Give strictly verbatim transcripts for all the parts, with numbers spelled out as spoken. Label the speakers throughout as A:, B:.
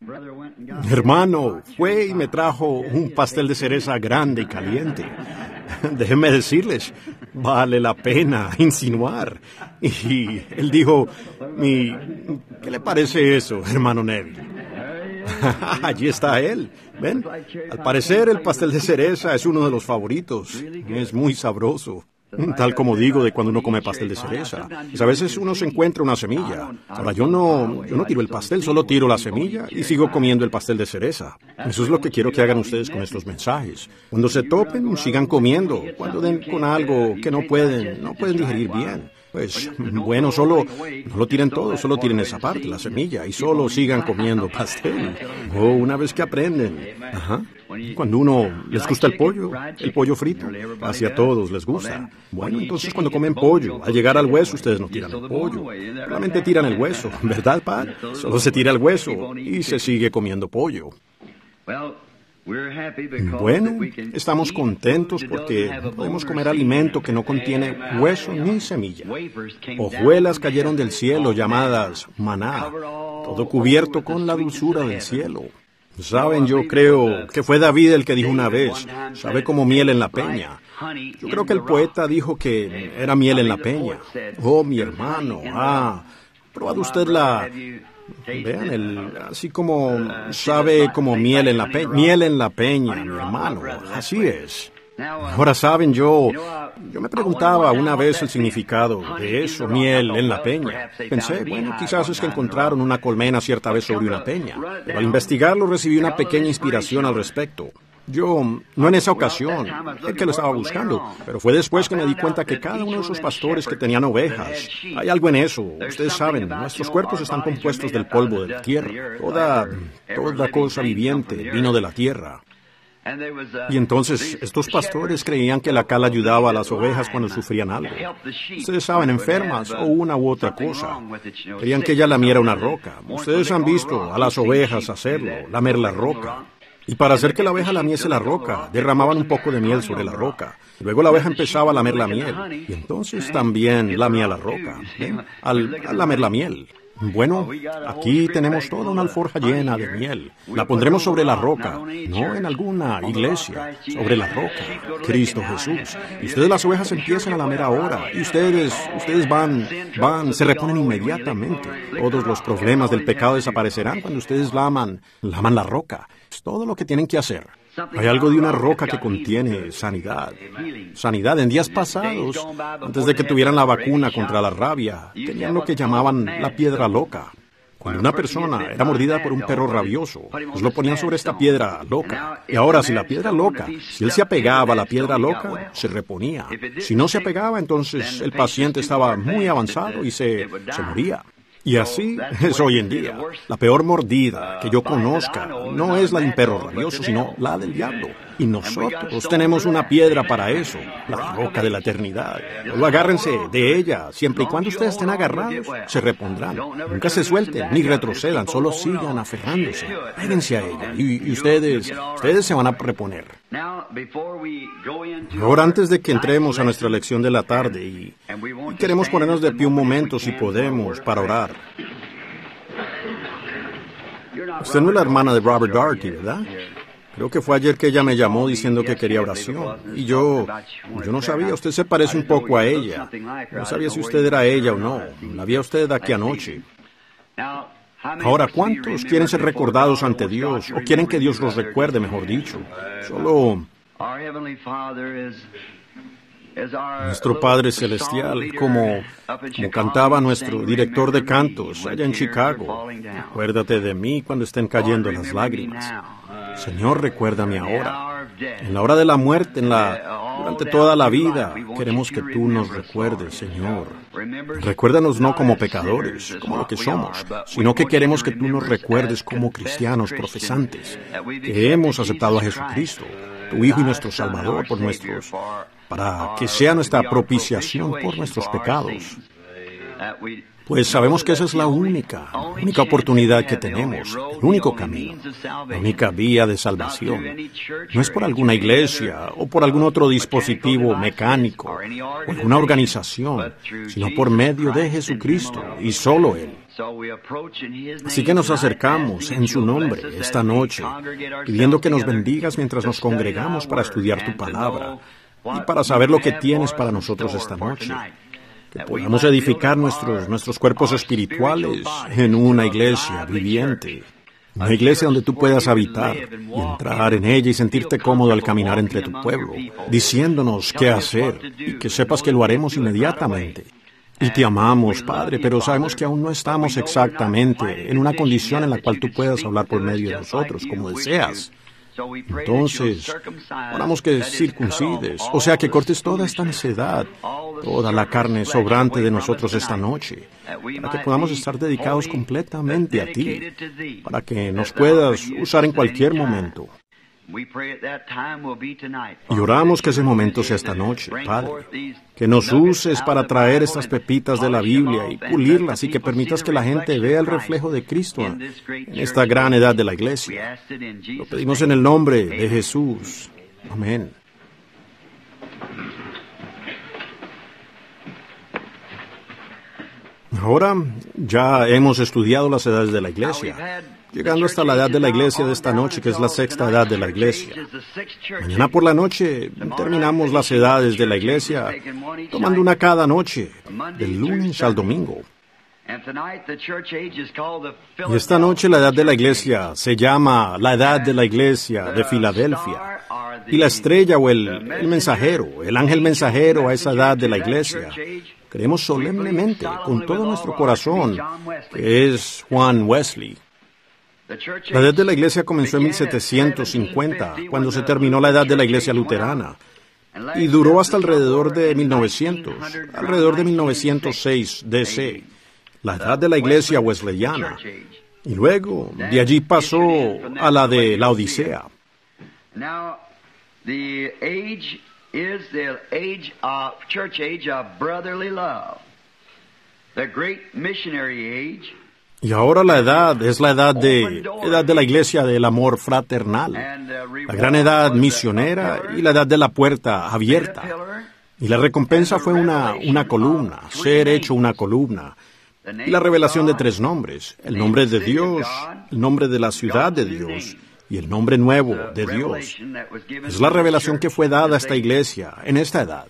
A: Hermano, fue y me trajo un pastel de cereza grande y caliente. Déjenme decirles, vale la pena insinuar. Y él dijo, mi, ¿qué le parece eso, hermano Neville? Allí está él. ¿Ven? Al parecer el pastel de cereza es uno de los favoritos. Es muy sabroso. Tal como digo de cuando uno come pastel de cereza. Pues a veces uno se encuentra una semilla. Ahora yo no, yo no tiro el pastel, solo tiro la semilla y sigo comiendo el pastel de cereza. Eso es lo que quiero que hagan ustedes con estos mensajes. Cuando se topen, sigan comiendo. Cuando den con algo que no pueden, no pueden digerir bien. Pues, bueno, solo, no lo tiren todo, solo tiren esa parte, la semilla, y solo sigan comiendo pastel. Oh, una vez que aprenden. Ajá. Cuando uno les gusta el pollo, el pollo frito, casi a todos les gusta. Bueno, entonces cuando comen pollo, al llegar al hueso, ustedes no tiran el pollo, solamente tiran el hueso, ¿verdad, Pat? Solo se tira el hueso y se sigue comiendo pollo. Bueno, estamos contentos porque podemos comer alimento que no contiene hueso ni semilla. Hojuelas cayeron del cielo llamadas maná, todo cubierto con la dulzura del cielo. Saben, yo creo que fue David el que dijo una vez, sabe como miel en la peña. Yo creo que el poeta dijo que era miel en la peña. Oh, mi hermano, ah, ¿probado usted la... Vean, el, así como sabe como miel en la peña, miel en la peña, mi hermano, así es. Ahora saben, yo, yo me preguntaba una vez el significado de eso, miel en la peña. Pensé, bueno, quizás es que encontraron una colmena cierta vez sobre una peña, pero al investigarlo recibí una pequeña inspiración al respecto. Yo, no en esa ocasión, el que lo estaba buscando, pero fue después que me di cuenta que cada uno de esos pastores que tenían ovejas, hay algo en eso, ustedes saben, nuestros cuerpos están compuestos del polvo de la tierra, toda, toda cosa viviente vino de la tierra. Y entonces estos pastores creían que la cal ayudaba a las ovejas cuando sufrían algo. Ustedes saben, enfermas o una u otra cosa. Creían que ella lamiera una roca. Ustedes han visto a las ovejas hacerlo, lamer la roca. Y para hacer que la oveja lamiese la roca, derramaban un poco de miel sobre la roca. Luego la oveja empezaba a lamer la miel. Y entonces también lamía la roca, ¿ven? Al, al lamer la miel. Bueno, aquí tenemos toda una alforja llena de miel. La pondremos sobre la roca, no en alguna iglesia, sobre la roca, Cristo Jesús. Y ustedes las ovejas empiezan a lamer ahora, y ustedes, ustedes van, van, se reponen inmediatamente. Todos los problemas del pecado desaparecerán cuando ustedes laman, laman la roca. Es todo lo que tienen que hacer. Hay algo de una roca que contiene sanidad. Sanidad. En días pasados, antes de que tuvieran la vacuna contra la rabia, tenían lo que llamaban la piedra loca. Cuando una persona era mordida por un perro rabioso, pues lo ponían sobre esta piedra loca. Y ahora, si la piedra loca, si él se apegaba a la piedra loca, se reponía. Si no se apegaba, entonces el paciente estaba muy avanzado y se, se moría. Y así es hoy en día. La peor mordida que yo conozca no es la de un perro rabioso, sino la del diablo. Y nosotros tenemos una piedra para eso, la roca de la eternidad. Solo agárrense de ella, siempre y cuando ustedes estén agarrados, se repondrán. Nunca se suelten, ni retrocedan, solo sigan aferrándose. Péguense a ella, y, y ustedes, ustedes se van a reponer. Ahora, antes de que entremos a nuestra lección de la tarde, y, y queremos ponernos de pie un momento, si podemos, para orar. Usted no es la hermana de Robert Darty, ¿verdad? Creo que fue ayer que ella me llamó diciendo que quería oración. Y yo, yo no sabía, usted se parece un poco a ella. No sabía si usted era ella o no. La vi a usted aquí anoche. Ahora, ¿cuántos quieren ser recordados ante Dios? ¿O quieren que Dios los recuerde, mejor dicho? Solo... Nuestro Padre Celestial, como, como cantaba nuestro director de cantos allá en Chicago, acuérdate de mí cuando estén cayendo las lágrimas. Señor, recuérdame ahora. En la hora de la muerte, en la, durante toda la vida, queremos que tú nos recuerdes, Señor. Recuérdanos no como pecadores, como lo que somos, sino que queremos que tú nos recuerdes como cristianos profesantes, que hemos aceptado a Jesucristo, tu Hijo y nuestro Salvador, por nuestros, para que sea nuestra propiciación por nuestros pecados. Pues sabemos que esa es la única, única oportunidad que tenemos, el único camino, la única vía de salvación. No es por alguna iglesia o por algún otro dispositivo mecánico o alguna organización, sino por medio de Jesucristo y solo Él. Así que nos acercamos en su nombre esta noche, pidiendo que nos bendigas mientras nos congregamos para estudiar tu palabra y para saber lo que tienes para nosotros esta noche. Que podamos edificar nuestros, nuestros cuerpos espirituales en una iglesia viviente. Una iglesia donde tú puedas habitar y entrar en ella y sentirte cómodo al caminar entre tu pueblo, diciéndonos qué hacer y que sepas que lo haremos inmediatamente. Y te amamos, Padre, pero sabemos que aún no estamos exactamente en una condición en la cual tú puedas hablar por medio de nosotros, como deseas. Entonces, oramos que circuncides, o sea, que cortes toda esta necedad, toda la carne sobrante de nosotros esta noche, para que podamos estar dedicados completamente a ti, para que nos puedas usar en cualquier momento. Y oramos que ese momento sea esta noche, Padre, que nos uses para traer estas pepitas de la Biblia y pulirlas y que permitas que la gente vea el reflejo de Cristo en esta gran edad de la iglesia. Lo pedimos en el nombre de Jesús. Amén. Ahora ya hemos estudiado las edades de la iglesia, llegando hasta la edad de la iglesia de esta noche, que es la sexta edad de la iglesia. Mañana por la noche terminamos las edades de la iglesia, tomando una cada noche, del lunes al domingo. Y esta noche la edad de la iglesia se llama la edad de la iglesia de Filadelfia. Y la estrella o el, el mensajero, el ángel mensajero a esa edad de la iglesia, creemos solemnemente, con todo nuestro corazón, que es Juan Wesley. La edad de la iglesia comenzó en mil setecientos cincuenta, cuando se terminó la edad de la iglesia luterana, y duró hasta alrededor de mil novecientos, alrededor de mil novecientos seis D C, la edad de la iglesia wesleyana, y luego de allí pasó a la de la Odisea.
B: Now, the age is the age of church age of brotherly love, the great missionary age.
A: Y ahora la edad es la edad de, edad de la iglesia del amor fraternal, la gran edad misionera y la edad de la puerta abierta. Y la recompensa fue una, una columna, ser hecho una columna. Y la revelación de tres nombres, el nombre de Dios, el nombre de la ciudad de Dios y el nombre nuevo de Dios. Es la revelación que fue dada a esta iglesia en esta edad.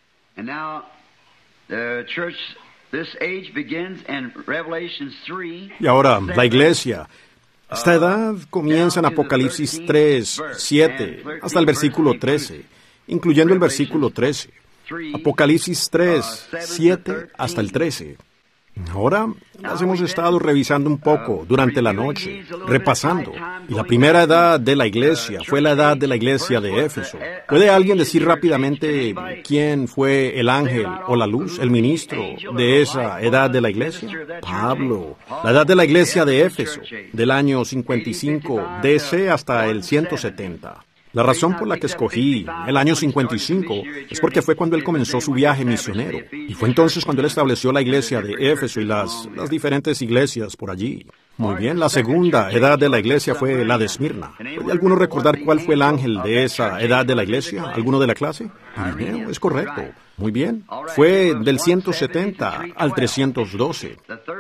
A: Y ahora, la iglesia, esta edad comienza en Apocalipsis tres, siete, hasta el versículo trece, incluyendo el versículo trece. Apocalipsis tres, siete, hasta el trece. Ahora las hemos estado revisando un poco durante la noche, repasando. Y la primera edad de la iglesia fue la edad de la iglesia de Éfeso. ¿Puede alguien decir rápidamente quién fue el ángel o la luz, el ministro de esa edad de la iglesia? Pablo. La edad de la iglesia de Éfeso, del año cincuenta y cinco D C hasta el ciento setenta. La razón por la que escogí el año cincuenta y cinco es porque fue cuando él comenzó su viaje misionero. Y fue entonces cuando él estableció la iglesia de Éfeso y las, las diferentes iglesias por allí. Muy bien, la segunda edad de la iglesia fue la de Esmirna. ¿Puede alguno recordar cuál fue el ángel de esa edad de la iglesia? ¿Alguno de la clase? Irineo, es correcto. Muy bien. Fue del ciento setenta al trescientos doce.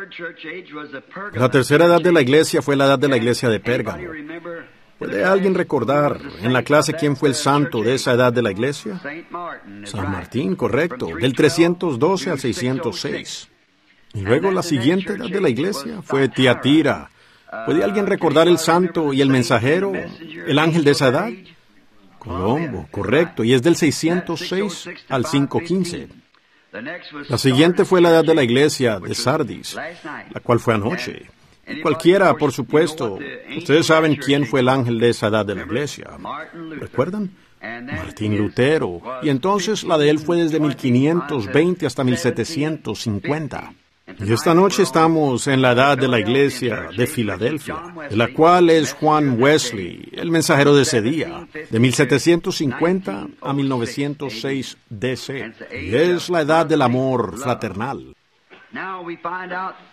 A: La tercera edad de la iglesia fue la edad de la iglesia de Pérgamo. ¿Puede alguien recordar en la clase quién fue el santo de esa edad de la iglesia? San Martín, correcto, del trescientos doce al seiscientos seis. Y luego la siguiente edad de la iglesia fue Tiatira. ¿Puede alguien recordar el santo y el mensajero, el ángel de esa edad? Colombo, correcto, y es del seiscientos seis al quinientos quince. La siguiente fue la edad de la iglesia de Sardis, la cual fue anoche. Cualquiera, por supuesto. Ustedes saben quién fue el ángel de esa edad de la iglesia. ¿Recuerdan? Martín Lutero. Y entonces la de él fue desde mil quinientos veinte hasta mil setecientos cincuenta. Y esta noche estamos en la edad de la iglesia de Filadelfia, de la cual es Juan Wesley, el mensajero de ese día, de mil setecientos cincuenta a mil novecientos seis D C. Y es la edad del amor fraternal.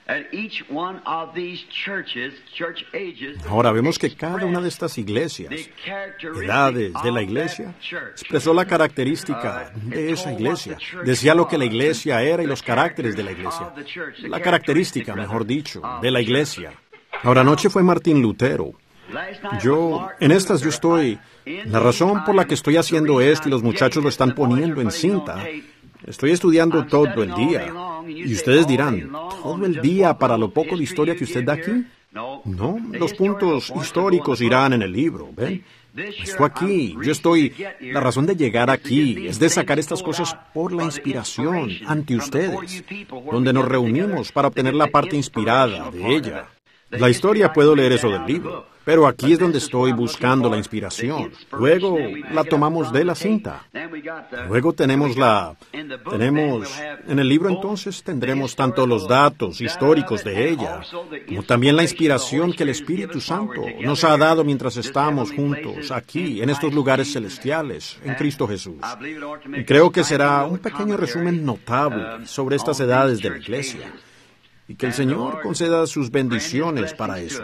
A: Ahora vemos que cada una de estas iglesias, edades de la iglesia, expresó la característica de esa iglesia. Decía lo que la iglesia era y los caracteres de la iglesia. La característica, mejor dicho, de la iglesia. Ahora, anoche fue Martín Lutero. Yo, en estas yo estoy, la razón por la que estoy haciendo esto y los muchachos lo están poniendo en cinta, estoy estudiando todo el día. Y ustedes dirán, ¿todo el día para lo poco de historia que usted da aquí? No, los puntos históricos irán en el libro, ¿ven? Esto aquí, yo estoy, la razón de llegar aquí es de sacar estas cosas por la inspiración ante ustedes, donde nos reunimos para obtener la parte inspirada de ella. La historia puedo leer eso del libro, pero aquí es donde estoy buscando la inspiración. Luego la tomamos de la cinta. Luego tenemos la... Tenemos... En el libro entonces tendremos tanto los datos históricos de ella, como también la inspiración que el Espíritu Santo nos ha dado mientras estamos juntos aquí, en estos lugares celestiales, en Cristo Jesús. Y creo que será un pequeño resumen notable sobre estas edades de la iglesia. Y que el Señor conceda sus bendiciones para eso.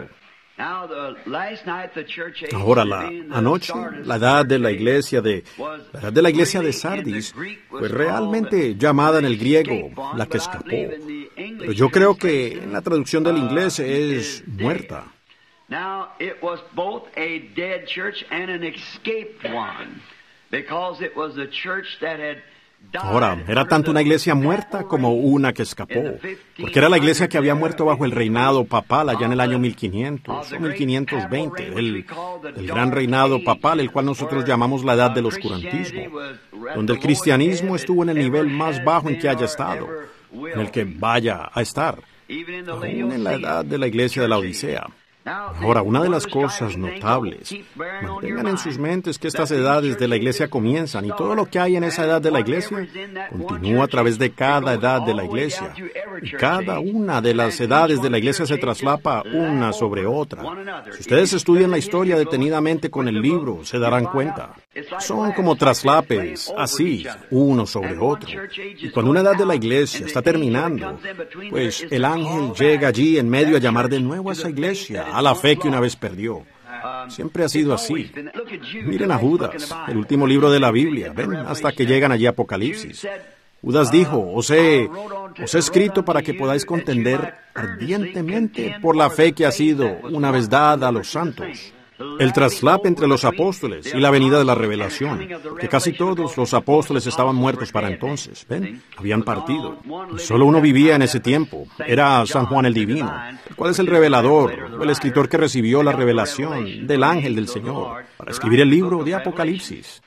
A: Ahora, la anoche, la edad de la iglesia de, la edad de la iglesia de Sardis fue realmente llamada en el griego la que escapó. Pero yo creo que en la traducción del inglés es muerta.
B: Now, it was both a dead church and an escaped one, because it was a church that had
A: Ahora, era tanto una iglesia muerta como una que escapó, porque era la iglesia que había muerto bajo el reinado papal allá en el año mil quinientos o mil quinientos veinte, el, el gran reinado papal, el cual nosotros llamamos la edad del oscurantismo, donde el cristianismo estuvo en el nivel más bajo en que haya estado, en el que vaya a estar, aún en la edad de la iglesia de la Odisea. Ahora, una de las cosas notables, mantengan en sus mentes que estas edades de la iglesia comienzan y todo lo que hay en esa edad de la iglesia continúa a través de cada edad de la iglesia. Y cada una de las edades de la iglesia se traslapa una sobre otra. Si ustedes estudian la historia detenidamente con el libro, se darán cuenta. Son como traslapes, así, uno sobre otro. Y cuando una edad de la iglesia está terminando, pues el ángel llega allí en medio a llamar de nuevo a esa iglesia, a la fe que una vez perdió. Siempre ha sido así. Miren a Judas, el último libro de la Biblia, ven, hasta que llegan allí a Apocalipsis. Judas dijo, os he, os he escrito para que podáis contender ardientemente por la fe que ha sido una vez dada a los santos. El traslape entre los apóstoles y la venida de la revelación, que casi todos los apóstoles estaban muertos para entonces, ¿ven? Habían partido. Solo uno vivía en ese tiempo, era San Juan el Divino, el cual es el revelador, el escritor que recibió la revelación del ángel del Señor para escribir el libro de Apocalipsis.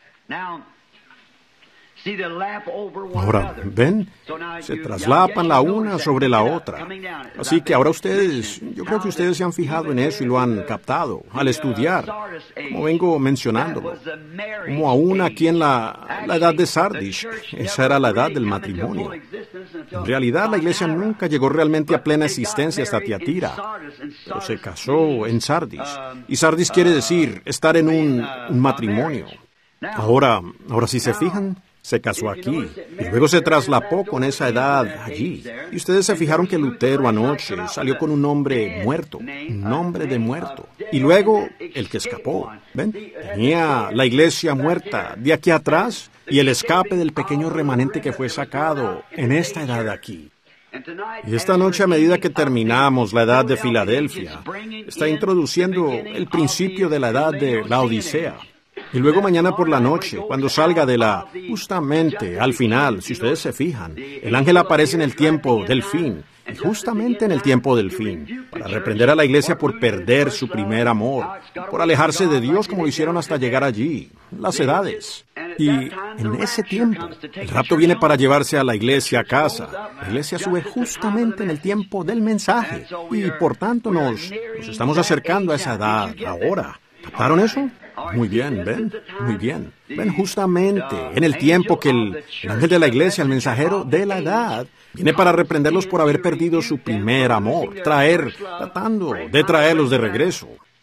A: Ahora, ¿ven? Se traslapan la una sobre la otra. Así que ahora ustedes, yo creo que ustedes se han fijado en eso y lo han captado al estudiar, como vengo mencionándolo. Como aún aquí en la, la edad de Sardis, esa era la edad del matrimonio. En realidad la iglesia nunca llegó realmente a plena existencia hasta Tiatira, pero se casó en Sardis. Y Sardis quiere decir estar en un, un matrimonio. Ahora, ahora si se fijan, se casó aquí y luego se traslapó con esa edad allí. Y ustedes se fijaron que Lutero anoche salió con un nombre muerto, un nombre de muerto. Y luego el que escapó, ¿ven? Tenía la iglesia muerta de aquí atrás y el escape del pequeño remanente que fue sacado en esta edad de aquí. Y esta noche, a medida que terminamos la edad de Filadelfia, está introduciendo el principio de la edad de la Odisea. Y luego mañana por la noche, cuando salga de la... Justamente al final, si ustedes se fijan, el ángel aparece en el tiempo del fin, y justamente en el tiempo del fin, para reprender a la iglesia por perder su primer amor, por alejarse de Dios como lo hicieron hasta llegar allí, las edades. Y en ese tiempo, el rapto viene para llevarse a la iglesia a casa. La iglesia sube justamente en el tiempo del mensaje, y por tanto nos, nos estamos acercando a esa edad ahora. ¿Captaron eso? Muy bien, ¿ven? Muy bien. Ven, justamente en el tiempo que el, el ángel de la iglesia, el mensajero de la edad, viene para reprenderlos por haber perdido su primer amor, traer, tratando de traerlos de regreso.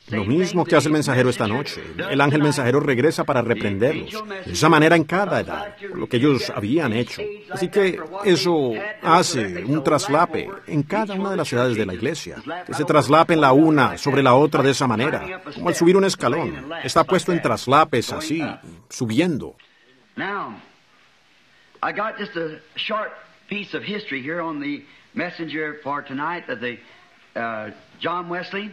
A: Lo mismo que hace el mensajero esta noche. El ángel mensajero regresa para reprenderlos. De esa manera en cada edad, por lo que ellos habían hecho. Así que eso hace un traslape en cada una de las edades de la iglesia. Que se traslapen la una sobre la otra de esa manera. Como al subir un escalón. Está puesto en traslapes así, subiendo.
B: Now, I got just a short piece of history here on the messenger for tonight of the uh, John Wesley.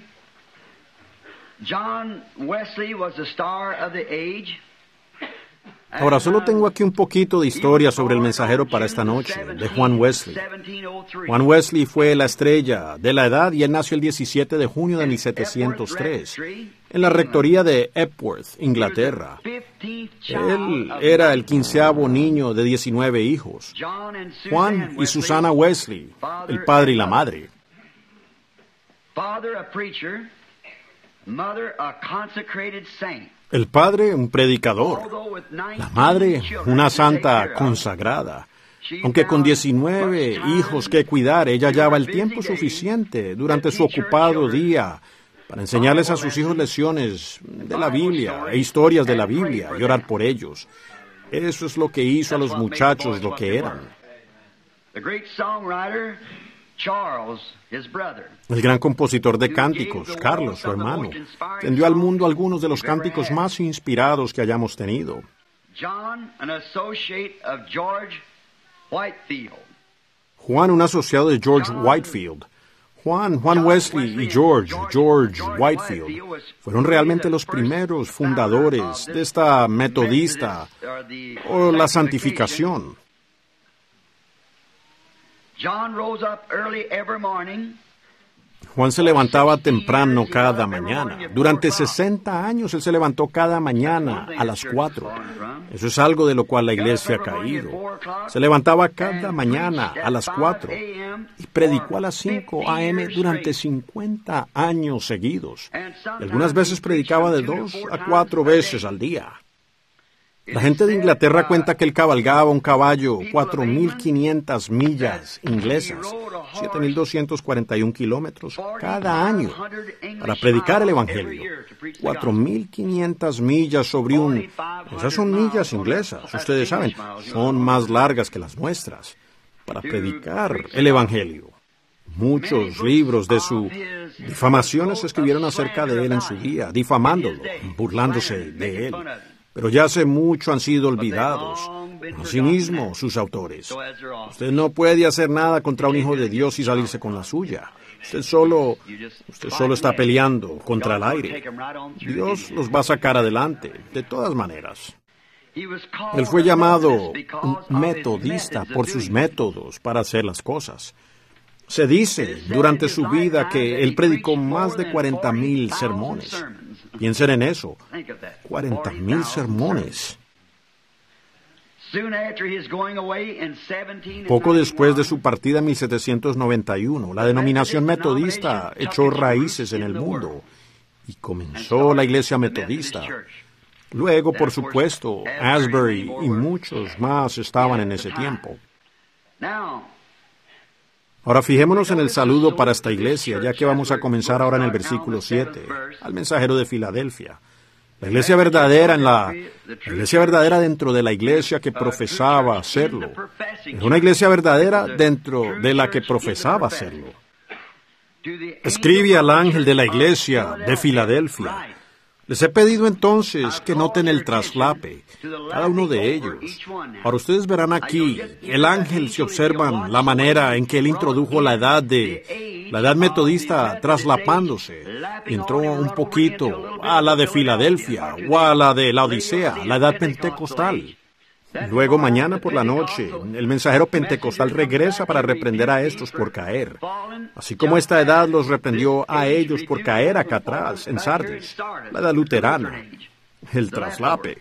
B: John Wesley was the star of the age.
A: Ahora, solo tengo aquí un poquito de historia sobre el mensajero para esta noche, de Juan Wesley. Juan Wesley fue la estrella de la edad y él nació el diecisiete de junio de mil setecientos tres, en la rectoría de Epworth, Inglaterra. Él era el quinceavo niño de diecinueve hijos. Juan y Susana Wesley, el padre y la madre.
B: Father, a preacher, mother, a consecrated saint.
A: El padre, un predicador. La madre, una santa consagrada. Aunque con diecinueve hijos que cuidar, ella hallaba el tiempo suficiente durante su ocupado día para enseñarles a sus hijos lecciones de la Biblia e historias de la Biblia y orar por ellos. Eso es lo que hizo a los muchachos lo que eran. El gran compositor de cánticos, Carlos, su hermano, tendió al mundo algunos de los cánticos más inspirados que hayamos tenido. Juan, un asociado de George Whitefield. Juan, Juan Wesley y George, George Whitefield, fueron realmente los primeros fundadores de esta metodista o la santificación. Juan se levantaba temprano cada mañana. Durante sesenta años él se levantó cada mañana a las cuatro. Eso es algo de lo cual la iglesia ha caído. Se levantaba cada mañana a las cuatro y predicó a las cinco a eme durante cincuenta años seguidos. Y algunas veces predicaba de dos a cuatro veces al día. La gente de Inglaterra cuenta que él cabalgaba un caballo cuatro mil quinientas millas inglesas, siete mil doscientos cuarenta y un kilómetros cada año para predicar el Evangelio. cuatro mil quinientas millas sobre un... Esas son millas inglesas, ustedes saben, son más largas que las nuestras, para predicar el Evangelio. Muchos libros de su difamación se escribieron acerca de él en su día, difamándolo, burlándose de él. Pero ya hace mucho han sido olvidados. Asimismo, sus autores. Usted no puede hacer nada contra un hijo de Dios y salirse con la suya. Usted solo, usted solo está peleando contra el aire. Dios los va a sacar adelante, de todas maneras. Él fue llamado un metodista por sus métodos para hacer las cosas. Se dice durante su vida que él predicó más de cuarenta mil sermones. Piensen en eso, cuarenta mil sermones. Poco después de su partida en mil setecientos noventa y uno, la denominación metodista echó raíces en el mundo y comenzó la iglesia metodista. Luego, por supuesto, Asbury y muchos más estaban en ese tiempo. Ahora fijémonos en el saludo para esta iglesia, ya que vamos a comenzar ahora en el versículo siete, al mensajero de Filadelfia. La iglesia verdadera en la, la iglesia verdadera dentro de la iglesia que profesaba serlo. Es una iglesia verdadera dentro de la que profesaba serlo. Escribe al ángel de la iglesia de Filadelfia. Les he pedido entonces que noten el traslape, cada uno de ellos. Ahora ustedes verán aquí, el ángel, si observan la manera en que él introdujo la edad de, la edad metodista traslapándose, entró un poquito a la de Filadelfia o a la de la Odisea, la edad pentecostal. Luego, mañana por la noche, el mensajero pentecostal regresa para reprender a estos por caer, así como esta edad los reprendió a ellos por caer acá atrás, en Sardis, la edad luterana, el traslape.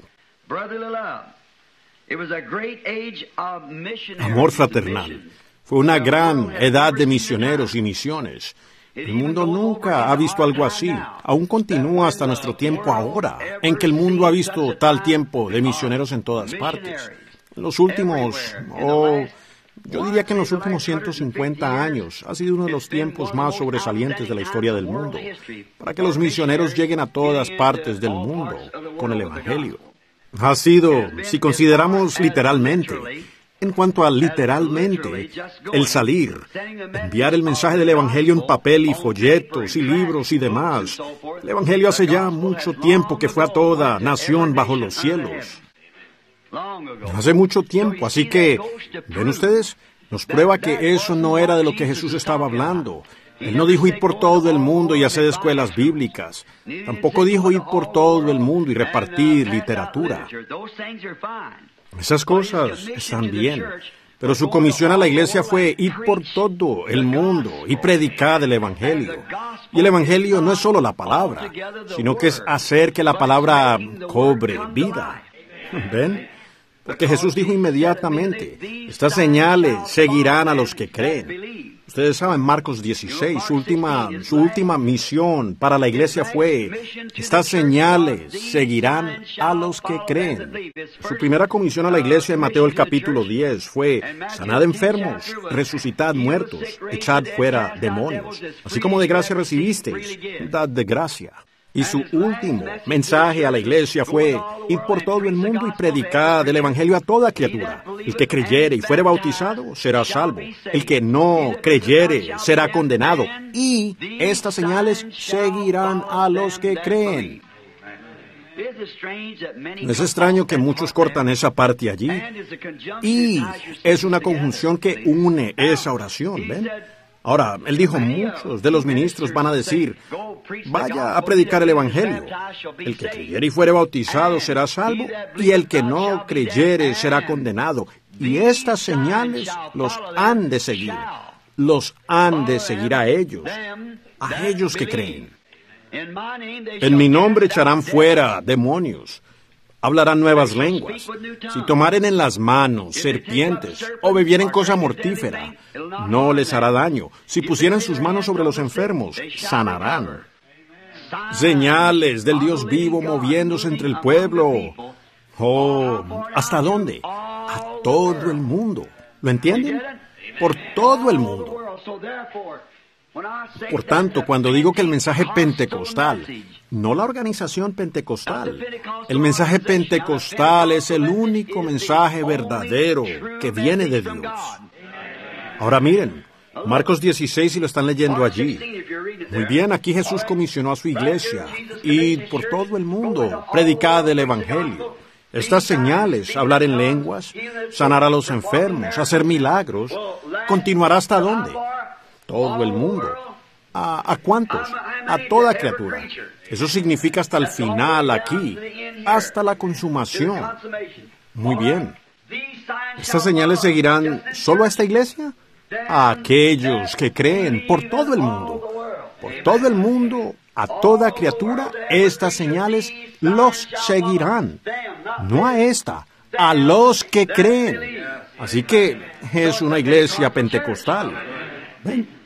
A: Amor fraternal. Fue una gran edad de misioneros y misiones. El mundo nunca ha visto algo así. Aún continúa hasta nuestro tiempo ahora, en que el mundo ha visto tal tiempo de misioneros en todas partes. En los últimos, oh, Yo diría que en los últimos ciento cincuenta años ha sido uno de los tiempos más sobresalientes de la historia del mundo, para que los misioneros lleguen a todas partes del mundo con el Evangelio. Ha sido, si consideramos literalmente, en cuanto a literalmente, el salir, enviar el mensaje del Evangelio en papel y folletos y libros y demás. El Evangelio hace ya mucho tiempo que fue a toda nación bajo los cielos. Hace mucho tiempo, así que, ¿ven ustedes? Nos prueba que eso no era de lo que Jesús estaba hablando. Él no dijo ir por todo el mundo y hacer escuelas bíblicas. Tampoco dijo ir por todo el mundo y repartir literatura. Esas cosas están bien, pero su comisión a la iglesia fue ir por todo el mundo y predicar el Evangelio. Y el Evangelio no es solo la palabra, sino que es hacer que la palabra cobre vida. ¿Ven? Porque Jesús dijo inmediatamente, estas señales seguirán a los que creen. Ustedes saben, Marcos dieciséis, su última, su última misión para la iglesia fue, estas señales seguirán a los que creen. Su primera comisión a la iglesia en Mateo el capítulo diez fue, sanad enfermos, resucitad muertos, echad fuera demonios. Así como de gracia recibisteis, dad de gracia. Y su último mensaje a la iglesia fue, ir por todo el mundo y predicar el Evangelio a toda criatura. El que creyere y fuere bautizado será salvo. El que no creyere será condenado. Y estas señales seguirán a los que creen. Es extraño que muchos cortan esa parte allí. Y es una conjunción que une esa oración, ¿ven? Ahora, él dijo, muchos de los ministros van a decir, vaya a predicar el Evangelio. El que creyere y fuere bautizado será salvo, y el que no creyere será condenado. Y estas señales los han de seguir. Los han de seguir a ellos, a ellos que creen. En mi nombre echarán fuera demonios. Hablarán nuevas lenguas. Si tomaren en las manos serpientes o bebieren cosa mortífera, no les hará daño. Si pusieran sus manos sobre los enfermos, sanarán. Señales del Dios vivo moviéndose entre el pueblo. Oh, ¿hasta dónde? A todo el mundo. ¿Lo entienden? Por todo el mundo. Por tanto, cuando digo que el mensaje pentecostal, no la organización pentecostal, el mensaje pentecostal es el único mensaje verdadero que viene de Dios. Ahora miren, Marcos dieciséis, si lo están leyendo allí. Muy bien, aquí Jesús comisionó a su iglesia, id por todo el mundo, predicad el Evangelio. Estas señales, hablar en lenguas, sanar a los enfermos, hacer milagros, ¿continuará hasta dónde? Todo el mundo. ¿A, ¿A cuántos? A toda criatura. Eso significa hasta el final aquí, hasta la consumación. Muy bien. ¿Estas señales seguirán solo a esta iglesia? A aquellos que creen por todo el mundo. Por todo el mundo, a toda criatura, estas señales los seguirán. No a esta, a los que creen. Así que es una iglesia pentecostal. ¿Ven?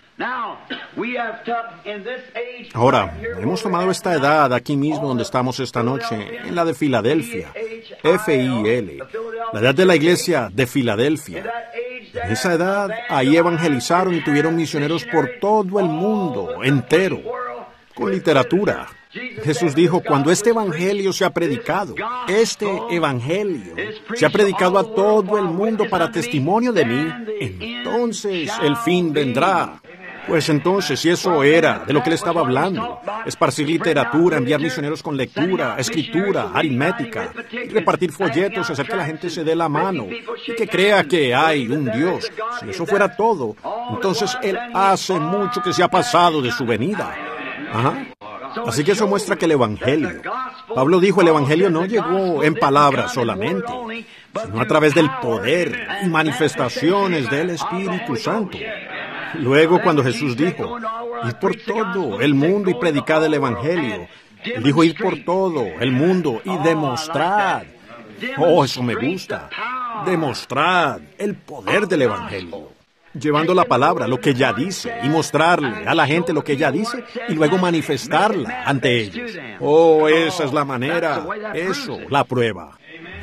A: Ahora, hemos tomado esta edad aquí mismo donde estamos esta noche, en la de Filadelfia, F I L, la edad de la iglesia de Filadelfia. En esa edad, ahí evangelizaron y tuvieron misioneros por todo el mundo entero, con literatura. Jesús dijo, cuando este evangelio se ha predicado, este evangelio se ha predicado a todo el mundo para testimonio de mí, entonces el fin vendrá. Pues entonces, si eso era de lo que él estaba hablando, esparcir literatura, enviar misioneros con lectura, escritura, aritmética, y repartir folletos, hacer que la gente se dé la mano y que crea que hay un Dios, si eso fuera todo, entonces él hace mucho que se ha pasado de su venida. Ajá. Así que eso muestra que el Evangelio, Pablo dijo, el Evangelio no llegó en palabras solamente, sino a través del poder y manifestaciones del Espíritu Santo. Luego, cuando Jesús dijo, id por todo el mundo y predicad el Evangelio, él dijo, id por todo el mundo y demostrad. Oh, eso me gusta. Demostrad el poder del Evangelio. Llevando la palabra, lo que ella dice, y mostrarle a la gente lo que ella dice, y luego manifestarla ante ellos. Oh, esa es la manera. Eso, la prueba.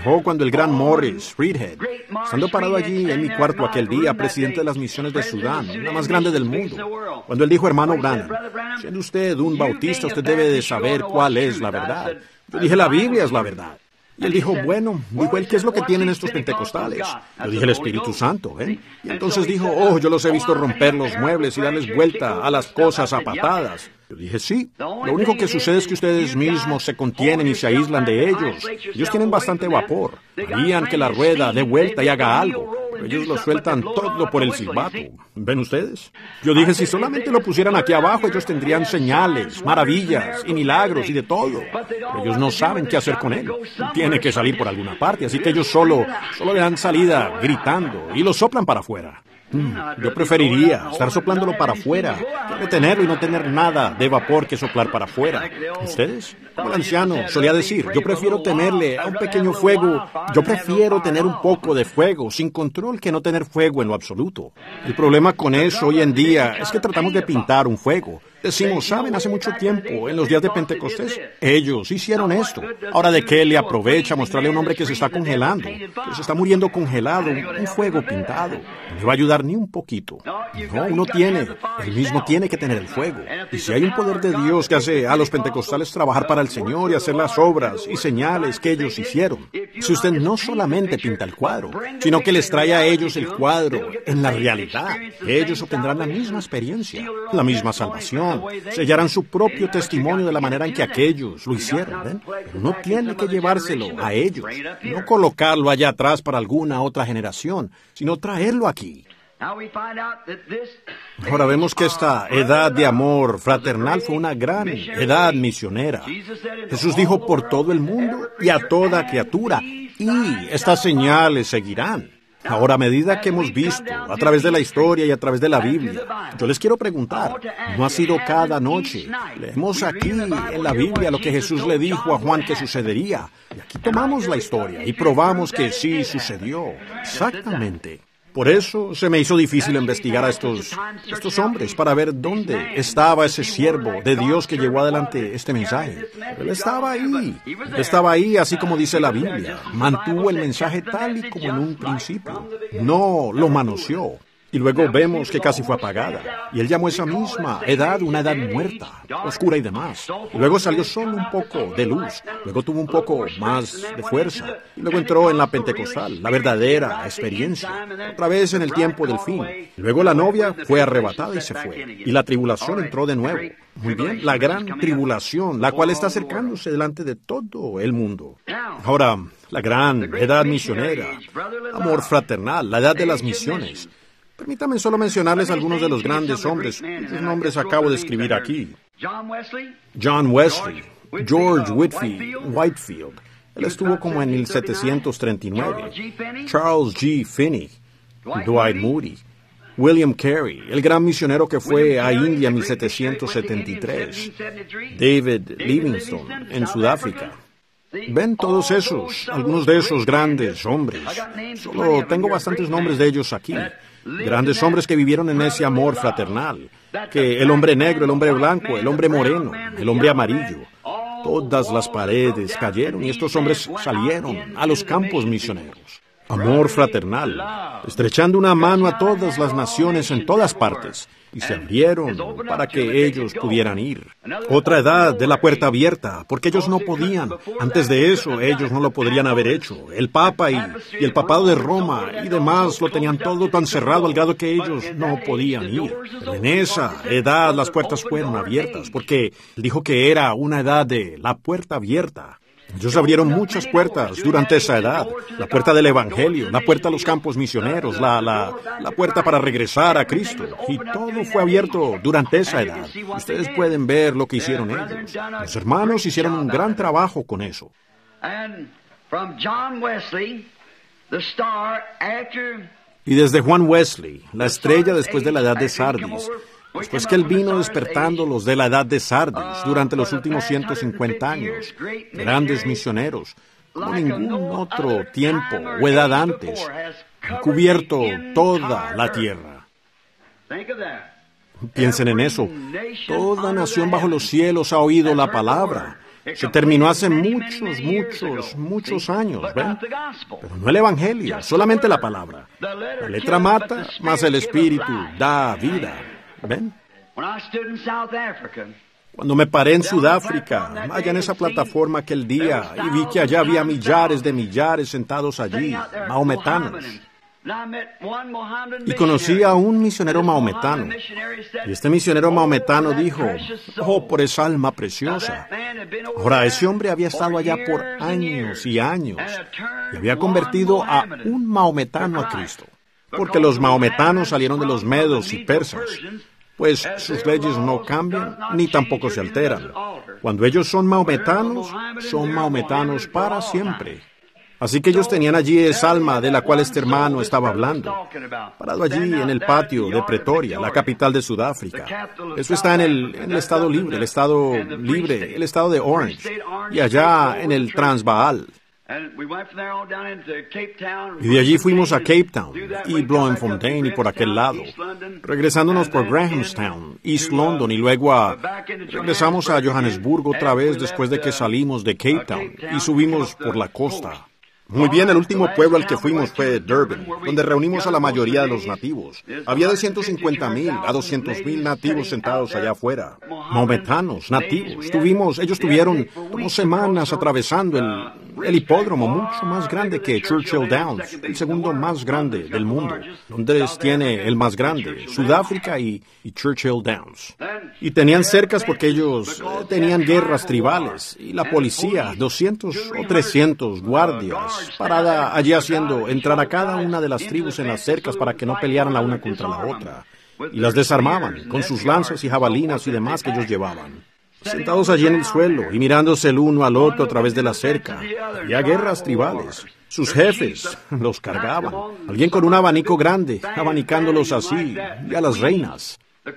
A: Oh, cuando el gran Morris Reedhead, estando parado allí en mi cuarto aquel día, presidente de las misiones de Sudán, la más grande del mundo, cuando él dijo, hermano Branham, siendo usted un bautista, usted debe de saber cuál es la verdad. Yo dije, la Biblia es la verdad. Y él dijo, bueno, dijo él, ¿qué es lo que tienen estos pentecostales? Yo dije, el Espíritu Santo, ¿eh? Y entonces dijo, oh, yo los he visto romper los muebles y darles vuelta a las cosas a patadas. Yo dije, sí, lo único que sucede es que ustedes mismos se contienen y se aíslan de ellos. Ellos tienen bastante vapor. Harían que la rueda dé vuelta y haga algo. Pero ellos lo sueltan todo por el silbato. ¿Ven ustedes? Yo dije, si solamente lo pusieran aquí abajo, ellos tendrían señales, maravillas y milagros y de todo. Pero ellos no saben qué hacer con él. Tiene que salir por alguna parte, así que ellos solo, solo le dan salida gritando y lo soplan para afuera. Mm, yo preferiría estar soplándolo para afuera que tenerlo y no tener nada de vapor que soplar para afuera. ¿Ustedes? Como el anciano solía decir, yo prefiero temerle a un pequeño fuego, yo prefiero tener un poco de fuego sin control que no tener fuego en lo absoluto. El problema con eso hoy en día es que tratamos de pintar un fuego. Decimos, ¿saben? Hace mucho tiempo, en los días de Pentecostés, ellos hicieron esto. Ahora, ¿de qué le aprovecha mostrarle a un hombre que se está congelando, que se está muriendo congelado, un fuego pintado? No le va a ayudar ni un poquito. No, uno tiene, él mismo tiene que tener el fuego. Y si hay un poder de Dios que hace a los pentecostales trabajar para el Señor y hacer las obras y señales que ellos hicieron, si usted no solamente pinta el cuadro, sino que les trae a ellos el cuadro en la realidad, ellos obtendrán la misma experiencia, la misma salvación. Sellarán su propio testimonio de la manera en que aquellos lo hicieron, ¿ven? Pero no tiene que llevárselo a ellos, no colocarlo allá atrás para alguna otra generación, sino traerlo aquí. Ahora vemos que esta edad de amor fraternal fue una gran edad misionera. Jesús dijo por todo el mundo y a toda criatura, y estas señales seguirán. Ahora, a medida que hemos visto, a través de la historia y a través de la Biblia, yo les quiero preguntar, ¿no ha sido cada noche? Leemos aquí en la Biblia lo que Jesús le dijo a Juan que sucedería. Y aquí tomamos la historia y probamos que sí sucedió. Exactamente. Por eso se me hizo difícil investigar a estos, estos hombres para ver dónde estaba ese siervo de Dios que llevó adelante este mensaje. Él estaba ahí, él estaba ahí así como dice la Biblia. Mantuvo el mensaje tal y como en un principio. No lo manoseó. Y luego vemos que casi fue apagada. Y él llamó esa misma edad una edad muerta, oscura y demás. Y luego salió solo un poco de luz. Luego tuvo un poco más de fuerza. Y luego entró en la pentecostal, la verdadera experiencia. Otra vez en el tiempo del fin. Y luego la novia fue arrebatada y se fue. Y la tribulación entró de nuevo. Muy bien, la gran tribulación, la cual está acercándose delante de todo el mundo. Ahora, la gran edad misionera, amor fraternal, la edad de las misiones. Permítanme solo mencionarles algunos de los grandes hombres, cuyos nombres acabo de escribir aquí. John Wesley, George Whitfield, Whitefield. Él estuvo como en mil setecientos treinta y nueve. Charles G. Finney, Dwight Moody, William Carey, el gran misionero que fue a India en mil setecientos setenta y tres. David Livingstone, en Sudáfrica. Ven todos esos, algunos de esos grandes hombres. Solo tengo bastantes nombres de ellos aquí. Grandes hombres que vivieron en ese amor fraternal. Que el hombre negro, el hombre blanco, el hombre moreno, el hombre amarillo. Todas las paredes cayeron y estos hombres salieron a los campos misioneros. Amor fraternal, estrechando una mano a todas las naciones en todas partes, y se abrieron para que ellos pudieran ir. Otra edad de la puerta abierta, porque ellos no podían. Antes de eso, ellos no lo podrían haber hecho. El Papa y, y el Papado de Roma y demás lo tenían todo tan cerrado al grado que ellos no podían ir. Pero en esa edad las puertas fueron abiertas, porque él dijo que era una edad de la puerta abierta. Ellos abrieron muchas puertas durante esa edad. La puerta del Evangelio, la puerta a los campos misioneros, la, la, la puerta para regresar a Cristo. Y todo fue abierto durante esa edad. Ustedes pueden ver lo que hicieron ellos. Los hermanos hicieron un gran trabajo con eso. Y desde Juan Wesley, la estrella después de la edad de Sardis, después que él vino despertando los de la edad de Sardis durante los últimos ciento cincuenta años, grandes misioneros, como ningún otro tiempo o edad antes, han cubierto toda la tierra. Piensen en eso. Toda nación bajo los cielos ha oído la palabra. Se terminó hace muchos, muchos, muchos años, ¿ven? Pero no el Evangelio, solamente la palabra. La letra mata, mas el Espíritu da vida, ¿ven? Cuando me paré en Sudáfrica, allá en esa plataforma aquel día, y vi que allá había millares de millares sentados allí, mahometanos. Y conocí a un misionero mahometano. Y este misionero mahometano dijo, oh, por esa alma preciosa. Ahora, ese hombre había estado allá por años y años, y había convertido a un mahometano a Cristo. Porque los mahometanos salieron de los medos y persas. Pues sus leyes no cambian, ni tampoco se alteran. Cuando ellos son mahometanos, son mahometanos para siempre. Así que ellos tenían allí esa alma de la cual este hermano estaba hablando, parado allí en el patio de Pretoria, la capital de Sudáfrica. Eso está en el, en el estado libre, el estado libre, el estado de Orange, y allá en el Transvaal. Y de allí fuimos a Cape Town y Bloemfontein y por aquel lado, regresándonos por Grahamstown, East London y luego a... regresamos a Johannesburgo otra vez después de que salimos de Cape Town y subimos por la costa. Muy bien, el último pueblo al que fuimos fue Durban, donde reunimos a la mayoría de los nativos. Había de ciento cincuenta mil a doscientos mil nativos sentados allá afuera. Mahometanos, nativos. Tuvimos, ellos tuvieron como semanas atravesando el, el hipódromo mucho más grande que Churchill Downs, el segundo más grande del mundo. Londres tiene el más grande, Sudáfrica y, y Churchill Downs. Y tenían cercas porque ellos eh, tenían guerras tribales y la policía, doscientos o trescientos guardias, parada allí haciendo entrar a cada una de las tribus en las cercas para que no pelearan la una contra la otra. Y las desarmaban con sus lanzas y jabalinas y demás que ellos llevaban. Sentados allí en el suelo y mirándose el uno al otro a través de la cerca. Había guerras tribales. Sus jefes los cargaban. Alguien con un abanico grande, abanicándolos así, y a las reinas.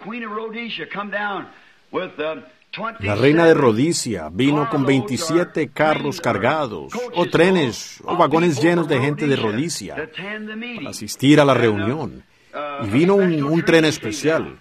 A: La reina de Rhodesia vino con veintisiete carros cargados, o trenes, o vagones llenos de gente de Rhodesia, para asistir a la reunión. Y vino un, un tren especial.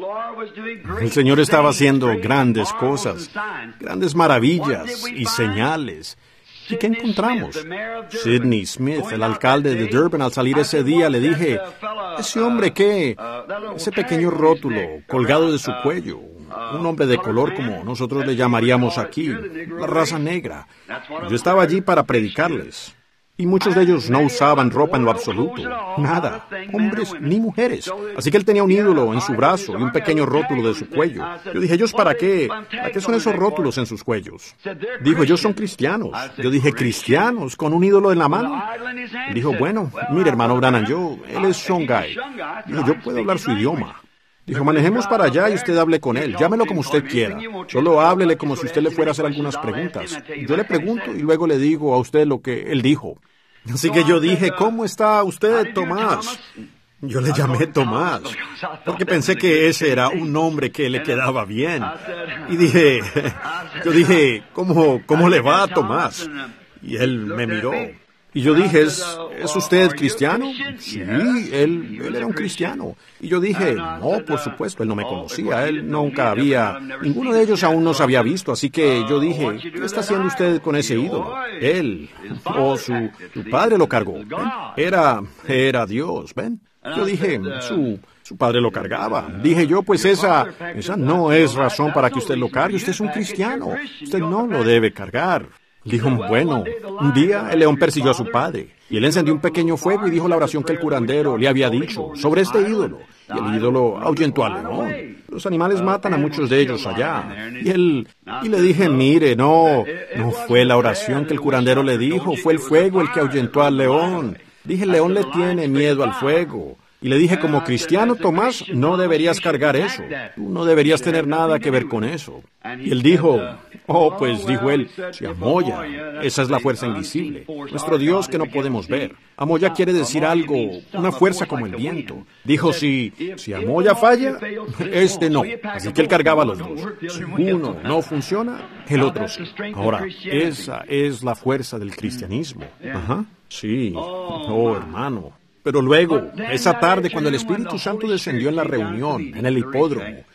A: El Señor estaba haciendo grandes cosas, grandes maravillas y señales. ¿Y qué encontramos? Sidney Smith, el alcalde de Durban, al salir ese día, le dije, ese hombre que, ese pequeño rótulo colgado de su cuello, un hombre de color como nosotros le llamaríamos aquí, la raza negra. Yo estaba allí para predicarles. Y muchos de ellos no usaban ropa en lo absoluto, nada, hombres ni mujeres. Así que él tenía un ídolo en su brazo y un pequeño rótulo de su cuello. Yo dije, ¿ellos para qué? ¿Para qué son esos rótulos en sus cuellos? Dijo, ellos son cristianos. Yo dije, ¿cristianos? ¿Con un ídolo en la mano? Y dijo, bueno, mire, hermano Branham, yo, él es Songhai. Dijo, yo puedo hablar su idioma. Dijo, manejemos para allá y usted hable con él. Llámelo como usted quiera. Solo háblele como si usted le fuera a hacer algunas preguntas. Yo le pregunto y luego le digo a usted lo que él dijo. Así que yo dije, ¿cómo está usted, Tomás? Yo le llamé Tomás, porque pensé que ese era un nombre que le quedaba bien. Y dije, yo dije, ¿cómo, cómo le va a Tomás? Y él me miró. Y yo dije, ¿es, ¿es usted cristiano? Sí, él, él era un cristiano. Y yo dije, no, por supuesto, él no me conocía, él nunca había, ninguno de ellos aún nos había visto, así que yo dije, ¿qué está haciendo usted con ese ídolo? Él, o su, su padre lo cargó, ¿ven? Era, era Dios, ¿ven? Yo dije, su, su padre lo cargaba. Dije yo, pues esa, esa no es razón para que usted lo cargue, usted es un cristiano, usted no lo debe cargar. Dijo, bueno, un día el león persiguió a su padre, y él encendió un pequeño fuego y dijo la oración que el curandero le había dicho sobre este ídolo, y el ídolo ahuyentó al león. Los animales matan a muchos de ellos allá. Y él, y le dije, mire, no, no fue la oración que el curandero le dijo, fue el fuego el que ahuyentó al león. Dije, el león le tiene miedo al fuego. Y le dije, como cristiano, Tomás, no deberías cargar eso. Tú no deberías tener nada que ver con eso. Y él dijo, oh, pues dijo él, si Amoya, esa es la fuerza invisible, nuestro Dios que no podemos ver. Amoya quiere decir algo, una fuerza como el viento. Dijo, si, si Amoya falla, este no. Así que él cargaba los dos. Si uno no funciona, el otro sí. Ahora, esa es la fuerza del cristianismo. Ajá, sí. Oh, hermano. Pero luego, esa tarde, cuando el Espíritu Santo descendió en la reunión, en el hipódromo,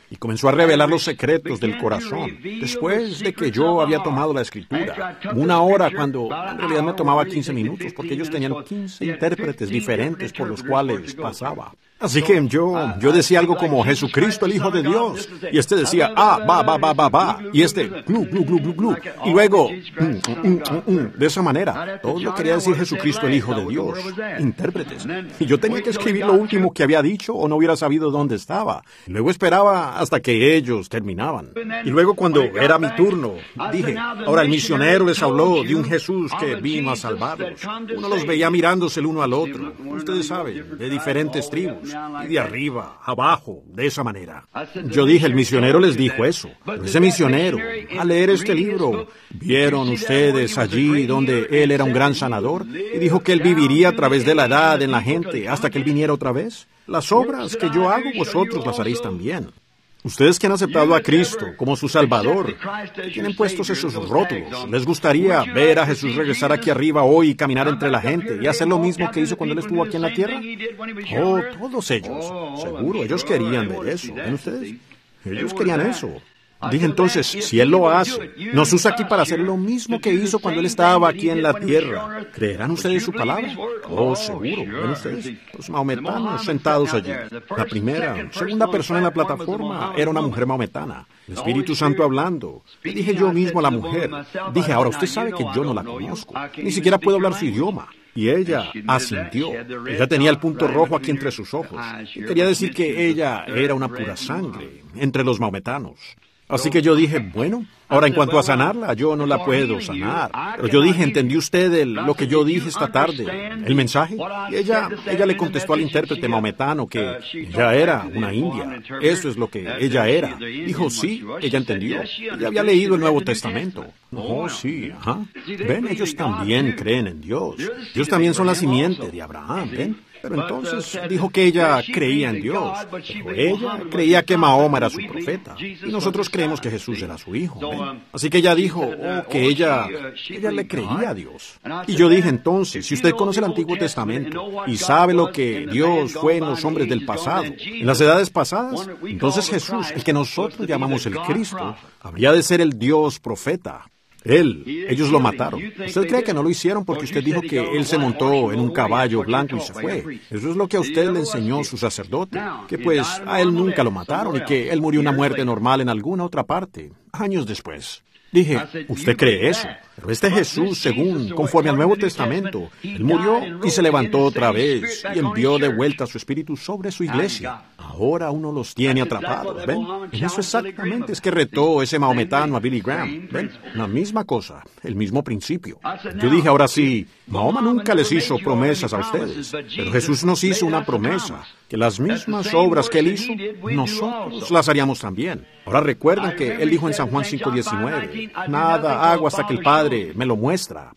A: y comenzó a revelar los secretos del corazón. Después de que yo había tomado la escritura, una hora cuando en realidad me tomaba quince minutos, porque ellos tenían quince intérpretes diferentes por los cuales pasaba. Así que yo, yo decía algo como Jesucristo, el Hijo de Dios, y este decía, ah, va, va, va, va, va, y este, glu, glu, glu, glu, glu, y luego, mm, mm, mm, mm, de esa manera, todo lo quería decir Jesucristo, el Hijo de Dios, intérpretes. Y yo tenía que escribir lo último que había dicho o no hubiera sabido dónde estaba. Luego esperaba hasta que ellos terminaban. Y luego cuando era mi turno, dije, ahora el misionero les habló de un Jesús que vino a salvarlos. Uno los veía mirándose el uno al otro, ustedes saben, de diferentes tribus. Y de arriba, abajo, de esa manera. Yo dije, el misionero les dijo eso. Pero ese misionero, al leer este libro, vieron ustedes allí donde él era un gran sanador y dijo que él viviría a través de la edad en la gente hasta que él viniera otra vez. Las obras que yo hago, vosotros las haréis también. Ustedes que han aceptado a Cristo como su Salvador, tienen puestos esos rótulos. ¿Les gustaría ver a Jesús regresar aquí arriba hoy y caminar entre la gente y hacer lo mismo que hizo cuando Él estuvo aquí en la tierra? Oh, todos ellos. Seguro, ellos querían ver eso. ¿Ven ustedes? Ellos querían eso. Dije entonces, si Él lo hace, nos usa aquí para hacer lo mismo que hizo cuando Él estaba aquí en la tierra. ¿Creerán ustedes su palabra? Oh, seguro. ¿Ven ustedes? Los maometanos sentados allí. La primera, segunda persona en la plataforma era una mujer maometana. El Espíritu Santo hablando. Le dije yo mismo a la mujer. Dije, ahora usted sabe que yo no la conozco. Ni siquiera puedo hablar su idioma. Y ella asintió. Ella tenía el punto rojo aquí entre sus ojos. Y quería decir que ella era una pura sangre entre los maometanos. Así que yo dije, bueno, ahora en cuanto a sanarla, yo no la puedo sanar. Pero yo dije, ¿entendió usted el, lo que yo dije esta tarde? ¿El mensaje? Y ella, ella le contestó al intérprete maometano que ella era una india. Eso es lo que ella era. Dijo, sí, ella entendió. Ella había leído el Nuevo Testamento. Oh, sí, ajá. Ven, ellos también creen en Dios. Ellos también son la simiente de Abraham, ¿ven? Pero entonces dijo que ella creía en Dios, pero ella creía que Mahoma era su profeta, y nosotros creemos que Jesús era su hijo. ¿ven? Así que ella dijo oh, que ella, ella le creía a Dios. Y yo dije entonces, si usted conoce el Antiguo Testamento y sabe lo que Dios fue en los hombres del pasado, en las edades pasadas, entonces Jesús, el que nosotros llamamos el Cristo, habría de ser el Dios profeta. Él, ellos lo mataron. ¿Usted cree que no lo hicieron porque usted dijo que él se montó en un caballo blanco y se fue? Eso es lo que a usted le enseñó su sacerdote, que pues a él nunca lo mataron y que él murió una muerte normal en alguna otra parte, años después. Dije, ¿usted cree eso? Pero este Jesús, según, conforme al Nuevo Testamento, Él murió y se levantó otra vez y envió de vuelta su Espíritu sobre su iglesia. Ahora uno los tiene atrapados, ¿ven? En eso exactamente es que retó ese maometano a Billy Graham, ¿ven? La misma cosa, el mismo principio. Yo dije, ahora sí, Mahoma nunca les hizo promesas a ustedes, pero Jesús nos hizo una promesa, que las mismas obras que Él hizo, nosotros las haríamos también. Ahora recuerdan que Él dijo en San Juan cinco diecinueve, nada hago hasta que el Padre me lo muestra.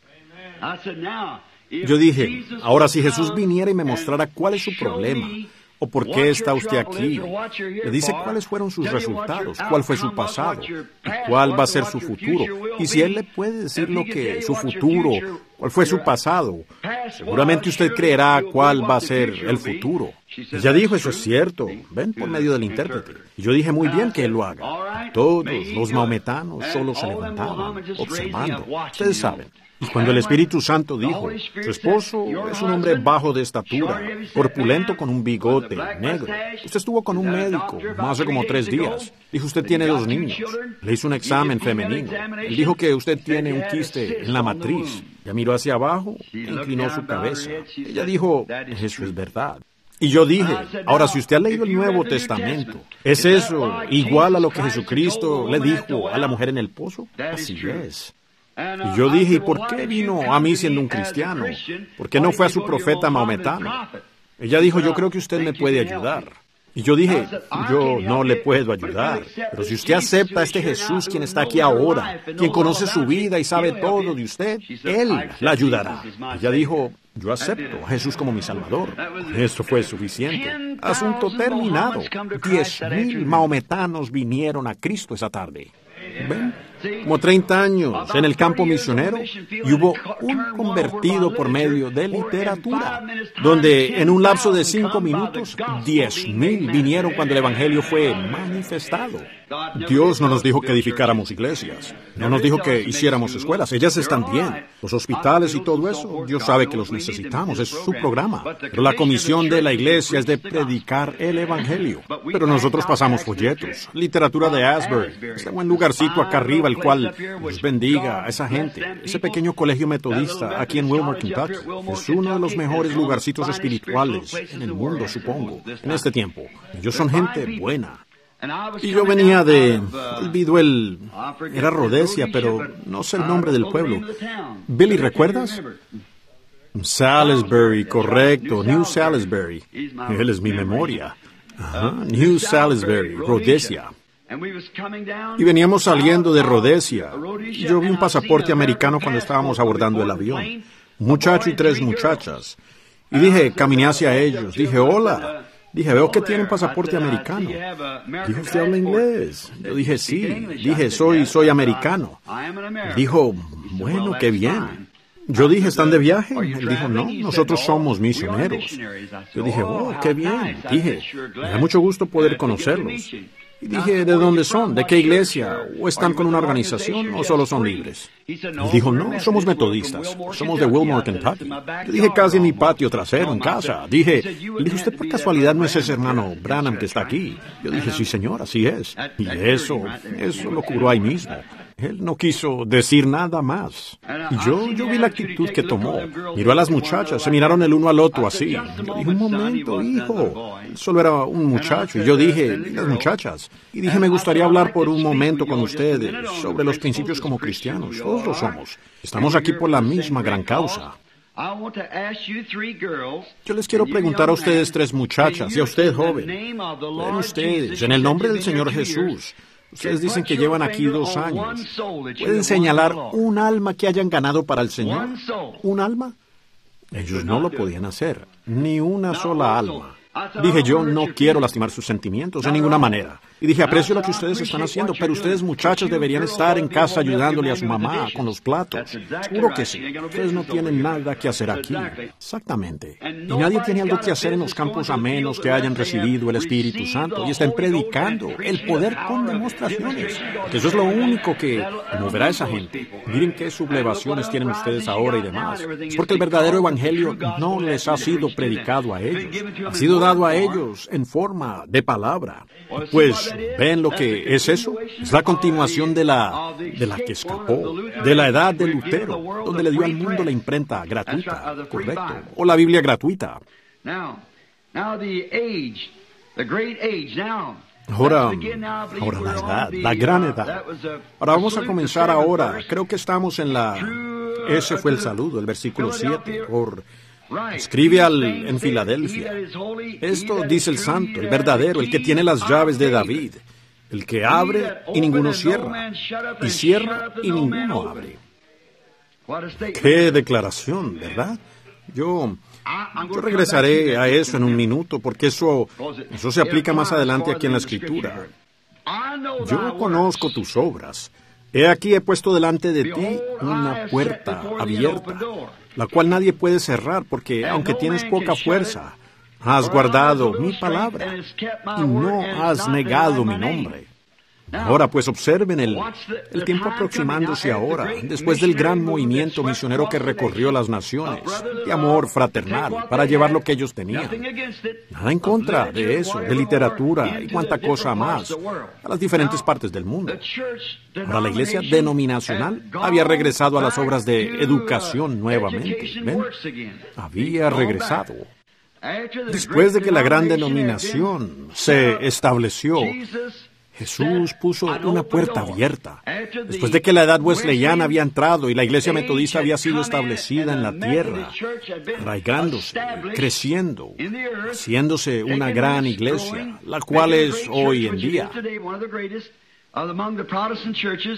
A: Yo dije, ahora si Jesús viniera y me mostrara cuál es su problema, o por qué está usted aquí, le dice cuáles fueron sus resultados, cuál fue su pasado, y cuál va a ser su futuro. Y si Él le puede decir lo que su futuro, cuál fue su pasado, seguramente usted creerá cuál va a ser el futuro. Ella dijo, eso es cierto, ven, por medio del intérprete. Y yo dije, muy bien que Él lo haga. Todos los maometanos solo se levantaban, observando. Ustedes saben. Y cuando el Espíritu Santo dijo, su esposo es un hombre bajo de estatura, corpulento con un bigote negro. Usted estuvo con un médico hace como tres días. Dijo, usted tiene dos niños. Le hizo un examen femenino. Él dijo que usted tiene un quiste en la matriz. Ella miró hacia abajo e inclinó su cabeza. Ella dijo, eso es verdad. Y yo dije, ahora si usted ha leído el Nuevo Testamento, ¿es eso igual a lo que Jesucristo le dijo a la mujer en el pozo? Así es. Y yo dije, ¿y por qué vino a mí siendo un cristiano? ¿Por qué no fue a su profeta maometano? Ella dijo, yo creo que usted me puede ayudar. Y yo dije, yo no le puedo ayudar, pero si usted acepta a este Jesús, quien está aquí ahora, quien conoce su vida y sabe todo de usted, Él la ayudará. Ella dijo, yo acepto a Jesús como mi Salvador. Eso fue suficiente. Asunto terminado. Diez mil maometanos vinieron a Cristo esa tarde. ¿Ven? como treinta años en el campo misionero, y hubo un convertido por medio de literatura, donde en un lapso de cinco minutos, diez mil vinieron cuando el Evangelio fue manifestado. Dios no nos dijo que edificáramos iglesias, no nos dijo que hiciéramos escuelas, ellas están bien. Los hospitales y todo eso, Dios sabe que los necesitamos, es su programa. Pero la comisión de la iglesia es de predicar el Evangelio. Pero nosotros pasamos folletos, literatura de Asbury, ese buen lugarcito acá arriba, el cual Dios bendiga a esa gente. Ese pequeño colegio metodista aquí en Wilmore, Kentucky, es uno de los mejores lugarcitos espirituales en el mundo, supongo, en este tiempo. Ellos son gente buena. Y yo venía de, olvido el, era Rhodesia, pero no sé el nombre del pueblo. Billy, ¿recuerdas? Salisbury, correcto, New Salisbury. Él es mi memoria. Ajá, New Salisbury, Rhodesia. Y veníamos saliendo de Rhodesia. Yo vi un pasaporte americano cuando estábamos abordando el avión. Un muchacho y tres muchachas. Y dije, caminé hacia ellos, dije, hola. Dije, veo que tienen pasaporte americano. Dijo, ¿usted habla inglés? Yo dije, sí. Dije, soy, soy americano. Dijo, bueno, qué bien. Yo dije, ¿están de viaje? Él dijo, no, nosotros somos misioneros. Yo dije, oh, qué bien. Dije, me da mucho gusto poder conocerlos. Y dije, ¿de dónde son? ¿De qué iglesia? ¿O están con una organización o solo son libres? Y dijo, no, somos metodistas. Somos de Wilmore, Kentucky. Yo dije, casi en mi patio trasero, en casa. Dije, le dije, ¿usted por casualidad no es ese hermano Branham que está aquí? Yo dije, sí, señor, así es. Y eso, eso lo curó ahí mismo. Él no quiso decir nada más. Y yo, yo vi la actitud que tomó. Miró a las muchachas, se miraron el uno al otro así. Yo dije, un momento, hijo. Él solo era un muchacho. Y yo dije, las muchachas. Y dije, me gustaría hablar por un momento con ustedes sobre los principios como cristianos. Todos lo somos. Estamos aquí por la misma gran causa. Yo les quiero preguntar a ustedes tres muchachas y a usted joven. Ven ustedes, en el nombre del Señor Jesús. Ustedes dicen que llevan aquí dos años. ¿Pueden señalar un alma que hayan ganado para el Señor? ¿Un alma? Ellos no lo podían hacer. Ni una sola alma. Dije, yo no quiero lastimar sus sentimientos de ninguna manera. Y dije, aprecio lo que ustedes están haciendo, pero ustedes muchachos deberían estar en casa ayudándole a su mamá con los platos. Seguro que sí. Ustedes no tienen nada que hacer aquí. Exactamente. Y nadie tiene algo que hacer en los campos a menos que hayan recibido el Espíritu Santo y estén predicando el poder con demostraciones. Porque eso es lo único que moverá a esa gente. Miren qué sublevaciones tienen ustedes ahora y demás. Es porque el verdadero evangelio no les ha sido predicado a ellos. Ha sido dado a ellos en forma de palabra. Pues, ¿ven lo que es eso? Es la continuación de la, de la que escapó, de la edad de Lutero, donde le dio al mundo la imprenta gratuita, correcto, o la Biblia gratuita. Ahora, ahora la edad, la gran edad. Ahora vamos a comenzar ahora. Creo que estamos en la... Ese fue el saludo, el versículo siete, por... Escribe al, en Filadelfia. Esto dice el santo, el verdadero, el que tiene las llaves de David, el que abre y ninguno cierra, y cierra y ninguno abre. Qué declaración, ¿verdad? Yo, yo regresaré a eso en un minuto, porque eso, eso se aplica más adelante aquí en la Escritura. Yo conozco tus obras. He aquí he puesto delante de ti una puerta abierta, la cual nadie puede cerrar, porque aunque tienes poca fuerza, has guardado mi palabra y no has negado mi nombre. Ahora pues observen el, el tiempo aproximándose ahora, después del gran movimiento misionero que recorrió las naciones, de amor fraternal, para llevar lo que ellos tenían. Nada en contra de eso, de literatura y cuanta cosa más, a las diferentes partes del mundo. Ahora la iglesia denominacional había regresado a las obras de educación nuevamente, ¿ven? Había regresado. Después de que la gran denominación se estableció, Jesús puso una puerta abierta. Después de que la edad wesleyana había entrado y la iglesia metodista había sido establecida en la tierra, arraigándose, creciendo, haciéndose una gran iglesia, la cual es hoy en día.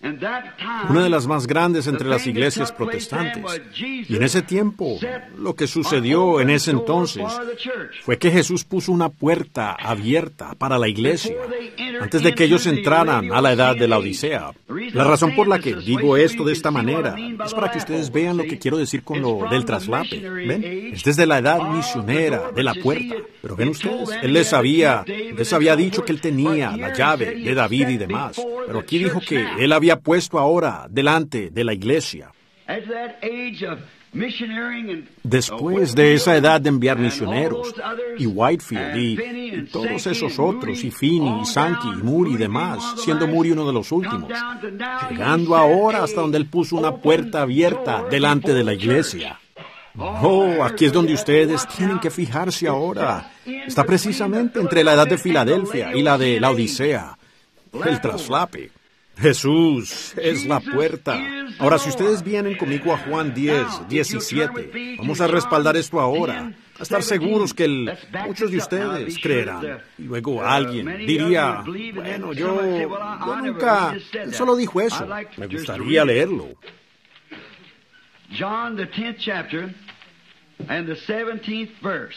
A: una de las más grandes entre las iglesias protestantes. Y en ese tiempo, lo que sucedió en ese entonces fue que Jesús puso una puerta abierta para la iglesia antes de que ellos entraran a la edad de la Odisea. La razón por la que digo esto de esta manera es para que ustedes vean lo que quiero decir con lo del traslape. ¿Ven? Es desde la edad misionera de la puerta. Pero ven ustedes, Él les había, les había dicho que Él tenía la llave de David y demás. Pero aquí dijo que Él había puesto ahora delante de la iglesia. Después de esa edad de enviar misioneros, y Whitefield, y, y todos esos otros, y Finney, y Sankey, y Moody y demás, siendo Moody uno de los últimos, llegando ahora hasta donde Él puso una puerta abierta delante de la iglesia. Oh, aquí es donde ustedes tienen que fijarse ahora. Está precisamente entre la edad de Filadelfia y la de la Odisea, el traslape. Jesús es la puerta. Ahora, si ustedes vienen conmigo a Juan diez, diecisiete, vamos a respaldar esto ahora, a estar seguros que el, muchos de ustedes creerán. Y luego alguien diría, bueno, yo, yo nunca, él solo dijo eso, me gustaría leerlo.
B: John, the tenth chapter, and the seventeenth verse.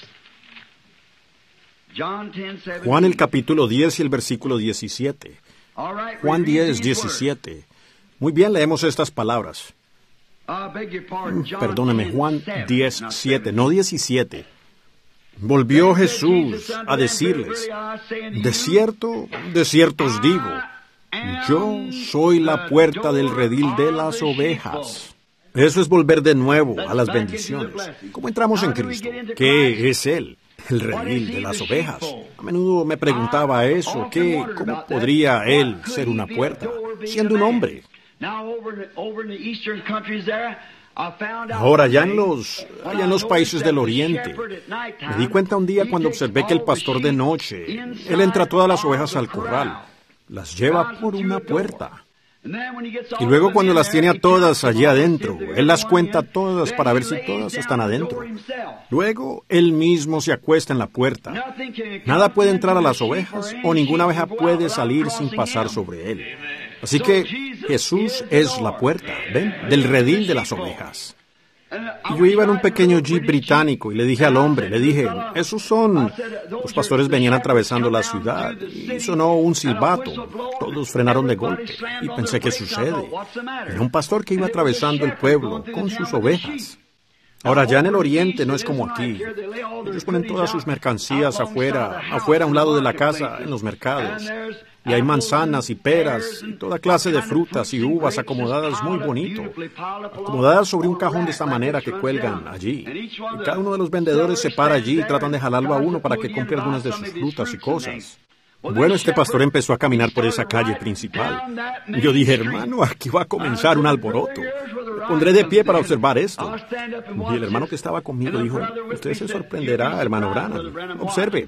B: John ten, seventeen.
A: Juan el capítulo diez y el versículo diecisiete. Juan diez, diecisiete. Muy bien, leemos estas palabras. Perdóneme, Juan diez, siete, no diecisiete. Volvió Jesús a decirles, de cierto, de cierto os digo, yo soy la puerta del redil de las ovejas. Eso es volver de nuevo a las bendiciones. ¿Cómo entramos en Cristo? ¿Qué es Él? El redil de las ovejas. A menudo me preguntaba eso, ¿qué, ¿cómo podría Él ser una puerta, siendo un hombre? Ahora, ya en los, allá en los países del Oriente, me di cuenta un día cuando observé que el pastor de noche, él entra todas las ovejas al corral, las lleva por una puerta. Y luego cuando las tiene a todas allí adentro, Él las cuenta todas para ver si todas están adentro. Luego, Él mismo se acuesta en la puerta. Nada puede entrar a las ovejas o ninguna oveja puede salir sin pasar sobre Él. Así que Jesús es la puerta, ¿ven? Del redil de las ovejas. Y yo iba en un pequeño jeep británico y le dije al hombre, le dije, esos son... Los pastores venían atravesando la ciudad y sonó un silbato. Todos frenaron de golpe y pensé, ¿qué sucede? Era un pastor que iba atravesando el pueblo con sus ovejas. Ahora, ya en el Oriente no es como aquí. Ellos ponen todas sus mercancías afuera, afuera a un lado de la casa, en los mercados. Y hay manzanas y peras y toda clase de frutas y uvas acomodadas muy bonito, acomodadas sobre un cajón de esta manera que cuelgan allí. Y cada uno de los vendedores se para allí y tratan de jalarlo a uno para que compre algunas de sus frutas y cosas. Bueno, este pastor empezó a caminar por esa calle principal. Yo dije, hermano, aquí va a comenzar un alboroto. Me pondré de pie para observar esto. Y el hermano que estaba conmigo dijo, usted se sorprenderá, hermano Branham. Observe.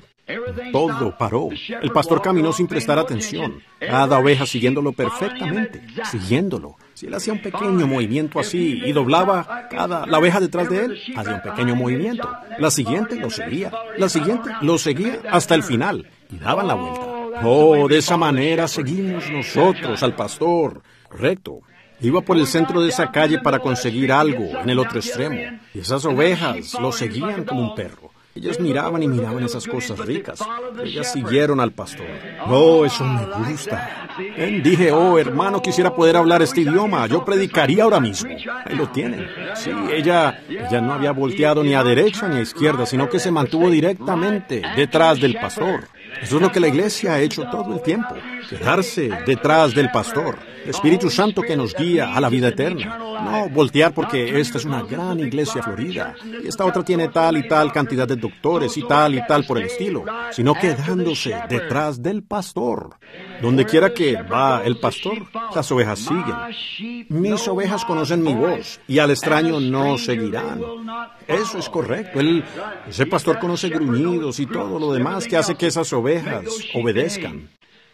A: Todo paró. El pastor caminó sin prestar atención. Cada oveja siguiéndolo perfectamente, siguiéndolo. Si él hacía un pequeño movimiento así y doblaba cada, la oveja detrás de él, hacía un pequeño movimiento. La siguiente lo seguía. La siguiente lo seguía hasta el final. Y daban la vuelta. Oh, de esa manera seguimos nosotros al pastor. Correcto. Iba por el centro de esa calle para conseguir algo en el otro extremo. Y esas ovejas lo seguían como un perro. Ellas miraban y miraban esas cosas ricas. Ellas siguieron al pastor. Oh, eso me gusta. Él dije, oh, hermano, quisiera poder hablar este idioma. Yo predicaría ahora mismo. Ahí lo tienen. Sí, ella, ella no había volteado ni a derecha ni a izquierda, sino que se mantuvo directamente detrás del pastor. Eso es lo que la iglesia ha hecho todo el tiempo. Quedarse detrás del pastor. Espíritu Santo que nos guía a la vida eterna. No voltear porque esta es una gran iglesia florida y esta otra tiene tal y tal cantidad de doctores y tal y tal por el estilo, sino quedándose detrás del pastor. Donde quiera que va el pastor, las ovejas siguen. Mis ovejas conocen mi voz y al extraño no seguirán. Eso es correcto. Él, ese pastor conoce gruñidos y todo lo demás que hace que esas ovejas obedezcan.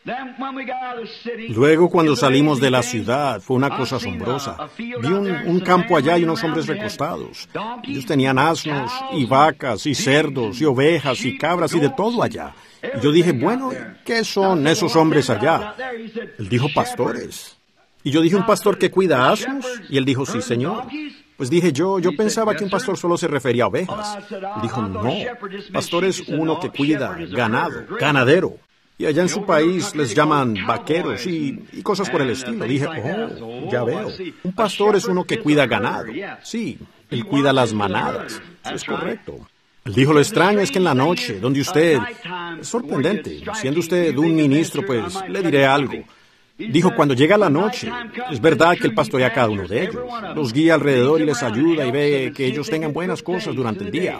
A: Luego, cuando salimos de la ciudad, fue una cosa asombrosa. Vi un, un campo allá y unos hombres recostados. Ellos tenían asnos y vacas y cerdos y ovejas y cabras y de todo allá. Y yo dije, bueno, ¿qué son esos hombres allá? Él dijo, pastores. Y yo dije, ¿un pastor que cuida asnos? Y él dijo, sí, señor. Pues dije yo, yo pensaba que un pastor solo se refería a ovejas. Él dijo, no, pastor es uno que cuida ganado, ganadero. Y allá en su país les llaman vaqueros y, y cosas por el estilo. Dije, oh, ya veo. Un pastor es uno que cuida ganado. Sí, él cuida las manadas. Eso es correcto. Él dijo, lo extraño es que en la noche, donde usted... Es sorprendente. Siendo usted un ministro, pues le diré algo. Dijo, cuando llega la noche, es verdad que él pastorea a cada uno de ellos. Los guía alrededor y les ayuda y ve que ellos tengan buenas cosas durante el día.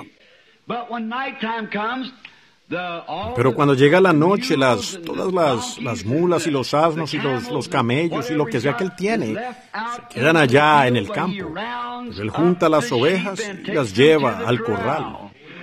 A: Pero cuando llega la noche, las, todas las, las mulas y los asnos y los, los camellos y lo que sea que él tiene, se quedan allá en el campo. Pues él junta las ovejas y las lleva al corral.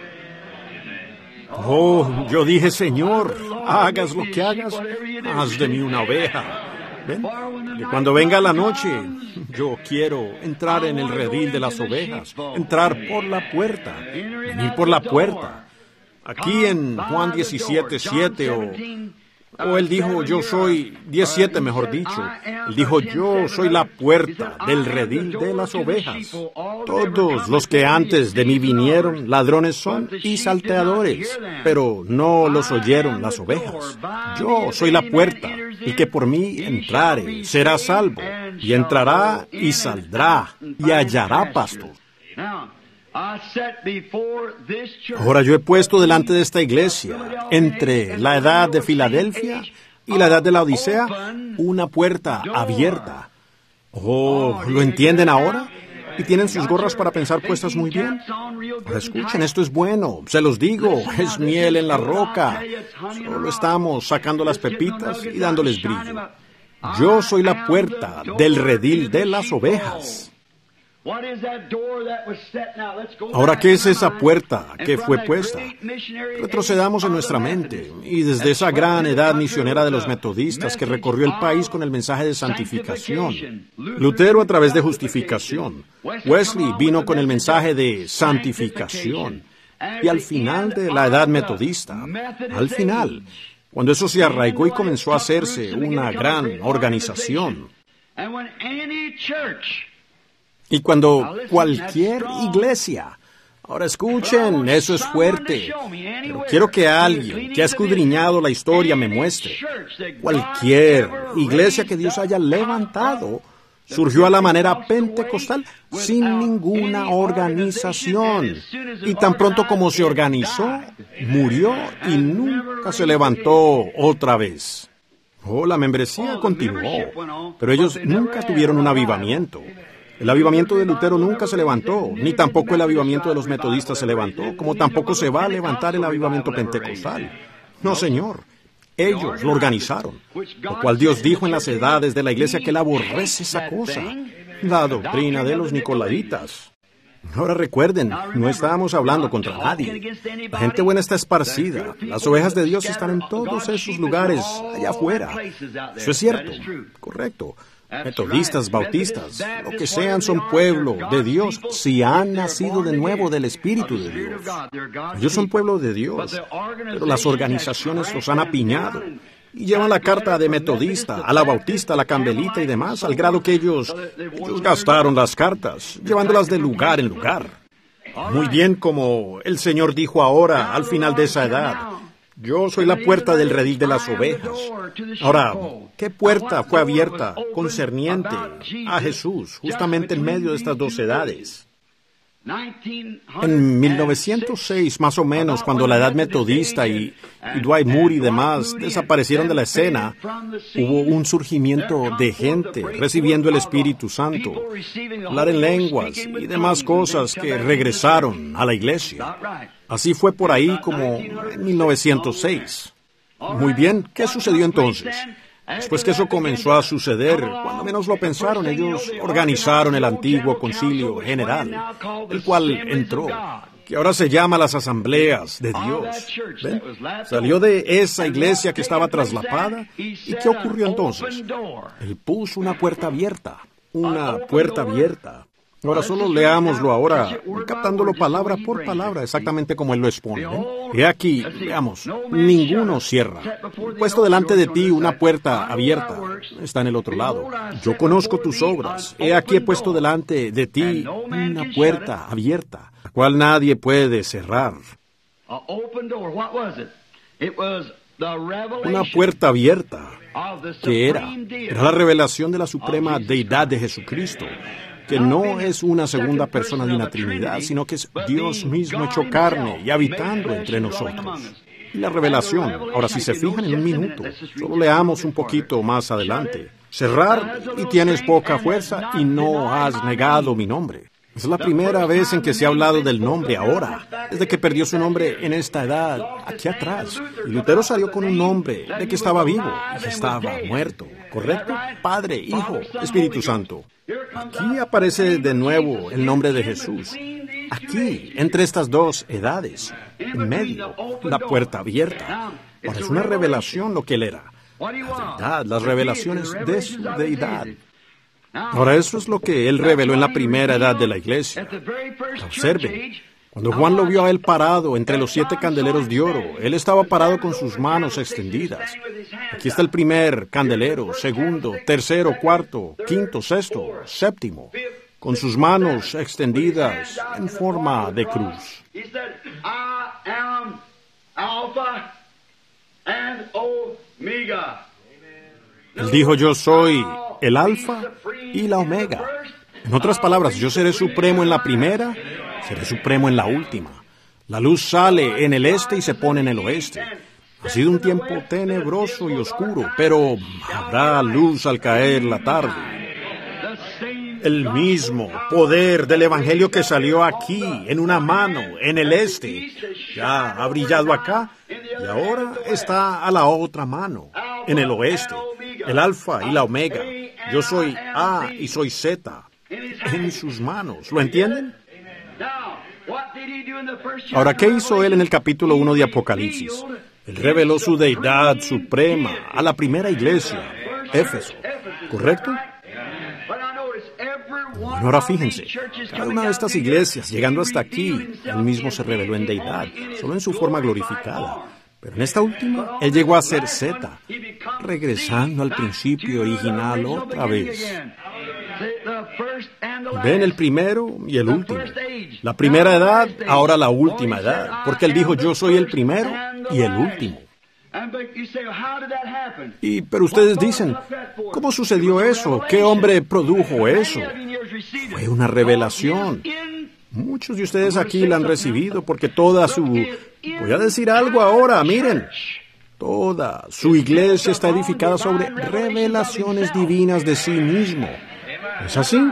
A: Oh, yo dije, Señor, hagas lo que hagas, haz de mí una oveja. ¿Ven? Que cuando venga la noche, yo quiero entrar en el redil de las ovejas, entrar por la puerta, venir por la puerta. Aquí en Juan diecisiete, siete, o, o él dijo, yo soy, diecisiete mejor dicho, él dijo, yo soy la puerta del redil de las ovejas. Todos los que antes de mí vinieron, ladrones son y salteadores, pero no los oyeron las ovejas. Yo soy la puerta, y que por mí entrare será salvo, y entrará y saldrá, y hallará pasto. Ahora yo he puesto delante de esta iglesia, entre la edad de Filadelfia y la edad de la Odisea, una puerta abierta. Oh, ¿lo entienden ahora? ¿Y tienen sus gorras para pensar puestas muy bien? Ahora escuchen, esto es bueno, se los digo, es miel en la roca. Solo estamos sacando las pepitas y dándoles brillo. Yo soy la puerta del redil de las ovejas. Ahora, ¿qué es esa puerta que fue puesta? Retrocedamos en nuestra mente, y desde esa gran edad misionera de los metodistas que recorrió el país con el mensaje de santificación, Lutero a través de justificación, Wesley vino con el mensaje de santificación, y al final de la edad metodista, al final, cuando eso se arraigó y comenzó a hacerse una gran organización, y cuando cualquier iglesia, ahora escuchen, eso es fuerte, pero quiero que alguien que ha escudriñado la historia me muestre, cualquier iglesia que Dios haya levantado, surgió a la manera pentecostal sin ninguna organización, y tan pronto como se organizó, murió y nunca se levantó otra vez. Oh, la membresía continuó, pero ellos nunca tuvieron un avivamiento. El avivamiento de Lutero nunca se levantó, ni tampoco el avivamiento de los metodistas se levantó, como tampoco se va a levantar el avivamiento pentecostal. No, señor. Ellos lo organizaron, lo cual Dios dijo en las edades de la iglesia que él aborrece esa cosa, la doctrina de los nicolaitas. Ahora recuerden, no estábamos hablando contra nadie. La gente buena está esparcida. Las ovejas de Dios están en todos esos lugares allá afuera. Eso es cierto, correcto. Metodistas, bautistas, lo que sean, son pueblo de Dios si han nacido de nuevo del Espíritu de Dios. Ellos son pueblo de Dios, pero las organizaciones los han apiñado y llevan la carta de metodista, a la bautista, a la campbellita y demás, al grado que ellos, ellos gastaron las cartas, llevándolas de lugar en lugar. Muy bien, como el Señor dijo ahora, al final de esa edad, yo soy la puerta del redil de las ovejas. Ahora, ¿qué puerta fue abierta concerniente a Jesús, justamente en medio de estas dos edades? En mil novecientos seis, más o menos, cuando la edad metodista y, y Dwight Moody y demás desaparecieron de la escena, hubo un surgimiento de gente recibiendo el Espíritu Santo, hablar en lenguas y demás cosas que regresaron a la iglesia. Así fue por ahí como en mil novecientos seis. Muy bien, ¿qué sucedió entonces? Después que eso comenzó a suceder, cuando menos lo pensaron, ellos organizaron el antiguo concilio general, el cual entró, que ahora se llama las asambleas de Dios. ¿Ven? Salió de esa iglesia que estaba traslapada. ¿Y qué ocurrió entonces? Él puso una puerta abierta, una puerta abierta. Ahora solo leámoslo ahora, captándolo palabra por palabra, exactamente como él lo expone. ¿eh? He aquí, veamos, ninguno cierra. Puesto delante de ti una puerta abierta, está en el otro lado. Yo conozco tus obras. He aquí he puesto delante de ti una puerta abierta, la cual nadie puede cerrar. Una puerta abierta, que era, era la revelación de la suprema deidad de Jesucristo, que no es una segunda persona de una Trinidad, sino que es Dios mismo hecho carne y habitando entre nosotros. Y la revelación, ahora si se fijan en un minuto, solo leamos un poquito más adelante. Cerrar y tienes poca fuerza y no has negado mi nombre. Es la primera vez en que se ha hablado del nombre ahora, desde que perdió su nombre en esta edad, aquí atrás. Y Lutero salió con un nombre de que estaba vivo y que estaba muerto, ¿correcto? Padre, Hijo, Espíritu Santo. Aquí aparece de nuevo el nombre de Jesús. Aquí, entre estas dos edades, en medio, la puerta abierta. Ahora es una revelación lo que él era. La deidad, las revelaciones de su deidad. Ahora eso es lo que él reveló en la primera edad de la iglesia. Observen, cuando Juan lo vio a él parado entre los siete candeleros de oro, él estaba parado con sus manos extendidas. Aquí está el primer candelero, segundo, tercero, cuarto, quinto, sexto, séptimo, con sus manos extendidas en forma de cruz. Él dijo, yo soy el Alfa y la Omega. En otras palabras, yo seré supremo en la primera, seré supremo en la última. La luz sale en el este y se pone en el oeste. Ha sido un tiempo tenebroso y oscuro, pero habrá luz al caer la tarde. El mismo poder del Evangelio que salió aquí, en una mano, en el este, ya ha brillado acá y ahora está a la otra mano, en el oeste. El Alfa y la Omega. Yo soy A y soy Z. En sus manos. ¿Lo entienden? Ahora, ¿qué hizo él en el capítulo uno de Apocalipsis? Él reveló su deidad suprema a la primera iglesia, Éfeso. ¿Correcto? Bueno, ahora fíjense, cada una de estas iglesias, llegando hasta aquí, él mismo se reveló en deidad, solo en su forma glorificada. Pero en esta última, él llegó a ser Z, regresando al principio original otra vez. Ven el primero y el último. La primera edad, ahora la última edad, porque él dijo, yo soy el primero y el último. Y, pero ustedes dicen, ¿cómo sucedió eso? ¿Qué hombre produjo eso? Fue una revelación. Muchos de ustedes aquí la han recibido porque toda su... Voy a decir algo ahora, miren. Toda su iglesia está edificada sobre revelaciones divinas de sí mismo. ¿Es así?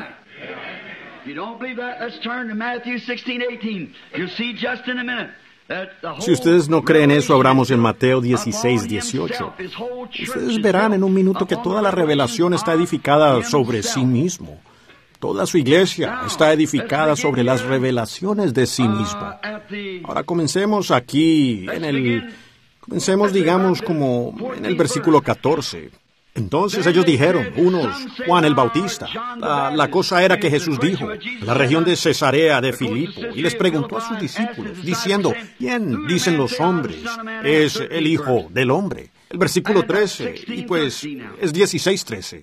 A: Si ustedes no creen eso, abramos en Mateo dieciséis, dieciocho. Ustedes verán en un minuto que toda la revelación está edificada sobre sí mismo. Toda su iglesia está edificada sobre las revelaciones de sí mismo. Ahora comencemos aquí en el... Comencemos, digamos, como en el versículo catorce. Entonces ellos dijeron, unos, Juan el Bautista. La, la cosa era que Jesús dijo, la región de Cesarea de Filipo, y les preguntó a sus discípulos, diciendo, ¿quién dicen los hombres es el Hijo del Hombre? El versículo trece, y pues es dieciséis, trece.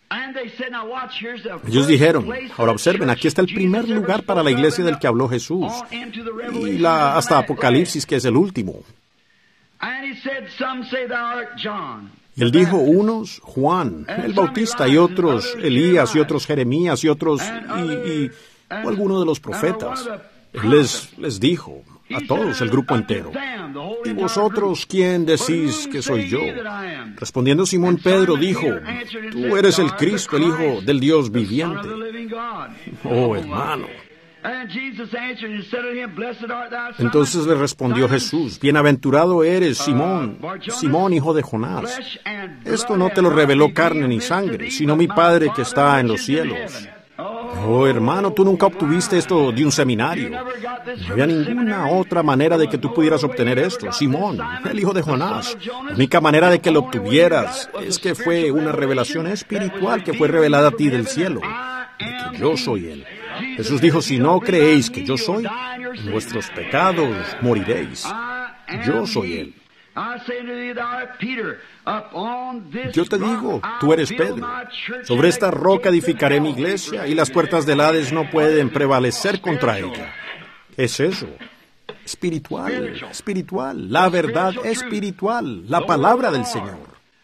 A: Ellos dijeron, ahora observen, aquí está el primer lugar para la iglesia del que habló Jesús, y la, hasta Apocalipsis, que es el último. Y él dijo, unos, Juan, el Bautista, y otros, Elías, y otros, Jeremías, y otros, y, y o alguno de los profetas. Él les, les dijo a todos, el grupo entero, ¿y vosotros quién decís que soy yo? Respondiendo Simón Pedro dijo, tú eres el Cristo, el Hijo del Dios viviente. Oh, hermano. Entonces le respondió Jesús, bienaventurado eres, Simón, Simón, hijo de Jonás. Esto no te lo reveló carne ni sangre, sino mi Padre que está en los cielos. Oh, hermano, tú nunca obtuviste esto de un seminario. No había ninguna otra manera de que tú pudieras obtener esto. Simón, el hijo de Jonás. La única manera de que lo obtuvieras es que fue una revelación espiritual que fue revelada a ti del cielo. De que yo soy Él. Jesús dijo, si no creéis que yo soy, en vuestros pecados moriréis. Yo soy Él. Yo te digo, tú eres Pedro. Sobre esta roca edificaré mi iglesia y las puertas del Hades no pueden prevalecer contra ella. ¿Qué es eso? Espiritual, espiritual, la verdad espiritual, la palabra del Señor.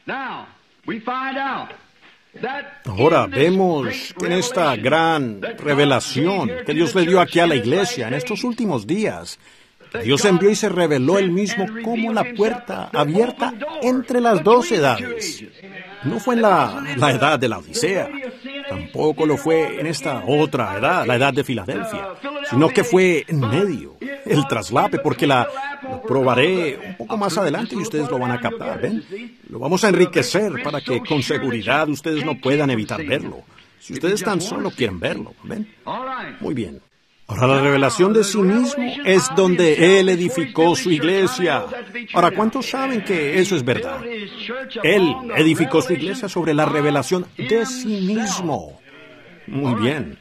A: Ahora vemos que en esta gran revelación que Dios le dio aquí a la iglesia en estos últimos días, Dios envió y se reveló Él mismo como la puerta abierta entre las dos edades. No fue en la, la edad de la Odisea, tampoco lo fue en esta otra edad, la edad de Filadelfia, sino que fue en medio, el traslape, porque la lo probaré un poco más adelante y ustedes lo van a captar, ¿ven? Lo vamos a enriquecer para que con seguridad ustedes no puedan evitar verlo. Si ustedes tan solo quieren verlo, ¿ven? Muy bien. Ahora, la revelación de sí mismo es donde Él edificó su iglesia. Ahora, ¿cuántos saben que eso es verdad? Él edificó su iglesia sobre la revelación de sí mismo. Muy bien.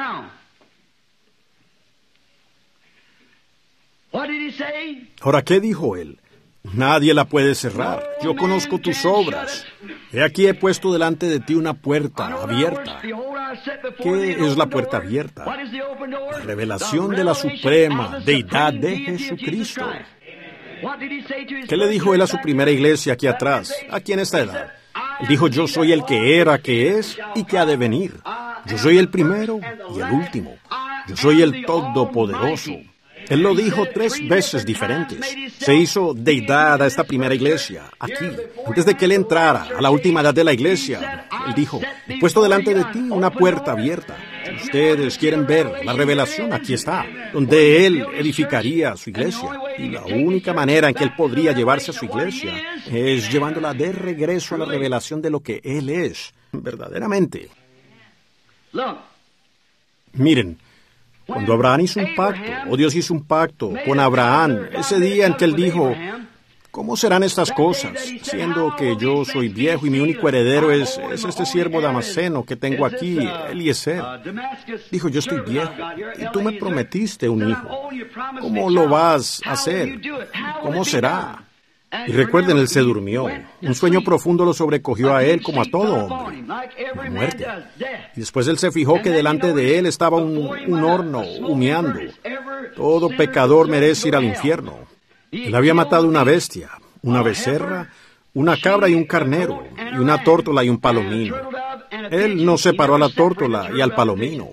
A: Ahora, ¿qué dijo Él? Nadie la puede cerrar. Yo conozco tus obras. He aquí he puesto delante de ti una puerta abierta. ¿Qué es la puerta abierta? La revelación de la suprema deidad de Jesucristo. ¿Qué le dijo Él a su primera iglesia aquí atrás, aquí en esta edad? Él dijo, yo soy el que era, que es y que ha de venir. Yo soy el primero y el último. Yo soy el todopoderoso. Él lo dijo tres veces diferentes. Se hizo deidad a esta primera iglesia, aquí. Antes de que Él entrara a la última edad de la iglesia, Él dijo, he puesto delante de ti una puerta abierta. Si ustedes quieren ver la revelación, aquí está, donde Él edificaría su iglesia. Y la única manera en que Él podría llevarse a su iglesia es llevándola de regreso a la revelación de lo que Él es, verdaderamente. Miren, cuando Abraham hizo un pacto, o Dios hizo un pacto con Abraham, ese día en que Él dijo, ¿cómo serán estas cosas? Siendo que yo soy viejo y mi único heredero es, es este siervo damasceno que tengo aquí, Eliezer. Dijo, yo estoy viejo y tú me prometiste un hijo. ¿Cómo lo vas a hacer? ¿Cómo será? Y recuerden, Él se durmió. Un sueño profundo lo sobrecogió a Él como a todo hombre. La muerte. Y después Él se fijó que delante de Él estaba un, un horno humeando. Todo pecador merece ir al infierno. Él había matado una bestia, una becerra, una cabra y un carnero, y una tórtola y un palomino. Él no separó a la tórtola y al palomino.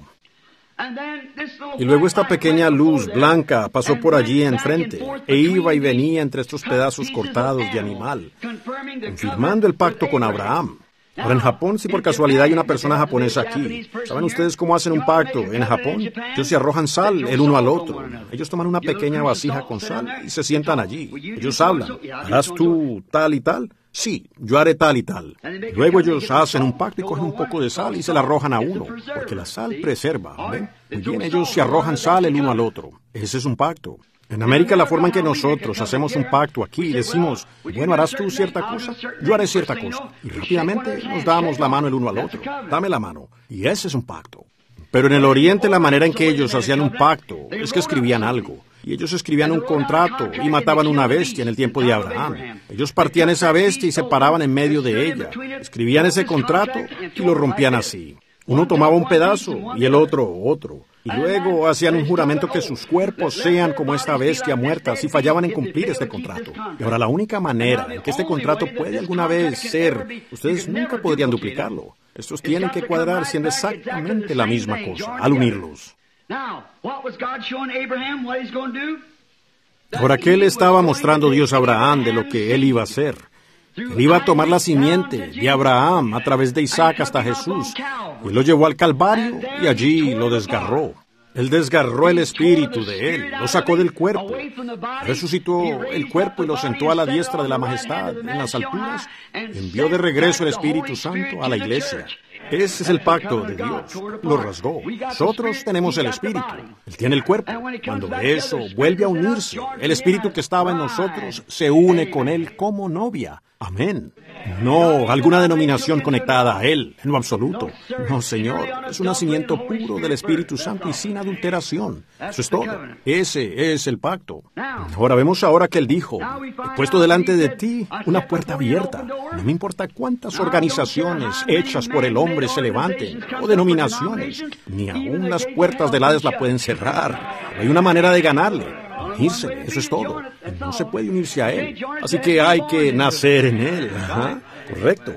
A: Y luego esta pequeña luz blanca pasó por allí enfrente, e iba y venía entre estos pedazos cortados de animal, confirmando el pacto con Abraham. Ahora en Japón, si por casualidad hay una persona japonesa aquí, ¿saben ustedes cómo hacen un pacto en Japón? Ellos se arrojan sal el uno al otro. Ellos toman una pequeña vasija con sal y se sientan allí. Ellos hablan, ¿harás tú tal y tal? Sí, yo haré tal y tal. Luego ellos hacen un pacto y cogen un poco de sal y se la arrojan a uno, porque la sal preserva, ¿ven? Muy bien, ellos se arrojan sal el uno al otro. Ese es un pacto. En América, la forma en que nosotros hacemos un pacto aquí y decimos, bueno, ¿harás tú cierta cosa? Yo haré cierta cosa. Y rápidamente nos damos la mano el uno al otro. Dame la mano. Y ese es un pacto. Pero en el Oriente, la manera en que ellos hacían un pacto es que escribían algo. Y ellos escribían un contrato y mataban una bestia en el tiempo de Abraham. Ellos partían esa bestia y se paraban en medio de ella. Escribían ese contrato y lo rompían así. Uno tomaba un pedazo y el otro otro. Y luego hacían un juramento que sus cuerpos sean como esta bestia muerta si fallaban en cumplir este contrato. Y ahora la única manera en que este contrato puede alguna vez ser, ustedes nunca podrían duplicarlo. Estos tienen que cuadrar siendo exactamente la misma cosa al unirlos. Ahora, ¿qué le estaba mostrando Dios a Abraham de lo que él iba a hacer? Él iba a tomar la simiente de Abraham a través de Isaac hasta Jesús. Y lo llevó al Calvario y allí lo desgarró. Él desgarró el espíritu de él, lo sacó del cuerpo, resucitó el cuerpo y lo sentó a la diestra de la majestad en las alturas. Envió de regreso el Espíritu Santo a la iglesia. Ese es el pacto de Dios. Lo rasgó. Nosotros tenemos el Espíritu. Él tiene el cuerpo. Cuando eso vuelve a unirse, el Espíritu que estaba en nosotros se une con Él como novia. Amén. No, alguna denominación conectada a Él, en lo absoluto. No, Señor, es un nacimiento puro del Espíritu Santo y sin adulteración. Eso es todo. Ese es el pacto. Ahora vemos ahora que Él dijo, he puesto delante de ti una puerta abierta. No me importa cuántas organizaciones hechas por el hombre se levanten, o denominaciones, ni aún las puertas del Hades la pueden cerrar. Hay una manera de ganarle. Unirse, eso es todo. No se puede unirse a Él. Así que hay que nacer en Él. Ajá, correcto.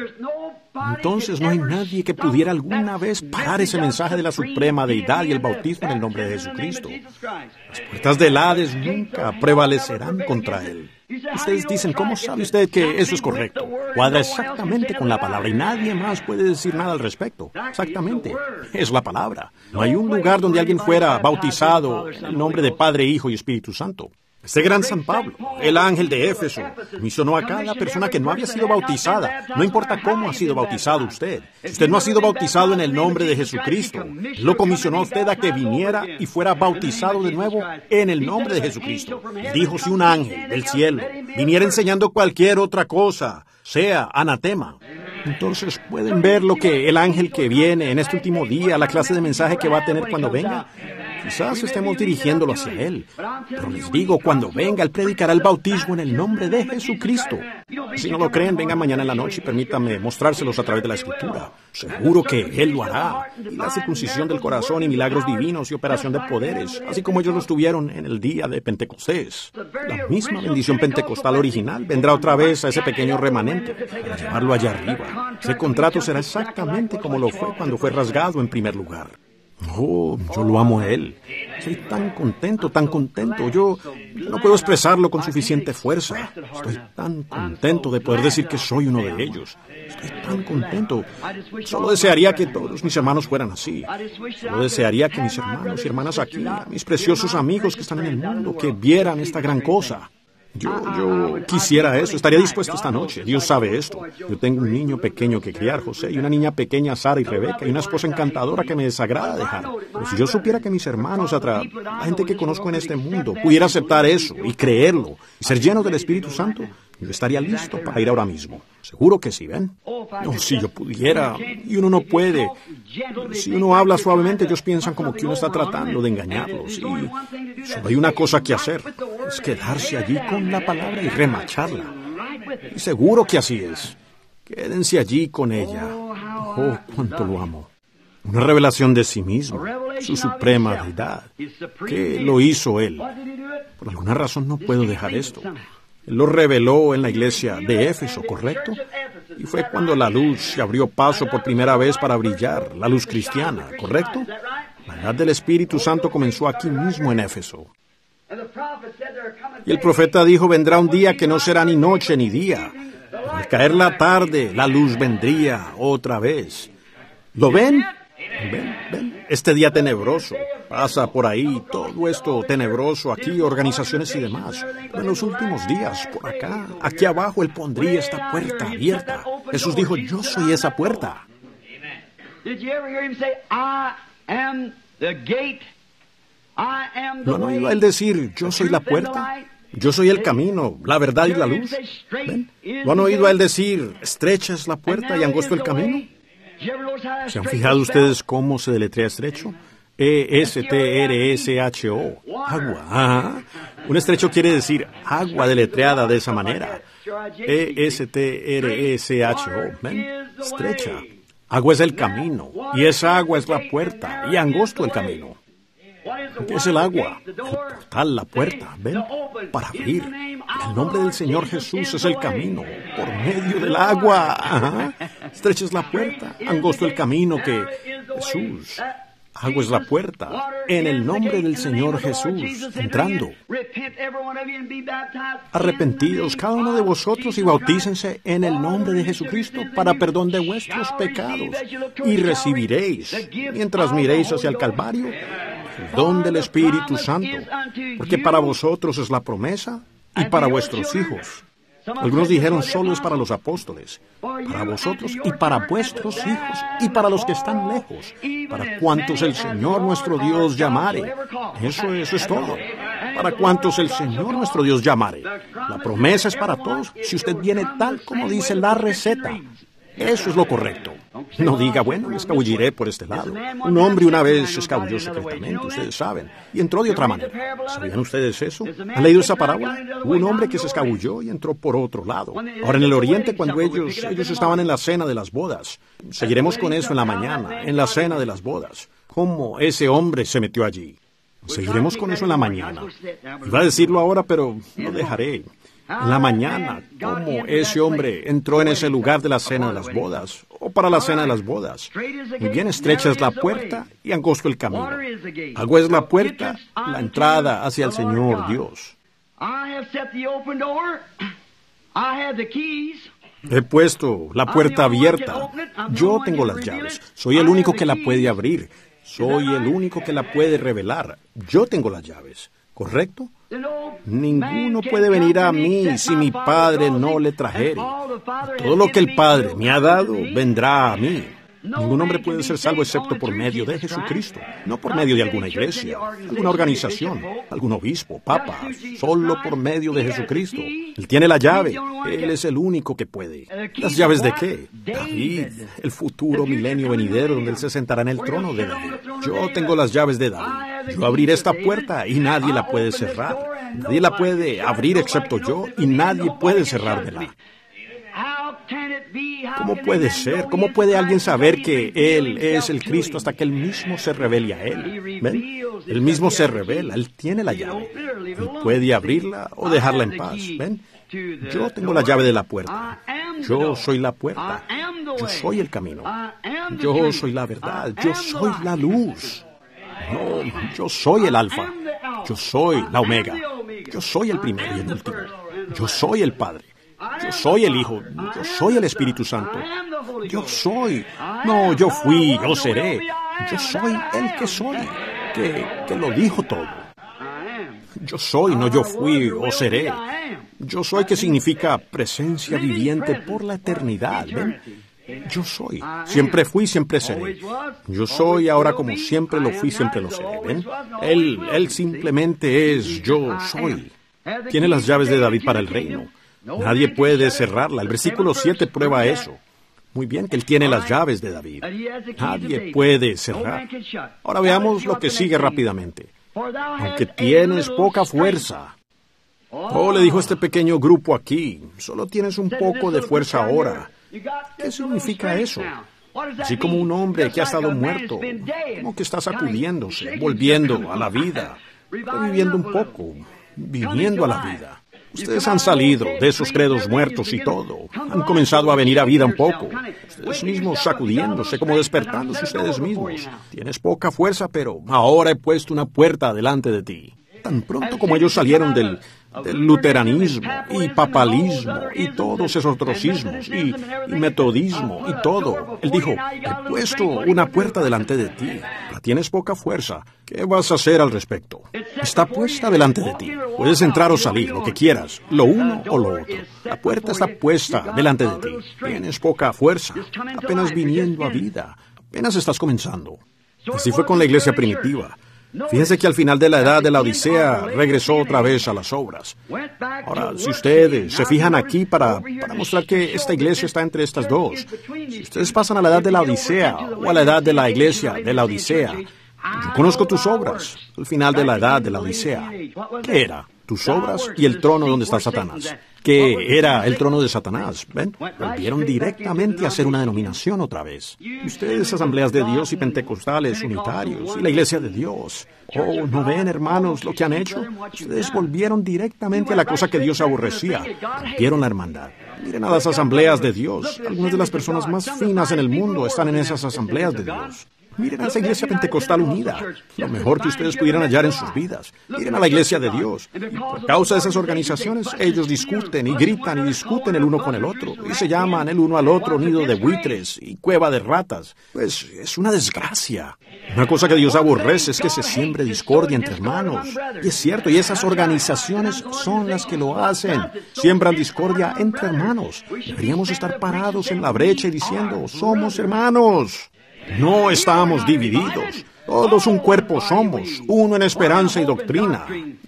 A: Entonces no hay nadie que pudiera alguna vez parar ese mensaje de la suprema deidad y el bautismo en el nombre de Jesucristo. Las puertas del Hades nunca prevalecerán contra Él. Ustedes dicen, ¿cómo sabe usted que eso es correcto? Cuadra exactamente con la palabra y nadie más puede decir nada al respecto. Exactamente. Es la palabra. No hay un lugar donde alguien fuera bautizado en el nombre de Padre, Hijo y Espíritu Santo. Este gran San Pablo, el ángel de Éfeso, misionó a cada persona que no había sido bautizada. No importa cómo ha sido bautizado usted. Si usted no ha sido bautizado en el nombre de Jesucristo, lo comisionó a usted a que viniera y fuera bautizado de nuevo en el nombre de Jesucristo. Y dijo, si un ángel del cielo viniera enseñando cualquier otra cosa, sea anatema. Entonces, ¿pueden ver lo que el ángel que viene en este último día, la clase de mensaje que va a tener cuando venga? Quizás estemos dirigiéndolo hacia Él, pero les digo, cuando venga, Él predicará el bautismo en el nombre de Jesucristo. Si no lo creen, vengan mañana en la noche y permítanme mostrárselos a través de la Escritura. Seguro que Él lo hará. Y la circuncisión del corazón y milagros divinos y operación de poderes, así como ellos los tuvieron en el día de Pentecostés. La misma bendición pentecostal original vendrá otra vez a ese pequeño remanente para llevarlo allá arriba. Ese contrato será exactamente como lo fue cuando fue rasgado en primer lugar. Oh, yo lo amo a Él. Soy tan contento, tan contento. Yo no puedo expresarlo con suficiente fuerza. Estoy tan contento de poder decir que soy uno de ellos. Estoy tan contento. Solo desearía que todos mis hermanos fueran así. Solo desearía que mis hermanos y hermanas aquí, mis preciosos amigos que están en el mundo, que vieran esta gran cosa. Yo, yo quisiera eso, estaría dispuesto esta noche. Dios sabe esto. Yo tengo un niño pequeño que criar, José, y una niña pequeña, Sara y Rebeca, y una esposa encantadora que me desagrada dejar. Pero si yo supiera que mis hermanos, atra... la gente que conozco en este mundo, pudiera aceptar eso y creerlo y ser llenos del Espíritu Santo, yo estaría listo para ir ahora mismo. Seguro que sí, ¿ven? No, si yo pudiera, y uno no puede. Si uno habla suavemente, ellos piensan como que uno está tratando de engañarlos. Y solo hay una cosa que hacer, es quedarse allí con la palabra y remacharla. Y seguro que así es. Quédense allí con ella. Oh, cuánto lo amo. Una revelación de sí mismo, su suprema deidad. ¿Qué lo hizo Él? Por alguna razón no puedo dejar esto. Él lo reveló en la iglesia de Éfeso, ¿correcto? Y fue cuando la luz se abrió paso por primera vez para brillar, la luz cristiana, ¿correcto? La edad del Espíritu Santo comenzó aquí mismo en Éfeso. Y el profeta dijo, vendrá un día que no será ni noche ni día. Al caer la tarde, la luz vendría otra vez. ¿Lo ven? Ven, ven. Este día tenebroso pasa por ahí, todo esto tenebroso aquí, organizaciones y demás. Pero en los últimos días, por acá, aquí abajo, Él pondría esta puerta abierta. Jesús dijo, yo soy esa puerta. ¿No han oído a Él decir, yo soy la puerta? Yo soy el camino, la verdad y la luz. ¿Ven? ¿Lo han oído a Él decir, estrecha es la puerta y angosto el camino? ¿Se han fijado ustedes cómo se deletrea estrecho? E S T R S H O. Agua. Ajá. Un estrecho quiere decir agua deletreada de esa manera. E S T R S H O. ¿Ven? Estrecha. Agua es el camino. Y esa agua es la puerta. Y angosto el camino. ¿Qué es el agua? El portal, la puerta, ¿ven? Para abrir. El nombre del Señor Jesús es el camino, por medio del agua. Ajá. Estrecha es la puerta, angosto el camino que Jesús. Agua es la puerta, en el nombre del Señor Jesús, entrando. Arrepentidos cada uno de vosotros y bautícense en el nombre de Jesucristo para perdón de vuestros pecados. Y recibiréis, mientras miréis hacia el Calvario, el don del Espíritu Santo, porque para vosotros es la promesa y para vuestros hijos. Algunos dijeron solo es para los apóstoles, para vosotros y para vuestros hijos y para los que están lejos, para cuantos el Señor nuestro Dios llamare. Eso, eso es todo. para cuantos el Señor nuestro Dios llamare. La promesa es para todos si usted viene tal como dice la receta. Eso es lo correcto. No diga, bueno, me escabulliré por este lado. Un hombre una vez se escabulló secretamente, ustedes saben, y entró de otra manera. ¿Sabían ustedes eso? ¿Han leído esa parábola? Hubo un hombre que se escabulló y entró por otro lado. Ahora, en el Oriente, cuando ellos, ellos estaban en la cena de las bodas, seguiremos con eso en la mañana, en la cena de las bodas. ¿Cómo ese hombre se metió allí? Seguiremos con eso en la mañana. Iba a decirlo ahora, pero lo dejaré. En la mañana, cómo ese hombre entró en ese lugar de la cena de las bodas, o para la cena de las bodas. Muy bien, estrecha es la puerta y angosto el camino. Agua es la puerta, la entrada hacia el Señor Dios. He puesto la puerta abierta. Yo tengo las llaves. Soy el único que la puede abrir. Soy el único que la puede revelar. Yo tengo las llaves. ¿Correcto? Ninguno puede venir a mí si mi Padre no le trajere. Todo lo que el Padre me ha dado vendrá a mí. Ningún hombre puede ser salvo excepto por medio de Jesucristo, no por medio de alguna iglesia, alguna organización, algún obispo, papa, solo por medio de Jesucristo. Él tiene la llave, Él es el único que puede. ¿Las llaves de qué? David, el futuro milenio venidero donde Él se sentará en el trono de David. Yo tengo las llaves de David. Yo abriré esta puerta y nadie la puede cerrar. Nadie la puede abrir excepto yo y nadie puede cerrármela. ¿Cómo puede ser? ¿Cómo puede alguien saber que Él es el Cristo hasta que Él mismo se revele a Él? ¿Ven? Él mismo se revela, Él tiene la llave. Él puede abrirla o dejarla en paz. ¿Ven? Yo tengo la llave de la puerta. Yo soy la puerta. Yo soy el camino. Yo soy la verdad. Yo soy la luz. No, yo soy el alfa. Yo soy la omega. Yo soy el primero y el último. Yo soy el Padre. Yo soy el Hijo, yo soy el Espíritu Santo. Yo soy. No, yo fui, yo seré. Yo soy el que soy, que, que lo dijo todo. Yo soy, no yo fui o seré. Yo soy que significa presencia viviente por la eternidad. ¿Ven? Yo soy. Siempre fui, siempre seré. Yo soy ahora como siempre lo fui, siempre lo seré. ¿Ven? Él, él simplemente es yo soy. Tiene las llaves de David para el reino. Nadie puede cerrarla. El versículo siete prueba eso. Muy bien, que Él tiene las llaves de David. Nadie puede cerrar. Ahora veamos lo que sigue rápidamente. Aunque tienes poca fuerza. Oh, le dijo este pequeño grupo aquí, solo tienes un poco de fuerza ahora. ¿Qué significa eso? Así como un hombre que ha estado muerto, como que está sacudiéndose, volviendo a la vida, reviviendo un poco, viniendo a la vida. Ustedes han salido de esos credos muertos y todo. Han comenzado a venir a vida un poco. Ustedes mismos sacudiéndose, como despertándose ustedes mismos. Tienes poca fuerza, pero ahora he puesto una puerta delante de ti. Tan pronto como ellos salieron del, del luteranismo y papalismo y todos esos otros ismos y, y metodismo y todo, Él dijo, he puesto una puerta delante de ti. Tienes poca fuerza. ¿Qué vas a hacer al respecto? Está puesta delante de ti. Puedes entrar o salir, lo que quieras, lo uno o lo otro. La puerta está puesta delante de ti. Tienes poca fuerza, apenas viniendo a vida. Apenas estás comenzando. Así fue con la iglesia primitiva. Fíjense que al final de la edad de la Odisea regresó otra vez a las obras. Ahora, si ustedes se fijan aquí para, para mostrar que esta iglesia está entre estas dos, si ustedes pasan a la edad de la Odisea o a la edad de la iglesia de la Odisea, yo conozco tus obras, al final de la edad de la Odisea. ¿Qué era? Tus obras y el trono donde está Satanás. ¿Qué era el trono de Satanás? ¿Ven? Volvieron directamente a hacer una denominación otra vez. Y ustedes, asambleas de Dios y pentecostales, unitarios, y la iglesia de Dios. Oh, ¿no ven, hermanos, lo que han hecho? Ustedes volvieron directamente a la cosa que Dios aborrecía. Rompieron la hermandad. Miren a las asambleas de Dios. Algunas de las personas más finas en el mundo están en esas asambleas de Dios. Miren a esa iglesia pentecostal unida, lo mejor que ustedes pudieran hallar en sus vidas. Miren a la iglesia de Dios. Y por causa de esas organizaciones, ellos discuten y gritan y discuten el uno con el otro. Y se llaman el uno al otro nido de buitres y cueva de ratas. Pues es una desgracia. Una cosa que Dios aborrece es que se siembre discordia entre hermanos. Y es cierto, y esas organizaciones son las que lo hacen. Siembran discordia entre hermanos. Deberíamos estar parados en la brecha y diciendo, somos hermanos. No estamos divididos. Todos un cuerpo somos, uno en esperanza y doctrina.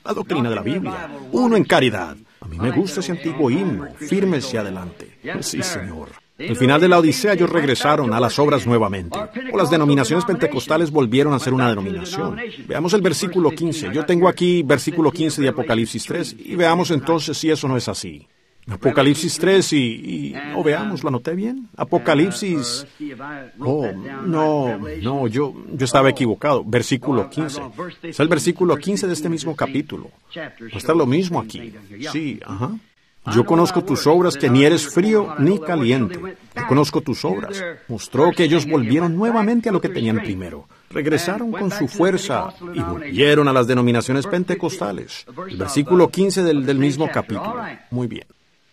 A: la doctrina de la Biblia, uno en caridad. A mí me gusta ese antiguo himno, fírmese adelante. Sí, Señor. Al final de la Odisea ellos regresaron a las obras nuevamente, o las denominaciones pentecostales volvieron a ser una denominación. Veamos el versículo quince. Yo tengo aquí versículo quince de Apocalipsis tres, y veamos entonces si eso no es así. Apocalipsis tres y... y oh, veamos, ¿lo anoté bien? Apocalipsis... Oh, no, no, yo, yo estaba equivocado. Versículo quince. Es el versículo quince de este mismo capítulo. No está lo mismo aquí. Sí, ajá. Yo conozco tus obras, que ni eres frío ni caliente. Yo conozco tus obras. Mostró que ellos volvieron nuevamente a lo que tenían primero. Regresaron con su fuerza y volvieron a las denominaciones pentecostales. El versículo quince del, del mismo capítulo. Muy bien.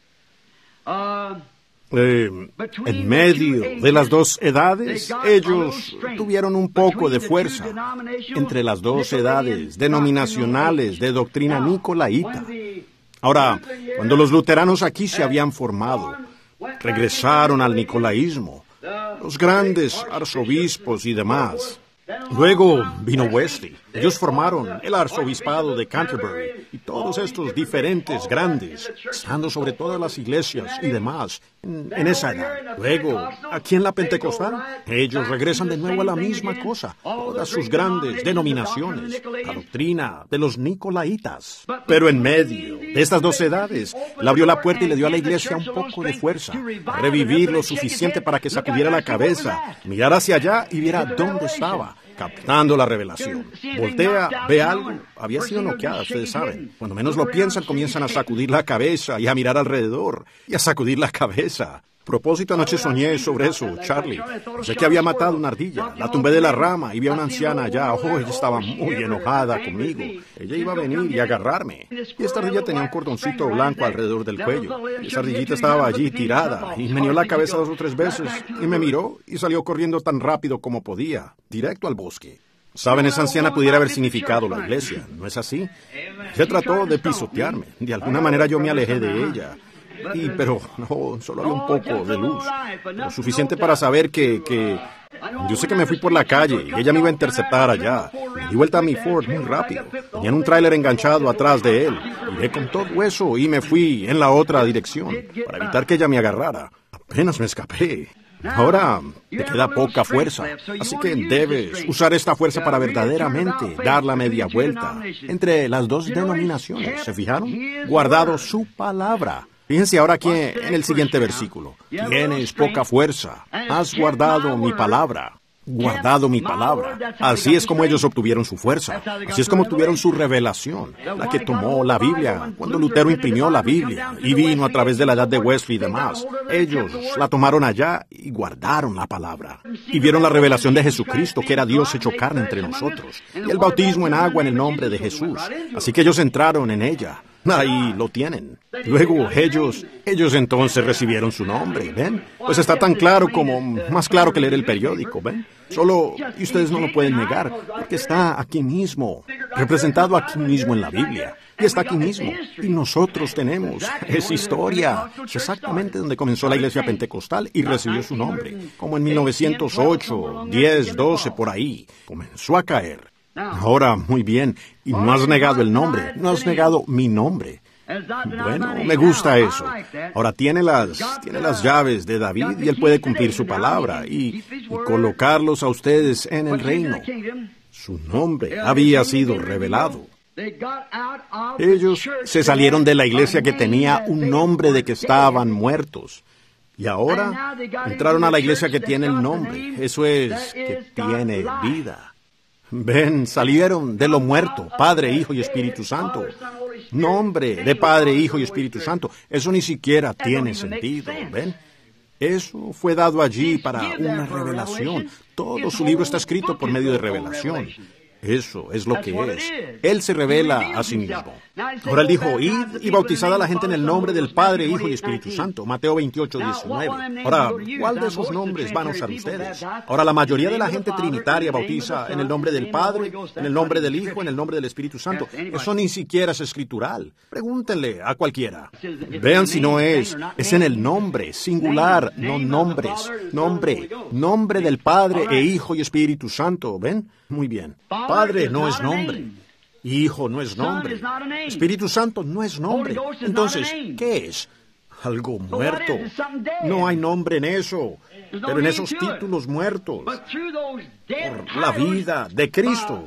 A: Eh, en medio de las dos edades, ellos tuvieron un poco de fuerza. Entre las dos edades denominacionales de doctrina nicolaíta. Ahora, cuando los luteranos aquí se habían formado, regresaron al nicolaísmo, los grandes arzobispos y demás. Luego vino Wesley. Ellos formaron el arzobispado de Canterbury y todos estos diferentes grandes, estando sobre todas las iglesias y demás en, en esa edad. Luego, aquí en la Pentecostal, ellos regresan de nuevo a la misma cosa, todas sus grandes denominaciones, la doctrina de los nicolaitas. Pero en medio de estas dos edades, él abrió la puerta y le dio a la iglesia un poco de fuerza, a revivir lo suficiente para que sacudiera la cabeza, mirara hacia allá y viera dónde estaba, captando la revelación. Voltea, ve algo. Había sido noqueada, ustedes saben. Cuando menos lo piensan, comienzan a sacudir la cabeza y a mirar alrededor y a sacudir la cabeza. A propósito, anoche soñé sobre eso, Charlie. Sé que había matado una ardilla. La tumbé de la rama y vi a una anciana allá. Oh, ella estaba muy enojada conmigo. Ella iba a venir y agarrarme. Y esta ardilla tenía un cordoncito blanco alrededor del cuello. Y esa ardillita estaba allí tirada y meneó la cabeza dos o tres veces y me miró y salió corriendo tan rápido como podía, directo al bosque. Saben, esa anciana pudiera haber significado la iglesia, ¿no es así? Ella trató de pisotearme. De alguna manera yo me alejé de ella. Y, pero no, solo había un poco de luz, lo suficiente para saber que, que... Yo sé que me fui por la calle y ella me iba a interceptar allá. Me di vuelta a mi Ford muy rápido. Tenían un tráiler enganchado atrás de él. Miré con todo eso y me fui en la otra dirección para evitar que ella me agarrara. Apenas me escapé. Ahora te queda poca fuerza, así que debes usar esta fuerza para verdaderamente dar la media vuelta entre las dos denominaciones. ¿Se fijaron? Guardado su palabra. Fíjense ahora aquí en el siguiente versículo. Tienes poca fuerza, has guardado mi palabra. Guardado mi palabra. Así es como ellos obtuvieron su fuerza. Así es como tuvieron su revelación, la que tomó la Biblia. Cuando Lutero imprimió la Biblia y vino a través de la edad de Wesley y demás, ellos la tomaron allá y guardaron la palabra. Y vieron la revelación de Jesucristo, que era Dios hecho carne entre nosotros. Y el bautismo en agua en el nombre de Jesús. Así que ellos entraron en ella. Ahí lo tienen. Luego ellos, ellos entonces recibieron su nombre, ¿ven? Pues está tan claro como, más claro que leer el periódico, ¿ven? Solo, y ustedes no lo pueden negar, porque está aquí mismo, representado aquí mismo en la Biblia. Y está aquí mismo. Y nosotros tenemos esa historia. Es exactamente donde comenzó la iglesia pentecostal y recibió su nombre. Como en mil novecientos ocho, diez, doce, por ahí. Comenzó a caer. Ahora, muy bien, y no has negado el nombre, no has negado mi nombre. Bueno, me gusta eso. Ahora tiene las, tiene las llaves de David y él puede cumplir su palabra y, y colocarlos a ustedes en el reino. Su nombre había sido revelado. Ellos se salieron de la iglesia que tenía un nombre de que estaban muertos. Y ahora entraron a la iglesia que tiene el nombre. Eso es, que tiene vida. Ven, salieron de lo muerto, Padre, Hijo y Espíritu Santo. Nombre de Padre, Hijo y Espíritu Santo. Eso ni siquiera tiene sentido, ¿ven? Eso fue dado allí para una revelación. Todo su libro está escrito por medio de revelación. Eso es lo que es. Él se revela a sí mismo. Ahora él dijo, id y bautizad a la gente en el nombre del Padre, Hijo y Espíritu Santo. Mateo veintiocho, diecinueve. Ahora, ¿cuál de esos nombres van a usar ustedes? Ahora, la mayoría de la gente trinitaria bautiza en el nombre del Padre, en el nombre del Hijo, en el nombre del Espíritu Santo. Eso ni siquiera es escritural. Pregúntenle a cualquiera. Vean si no es. Es en el nombre, singular, no nombres. Nombre, nombre del Padre e Hijo y Espíritu Santo. ¿Ven? Muy bien. Padre no es nombre. Hijo no es nombre. Espíritu Santo no es nombre. Entonces, ¿qué es? Algo muerto. No hay nombre en eso. Pero en esos títulos muertos, por la vida de Cristo,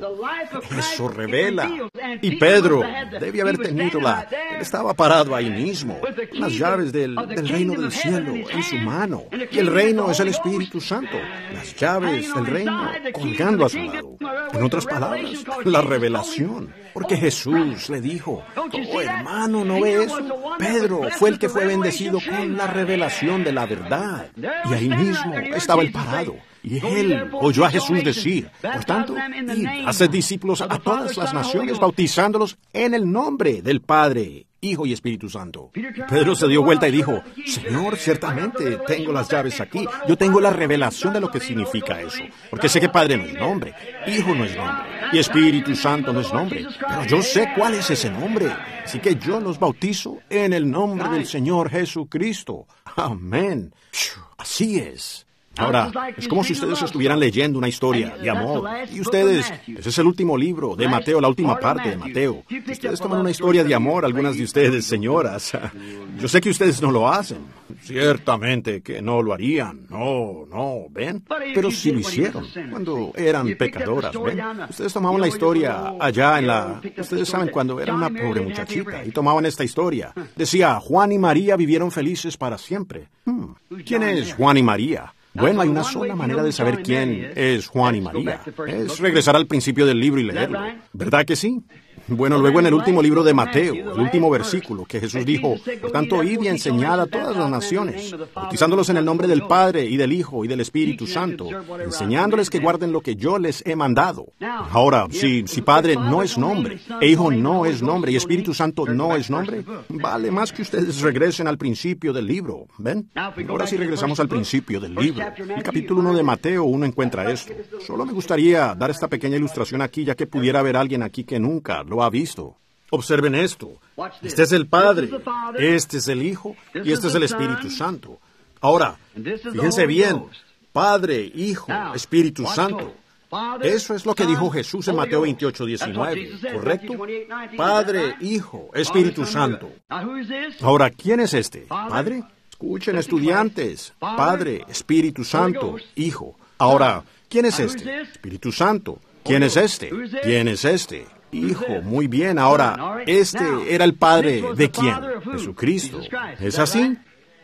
A: eso revela. Y Pedro debía haber tenido la... Él estaba parado ahí mismo, las llaves del, del reino del cielo en su mano. Y el reino es el Espíritu Santo. Las llaves del reino colgando a su lado. En otras palabras, la revelación. Porque Jesús le dijo, oh hermano, ¿no ves eso? Pedro fue el que fue bendecido con la revelación de la verdad. Y ahí mismo estaba el parado, y él oyó a Jesús decir, por tanto, id, haced discípulos a todas las naciones, bautizándolos en el nombre del Padre, Hijo y Espíritu Santo. Pedro se dio vuelta y dijo, Señor, ciertamente tengo las llaves aquí, yo tengo la revelación de lo que significa eso, porque sé que Padre no es nombre, Hijo no es nombre, y Espíritu Santo no es nombre, pero yo sé cuál es ese nombre, así que yo los bautizo en el nombre del Señor Jesucristo. Amén. Así es. Ahora, es como si ustedes estuvieran leyendo una historia de amor. Y ustedes, ese es el último libro de Mateo, la última parte de Mateo. Ustedes toman una historia de amor, algunas de ustedes, señoras. Yo sé que ustedes no lo hacen. Ciertamente que no lo harían. No, no, ¿ven? Pero sí lo hicieron cuando eran pecadoras, ¿ven? Ustedes tomaban la historia allá en la... Ustedes saben, cuando era una pobre muchachita y tomaban esta historia. Decía, Juan y María vivieron felices para siempre. Hmm. ¿Quién es Juan y María? Bueno, hay una sola manera de saber quién es Juan y María. Es regresar al principio del libro y leerlo. ¿Verdad que sí? Bueno, luego en el último libro de Mateo, el último versículo, que Jesús dijo, por tanto, id y enseñad a todas las naciones, bautizándolos en el nombre del Padre y del Hijo y del Espíritu Santo, enseñándoles que guarden lo que yo les he mandado. Ahora, si, si Padre no es nombre, e Hijo no es nombre, y Espíritu Santo no es nombre, vale más que ustedes regresen al principio del libro, ¿ven? Ahora sí regresamos al principio del libro. El capítulo uno de Mateo, uno encuentra esto. Solo me gustaría dar esta pequeña ilustración aquí, ya que pudiera haber alguien aquí que nunca lo ha visto. Observen esto. Este es el Padre, este es el Hijo y este es el Espíritu Santo. Ahora, fíjense bien, Padre, Hijo, Espíritu Santo. Eso es lo que dijo Jesús en Mateo veintiocho, diecinueve, ¿correcto? Padre, Hijo, Espíritu Santo. Ahora, ¿quién es este? ¿Padre? Escuchen, estudiantes. Padre, Espíritu Santo, Hijo. Ahora, ¿quién es este? Espíritu Santo. ¿Quién es este? ¿Quién es este? Hijo, muy bien. Ahora, este era el Padre ¿de quién? Jesucristo. ¿Es así?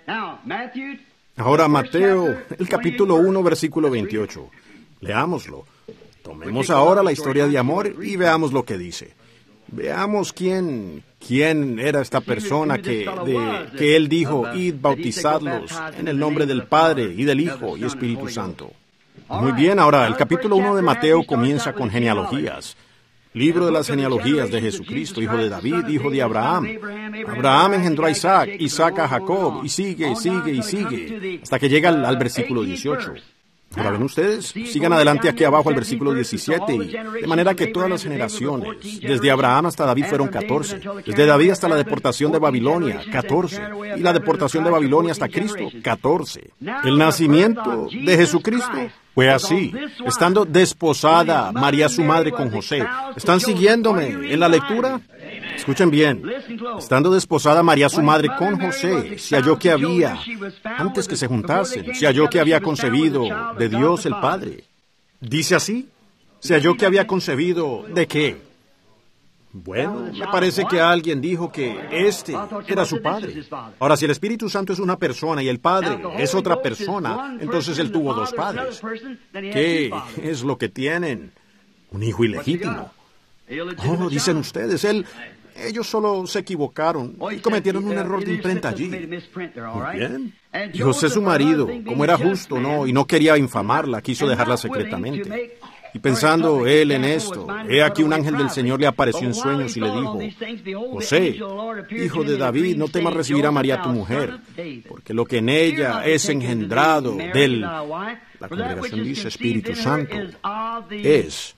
A: Ahora, Mateo, el capítulo uno, versículo veintiocho. Leámoslo. Tomemos ahora la historia de amor y veamos lo que dice. Veamos quién, quién era esta persona que, de, que él dijo, id bautizadlos en el nombre del Padre y del Hijo y Espíritu Santo. Muy bien, ahora el capítulo uno de Mateo comienza con genealogías. Libro de las genealogías de Jesucristo, hijo de David, hijo de Abraham. Abraham engendró a Isaac, Isaac a Jacob, y sigue, y sigue, y sigue, hasta que llega al, al versículo dieciocho. Ahora ven ustedes, sigan adelante aquí abajo al versículo diecisiete, y de manera que todas las generaciones, desde Abraham hasta David fueron catorce, desde David hasta la deportación de Babilonia, catorce, y la deportación de Babilonia hasta Cristo, catorce. El nacimiento de Jesucristo fue así, estando desposada María su madre con José. ¿Están siguiéndome en la lectura? Escuchen bien. Estando desposada María su madre con José, se halló que había, antes que se juntasen, se halló que había concebido de Dios el Padre. ¿Dice así? ¿Se halló que había concebido de qué? Bueno, me parece que alguien dijo que este era su Padre. Ahora, si el Espíritu Santo es una persona y el Padre es otra persona, entonces él tuvo dos padres. ¿Qué es lo que tienen? Un hijo ilegítimo. Oh, dicen ustedes, él... Ellos solo se equivocaron y cometieron un error de imprenta allí. Muy bien. Y José, su marido, como era justo, no, y no quería infamarla, quiso dejarla secretamente. Y pensando él en esto, he aquí un ángel del Señor le apareció en sueños y le dijo, José, hijo de David, no temas recibir a María tu mujer, porque lo que en ella es engendrado del, la congregación dice Espíritu Santo, es...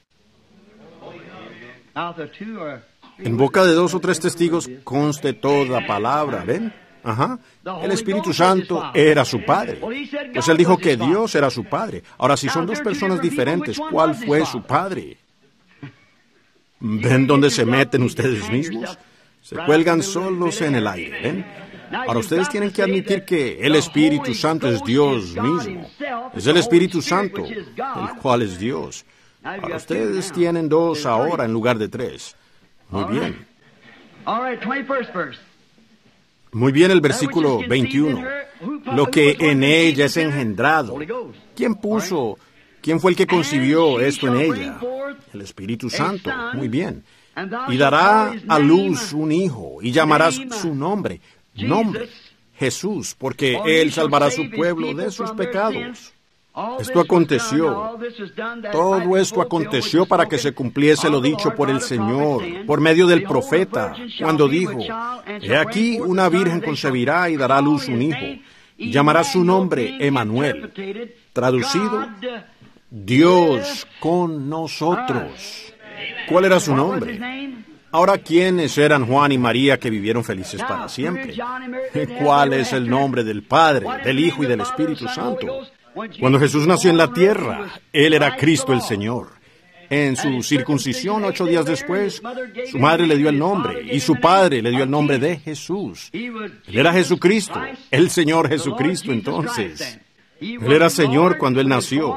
A: En boca de dos o tres testigos conste toda palabra, ¿ven? Ajá. El Espíritu Santo era su Padre. Pues él dijo que Dios era su Padre. Ahora, si son dos personas diferentes, ¿cuál fue su Padre? ¿Ven dónde se meten ustedes mismos? Se cuelgan solos en el aire, ¿ven? Ahora ustedes tienen que admitir que el Espíritu Santo es Dios mismo. Es el Espíritu Santo, el cual es Dios. Ahora ustedes tienen dos ahora en lugar de tres. Muy bien. Muy bien, el versículo veintiuno. Lo que en ella es engendrado. ¿Quién puso, quién fue el que concibió esto en ella? El Espíritu Santo. Muy bien. Y dará a luz un hijo y llamarás su nombre. Nombre, Jesús, porque Él salvará a su pueblo de sus pecados. Esto aconteció, todo esto aconteció para que se cumpliese lo dicho por el Señor, por medio del profeta, cuando dijo, he aquí una virgen concebirá y dará a luz un hijo, y llamará su nombre Emmanuel, traducido, Dios con nosotros. ¿Cuál era su nombre? Ahora, ¿quiénes eran Juan y María que vivieron felices para siempre? ¿Cuál es el nombre del Padre, del Hijo y del Espíritu Santo? Cuando Jesús nació en la tierra, Él era Cristo el Señor. En su circuncisión, ocho días después, su madre le dio el nombre y su padre le dio el nombre de Jesús. Él era Jesucristo, el Señor Jesucristo entonces. Él era Señor cuando Él nació.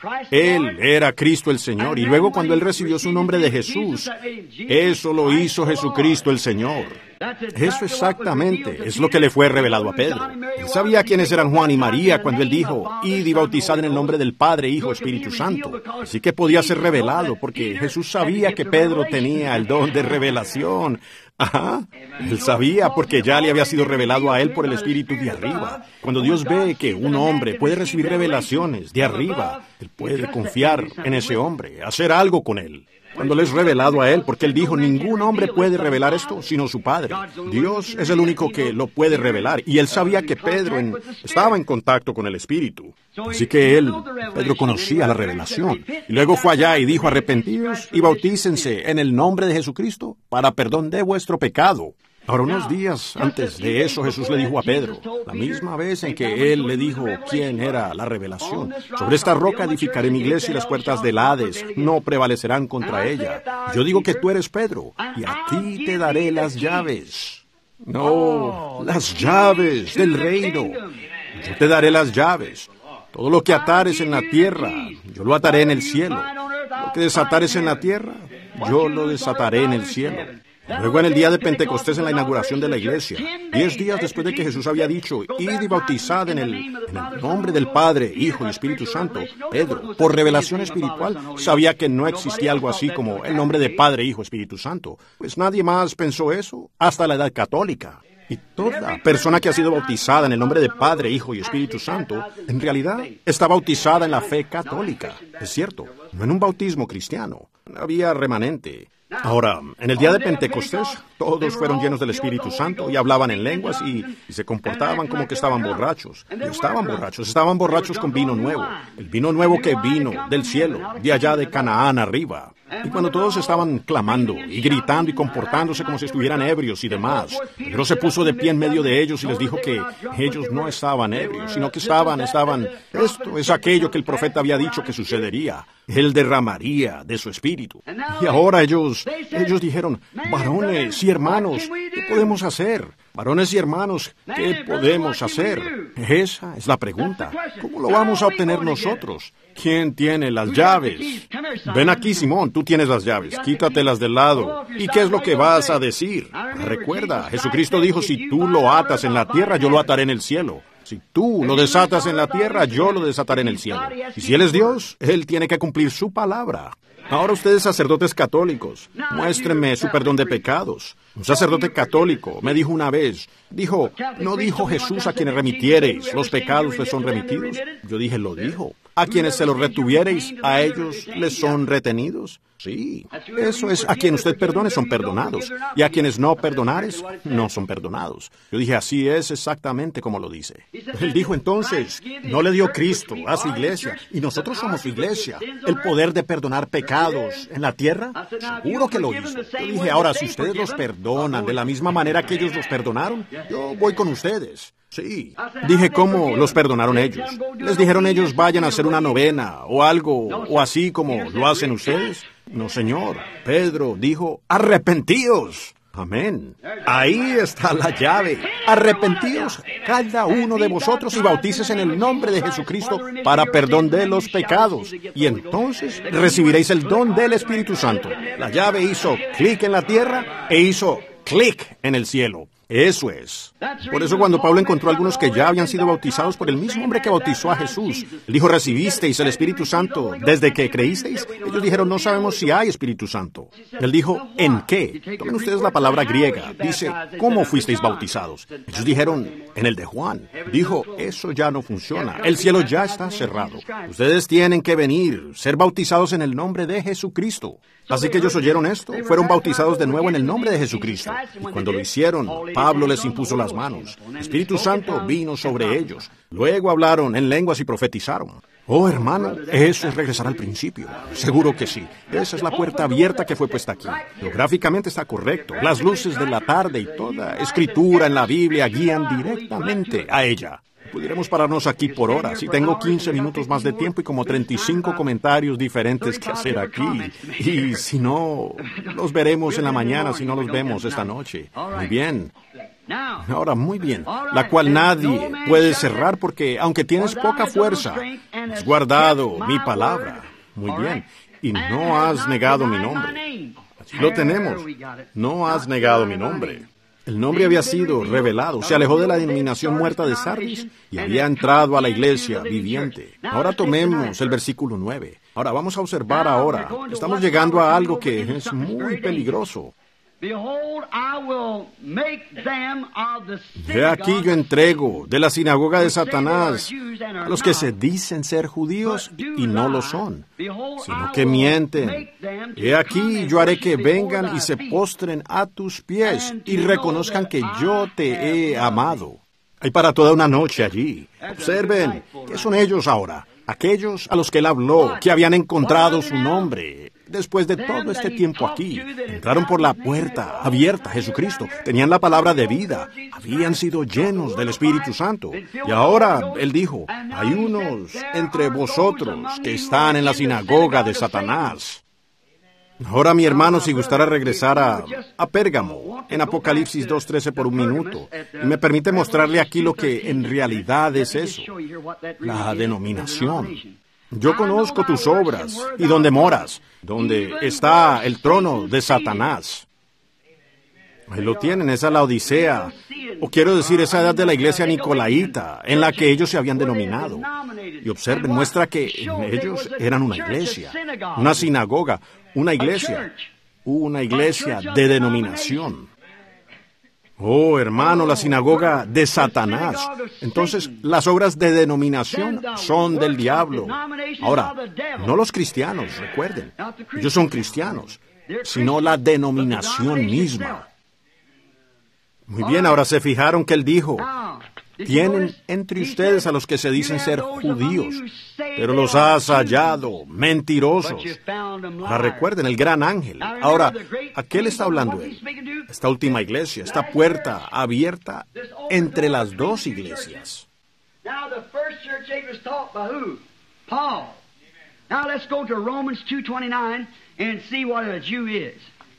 A: Él era Cristo el Señor. Y luego cuando Él recibió su nombre de Jesús, eso lo hizo Jesucristo el Señor. Eso exactamente es lo que le fue revelado a Pedro. Él sabía quiénes eran Juan y María cuando Él dijo, id y bautizad en el nombre del Padre, Hijo, Espíritu Santo. Así que podía ser revelado porque Jesús sabía que Pedro tenía el don de revelación. Ajá, Él sabía porque ya le había sido revelado a Él por el Espíritu de arriba. Cuando Dios ve que un hombre puede recibir revelaciones de arriba, Él puede confiar en ese hombre, hacer algo con él. Cuando le es revelado a Él, porque Él dijo, ningún hombre puede revelar esto sino su Padre. Dios es el único que lo puede revelar. Y Él sabía que Pedro en, estaba en contacto con el Espíritu. Así que Él, Pedro conocía la revelación. Y luego fue allá y dijo, arrepentíos y bautícense en el nombre de Jesucristo para perdón de vuestro pecado. Ahora, unos días antes de eso, Jesús le dijo a Pedro, la misma vez en que Él le dijo quién era la revelación, sobre esta roca edificaré mi iglesia y las puertas del Hades no prevalecerán contra ella. Yo digo que tú eres Pedro, y a ti te daré las llaves. No, las llaves del reino. Yo te daré las llaves. Todo lo que atares en la tierra, yo lo ataré en el cielo. Lo que desatares en la tierra, yo lo desataré en el cielo. Luego en el día de Pentecostés, en la inauguración de la iglesia, diez días después de que Jesús había dicho, id y bautizad en el, en el nombre del Padre, Hijo y Espíritu Santo, Pedro, por revelación espiritual, sabía que no existía algo así como el nombre de Padre, Hijo, Espíritu Santo. Pues nadie más pensó eso hasta la edad católica. Y toda persona que ha sido bautizada en el nombre de Padre, Hijo y Espíritu Santo, en realidad está bautizada en la fe católica. Es cierto, no en un bautismo cristiano. Había remanente. Ahora, en el día de Pentecostés, todos fueron llenos del Espíritu Santo y hablaban en lenguas y, y se comportaban como que estaban borrachos. Y estaban borrachos, estaban borrachos con vino nuevo. El vino nuevo que vino del cielo, de allá de Canaán arriba. Y cuando todos estaban clamando y gritando y comportándose como si estuvieran ebrios y demás, Pedro se puso de pie en medio de ellos y les dijo que ellos no estaban ebrios, sino que estaban, estaban, esto es aquello que el profeta había dicho que sucedería. Él derramaría de su espíritu. Y ahora ellos, ellos dijeron, varones y hermanos, ¿qué podemos hacer? Varones y hermanos, ¿qué podemos hacer? Esa es la pregunta. ¿Cómo lo vamos a obtener nosotros? ¿Quién tiene las llaves? Ven aquí, Simón, tú tienes las llaves. Quítatelas del lado. ¿Y qué es lo que vas a decir? Recuerda, Jesucristo dijo, si tú lo atas en la tierra, yo lo ataré en el cielo. Si tú lo desatas en la tierra, yo lo desataré en el cielo. Y si Él es Dios, Él tiene que cumplir su palabra. Ahora ustedes, sacerdotes católicos, muéstrenme su perdón de pecados. Un sacerdote católico me dijo una vez, dijo, ¿no dijo Jesús a quienes remitiereis, los pecados les son remitidos? Yo dije, lo dijo. ¿A quienes se los retuviereis, a ellos les son retenidos? Sí, eso es, a quien usted perdone son perdonados, y a quienes no perdonares, no son perdonados. Yo dije, así es exactamente como lo dice. Él dijo entonces, no le dio Cristo a su iglesia, y nosotros somos su iglesia, el poder de perdonar pecados en la tierra. Seguro que lo hizo. Yo dije, ahora, si ustedes los perdonan de la misma manera que ellos los perdonaron, yo voy con ustedes. Sí. Dije, ¿cómo los perdonaron ellos? ¿Les dijeron ellos vayan a hacer una novena o algo o así como lo hacen ustedes? No, señor. Pedro dijo, arrepentíos. Amén. Ahí está la llave. Arrepentíos cada uno de vosotros y bautíces en el nombre de Jesucristo para perdón de los pecados. Y entonces recibiréis el don del Espíritu Santo. La llave hizo clic en la tierra e hizo clic en el cielo. Eso es. Por eso cuando Pablo encontró a algunos que ya habían sido bautizados por el mismo hombre que bautizó a Jesús, él dijo, ¿recibisteis el Espíritu Santo desde que creísteis? Ellos dijeron, no sabemos si hay Espíritu Santo. Él dijo, ¿en qué? Tomen ustedes la palabra griega. Dice, ¿cómo fuisteis bautizados? Ellos dijeron, en el de Juan. Dijo, eso ya no funciona. El cielo ya está cerrado. Ustedes tienen que venir, ser bautizados en el nombre de Jesucristo. Así que ellos oyeron esto, fueron bautizados de nuevo en el nombre de Jesucristo. Y cuando lo hicieron, Pablo les impuso las manos. El Espíritu Santo vino sobre ellos. Luego hablaron en lenguas y profetizaron. Oh, hermano, eso es regresar al principio. Seguro que sí. Esa es la puerta abierta que fue puesta aquí. Geográficamente está correcto. Las luces de la tarde y toda escritura en la Biblia guían directamente a ella. Pudiéramos pararnos aquí por horas y tengo quince minutos más de tiempo y como treinta y cinco comentarios diferentes que hacer aquí. Y si no, los veremos en la mañana si no los vemos esta noche. Muy bien. Ahora, muy bien. La cual nadie puede cerrar porque, aunque tienes poca fuerza, has guardado mi palabra. Muy bien. Y no has negado mi nombre. Así lo tenemos. No has negado mi nombre. El nombre había sido revelado, se alejó de la denominación muerta de Sardis y había entrado a la iglesia viviente. Ahora tomemos el versículo nueve. Ahora vamos a observar ahora. Estamos llegando a algo que es muy peligroso. He aquí yo entrego de la sinagoga de Satanás a los que se dicen ser judíos y no lo son, sino que mienten. He aquí yo haré que vengan y se postren a tus pies y reconozcan que yo te he amado. Hay para toda una noche allí. Observen, ¿qué son ellos ahora? Aquellos a los que él habló, que habían encontrado su nombre. Después de todo este tiempo aquí, entraron por la puerta abierta a Jesucristo, tenían la palabra de vida, habían sido llenos del Espíritu Santo. Y ahora, él dijo, hay unos entre vosotros que están en la sinagoga de Satanás. Ahora, mi hermano, si gustara regresar a, a Pérgamo, en Apocalipsis dos trece por un minuto, y me permite mostrarle aquí lo que en realidad es eso, la denominación. Yo conozco tus obras y donde moras, donde está el trono de Satanás. Ahí lo tienen, esa es la Odisea, o quiero decir, esa edad de la iglesia nicolaíta, en la que ellos se habían denominado. Y observen, muestra que ellos eran una iglesia, una sinagoga, una iglesia, una iglesia de denominación. Oh, hermano, la sinagoga de Satanás. Entonces, las obras de denominación son del diablo. Ahora, no los cristianos, recuerden, ellos son cristianos, sino la denominación misma. Muy bien, ahora se fijaron que él dijo, tienen entre ustedes a los que se dicen ser judíos, pero los has hallado mentirosos. Ahora recuerden, el gran ángel. Ahora, ¿a qué le está hablando él? Esta última iglesia, esta puerta abierta entre las dos iglesias.
B: Now the first church age was taught by who? Paul. Now let's go to Romans two twenty-nine and see what a Jew is.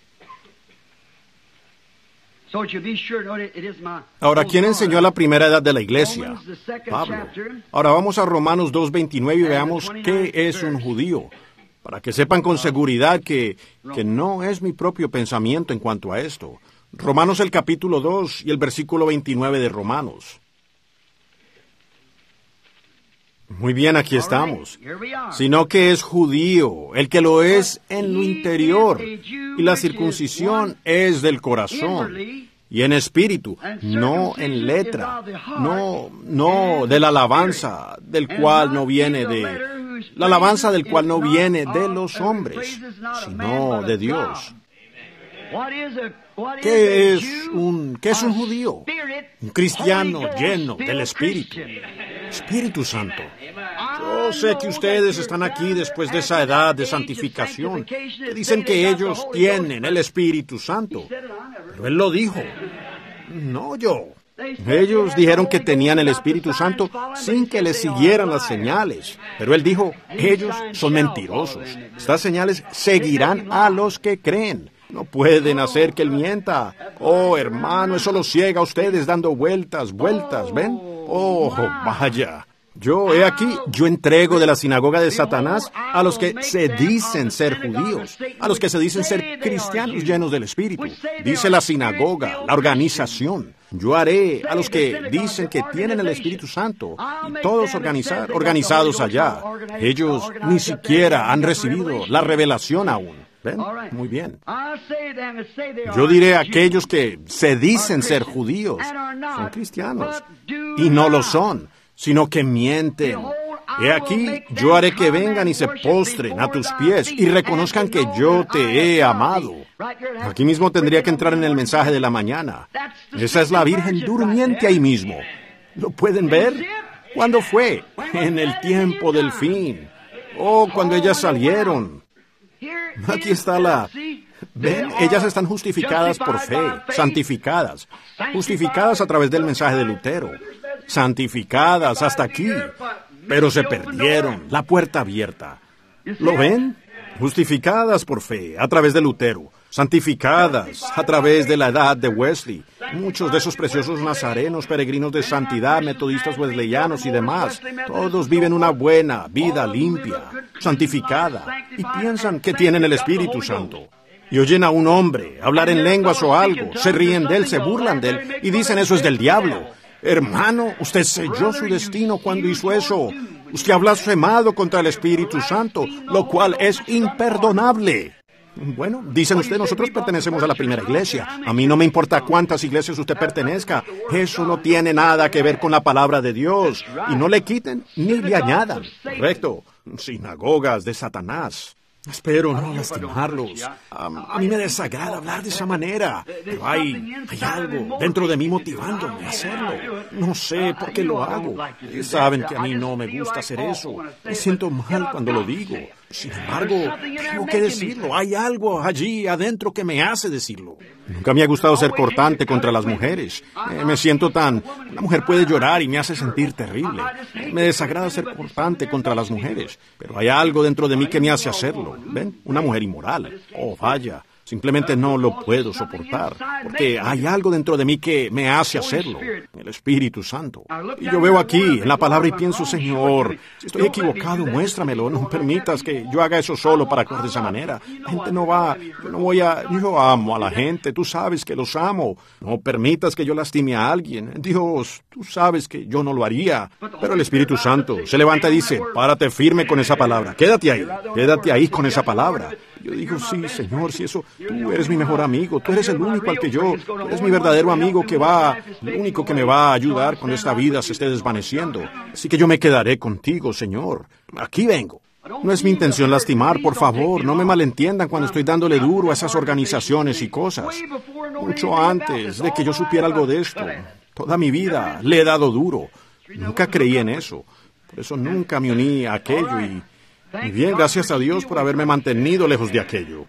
B: So you be sure no, it is my.
A: Ahora, ¿quién enseñó a la primera edad de la iglesia? Pablo. Ahora vamos a Romanos dos veintinueve y veamos qué es un judío, para que sepan con seguridad que, que no es mi propio pensamiento en cuanto a esto. Romanos el capítulo dos y el versículo veintinueve de Romanos. Muy bien, aquí estamos. Sino que es judío, el que lo es en lo interior, y la circuncisión es del corazón, y en espíritu, no en letra, no, no de la alabanza, del cual no viene de, la alabanza del cual no viene de los hombres, sino de Dios. ¿Qué es un, qué es un judío? Un cristiano lleno del Espíritu. Espíritu Santo. Yo sé que ustedes están aquí después de esa edad de santificación, que dicen que ellos tienen el Espíritu Santo. Pero Él lo dijo. No yo. Ellos dijeron que tenían el Espíritu Santo sin que les siguieran las señales. Pero él dijo, ellos son mentirosos. Estas señales seguirán a los que creen. No pueden hacer que él mienta. Oh, hermano, eso los ciega a ustedes dando vueltas, vueltas, ¿ven? Oh, vaya. Yo, he aquí, yo entrego de la sinagoga de Satanás a los que se dicen ser judíos, a los que se dicen ser cristianos llenos del Espíritu. Dice la sinagoga, la organización. Yo haré a los que dicen que tienen el Espíritu Santo, y todos organizar, organizados allá. Ellos ni siquiera han recibido la revelación aún. ¿Ven? Muy bien. Yo diré a aquellos que se dicen ser judíos, son cristianos, y no lo son, sino que mienten. He aquí, yo haré que vengan y se postren a tus pies y reconozcan que yo te he amado. Aquí mismo tendría que entrar en el mensaje de la mañana. Esa es la Virgen durmiente ahí mismo. ¿Lo pueden ver? ¿Cuándo fue? En el tiempo del fin. Oh, cuando ellas salieron. Aquí está la... ¿Ven? Ellas están justificadas por fe, santificadas, justificadas a través del mensaje de Lutero, santificadas hasta aquí, pero se perdieron, la puerta abierta. ¿Lo ven? Justificadas por fe, a través de Lutero, santificadas a través de la edad de Wesley, muchos de esos preciosos nazarenos, peregrinos de santidad, metodistas wesleyanos y demás, todos viven una buena vida limpia, santificada, y piensan que tienen el Espíritu Santo. Y oyen a un hombre hablar en lenguas o algo, se ríen de él, se burlan de él, y dicen eso es del diablo. Hermano, usted selló su destino cuando hizo eso. Usted ha blasfemado contra el Espíritu Santo, lo cual es imperdonable. Bueno, dicen ustedes, nosotros pertenecemos a la primera iglesia. A mí no me importa cuántas iglesias usted pertenezca. Eso no tiene nada que ver con la palabra de Dios. Y no le quiten ni le añadan. Correcto. Sinagogas de Satanás. Espero no lastimarlos. Um, a mí me desagrada hablar de esa manera, pero hay, hay algo dentro de mí motivándome a hacerlo. No sé por qué lo hago. Saben que a mí no me gusta hacer eso. Me siento mal cuando lo digo. Sin embargo, tengo que decirlo. Hay algo allí adentro que me hace decirlo. Nunca me ha gustado ser cortante contra las mujeres. Eh, me siento tan... Una mujer puede llorar y me hace sentir terrible. Me desagrada ser cortante contra las mujeres, pero hay algo dentro de mí que me hace hacerlo. ¿Ven? Una mujer inmoral. Oh, vaya. Simplemente no lo puedo soportar, porque hay algo dentro de mí que me hace hacerlo, el Espíritu Santo. Y yo veo aquí en la palabra y pienso, Señor, si estoy equivocado, muéstramelo, no permitas que yo haga eso solo para actuar de esa manera. La gente no va, yo no voy a, yo amo a la gente, tú sabes que los amo. No permitas que yo lastime a alguien. Dios, tú sabes que yo no lo haría. Pero el Espíritu Santo se levanta y dice, párate firme con esa palabra, quédate ahí, quédate ahí con esa palabra. Yo digo, sí, Señor, si eso, tú eres mi mejor amigo, tú eres el único al que yo, tú eres mi verdadero amigo que va, el único que me va a ayudar cuando esta vida se esté desvaneciendo. Así que yo me quedaré contigo, Señor. Aquí vengo. No es mi intención lastimar, por favor, no me malentiendan cuando estoy dándole duro a esas organizaciones y cosas. Mucho antes de que yo supiera algo de esto, toda mi vida le he dado duro. Nunca creí en eso. Por eso nunca me uní a aquello y... Y bien, gracias a Dios por haberme mantenido lejos de aquello.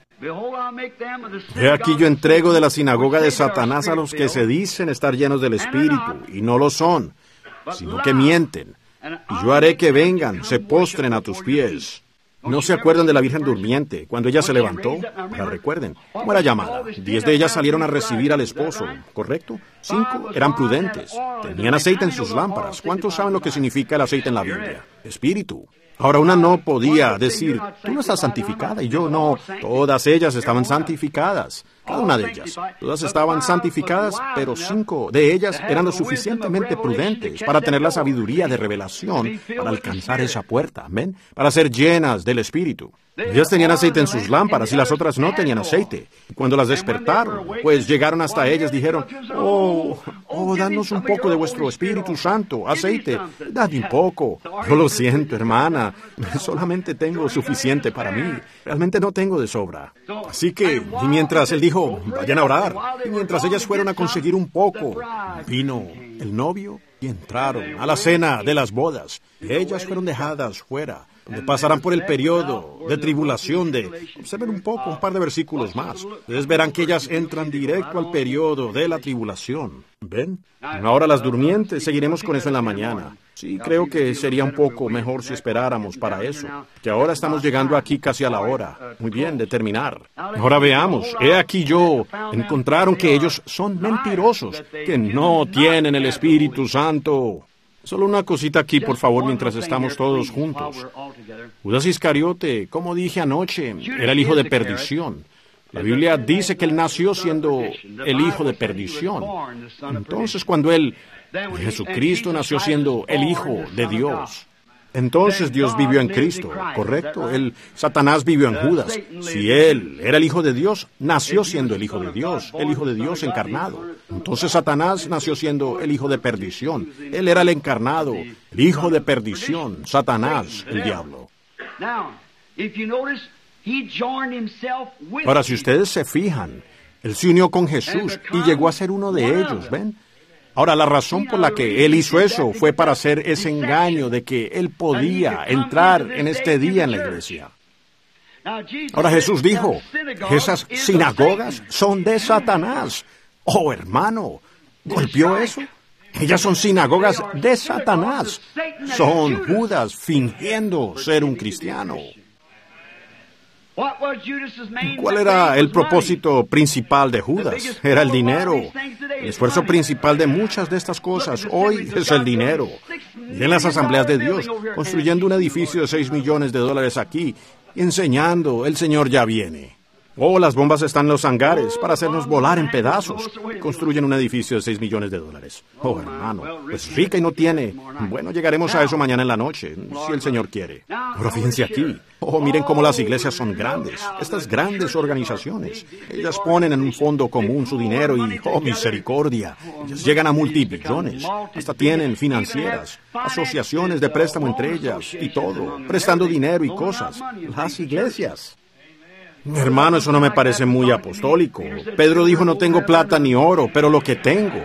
A: He aquí yo entrego de la sinagoga de Satanás a los que se dicen estar llenos del Espíritu, y no lo son, sino que mienten. Y yo haré que vengan, se postren a tus pies. ¿No se acuerdan de la Virgen durmiente? Cuando ella se levantó, la recuerden. ¿Cómo era llamada? Diez de ellas salieron a recibir al esposo, ¿correcto? Cinco eran prudentes. Tenían aceite en sus lámparas. ¿Cuántos saben lo que significa el aceite en la Biblia? Espíritu. Ahora, una no podía decir, tú no estás santificada y yo no. Todas ellas estaban santificadas. Cada una de ellas. Todas estaban santificadas, pero cinco de ellas eran lo suficientemente prudentes para tener la sabiduría de revelación para alcanzar esa puerta, ¿ven? Para ser llenas del Espíritu. Ellas tenían aceite en sus lámparas y las otras no tenían aceite. Y cuando las despertaron, pues llegaron hasta ellas, dijeron, oh, oh, danos un poco de vuestro Espíritu Santo, aceite, dadme un poco. Yo lo siento, hermana, solamente tengo suficiente para mí. Realmente no tengo de sobra. Así que, y mientras él dijo, vayan a orar, y mientras ellas fueron a conseguir un poco, vino el novio y entraron a la cena de las bodas. Y ellas fueron dejadas fuera. donde pasarán por el periodo de tribulación de... Observen un poco, un par de versículos más. Ustedes verán que ellas entran directo al periodo de la tribulación. ¿Ven? Ahora las durmientes, seguiremos con eso en la mañana. Sí, creo que sería un poco mejor si esperáramos para eso, que ahora estamos llegando aquí casi a la hora. Muy bien, de terminar. Ahora veamos, he aquí yo, encontraron que ellos son mentirosos, que no tienen el Espíritu Santo. Solo una cosita aquí, por favor, mientras estamos todos juntos. Judas Iscariote, como dije anoche, era el hijo de perdición. La Biblia dice que él nació siendo el hijo de perdición. Entonces, cuando él, Jesucristo, nació siendo el Hijo de Dios, entonces Dios vivió en Cristo, ¿correcto? Él, Satanás vivió en Judas. Si él era el Hijo de Dios, nació siendo el Hijo de Dios, el Hijo de Dios encarnado. Entonces Satanás nació siendo el hijo de perdición. Él era el encarnado, el hijo de perdición, Satanás, el diablo. Ahora, si ustedes se fijan, él se unió con Jesús y llegó a ser uno de ellos, ¿ven? Ahora, la razón por la que él hizo eso fue para hacer ese engaño de que él podía entrar en este día en la iglesia. Ahora Jesús dijo, esas sinagogas son de Satanás. Oh, hermano, ¿golpeó eso? Ellas son sinagogas de Satanás. Son Judas fingiendo ser un cristiano. ¿Cuál era el propósito principal de Judas? Era el dinero. El esfuerzo principal de muchas de estas cosas hoy es el dinero. Y en las asambleas de Dios, construyendo un edificio de seis millones de dólares aquí, enseñando, el Señor ya viene. Oh, las bombas están en los hangares para hacernos volar en pedazos. Construyen un edificio de seis millones de dólares. Oh, hermano, pues rica y no tiene. Bueno, llegaremos a eso mañana en la noche, si el Señor quiere. Pero fíjense aquí. Oh, miren cómo las iglesias son grandes. Estas grandes organizaciones. Ellas ponen en un fondo común su dinero y, oh, misericordia. Ellas llegan a multibillones. Hasta tienen financieras, asociaciones de préstamo entre ellas y todo, prestando dinero y cosas. Las iglesias. Hermano, eso no me parece muy apostólico. Pedro dijo, no tengo plata ni oro, pero lo que tengo.